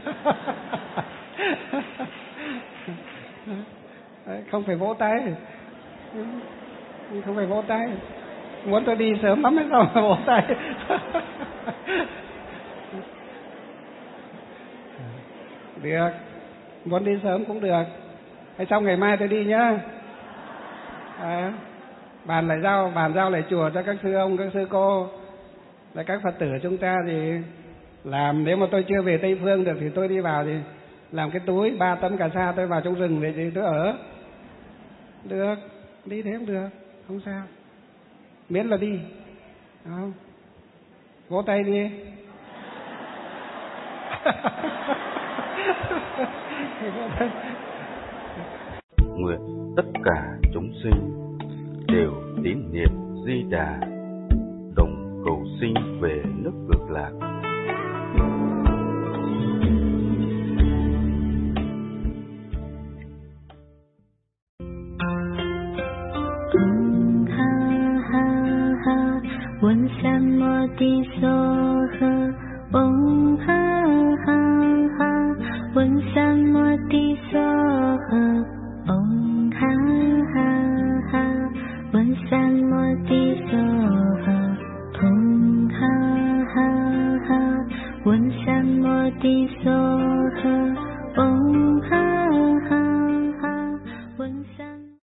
Không phải vỗ tay. Không phải vỗ tay. Muốn tôi đi sớm lắm hay sao mà vỗ tay. Được. Muốn đi sớm cũng được. Hay xong ngày mai tôi đi nhá. Bàn giao lại chùa cho các sư ông, các sư cô, là các Phật tử chúng ta thì làm. Nếu mà tôi chưa về Tây Phương được thì tôi đi vào thì làm cái túi 3 tấm cà sa, tôi vào trong rừng để thì tôi ở. Được, đi thế cũng được, không sao. Miễn là đi, không? Vỗ tay đi. Nguyện tất cả chúng sinh đều tín niệm Di Đà, đồng cầu sinh về nước Cực Lạc. One Samoti Soha, Om Ha Ha Ha. One Samoti Soha, Om Ha Ha Ha. One Samoti Soha, Om Ha Ha Ha. One Samoti Soha, Om Ha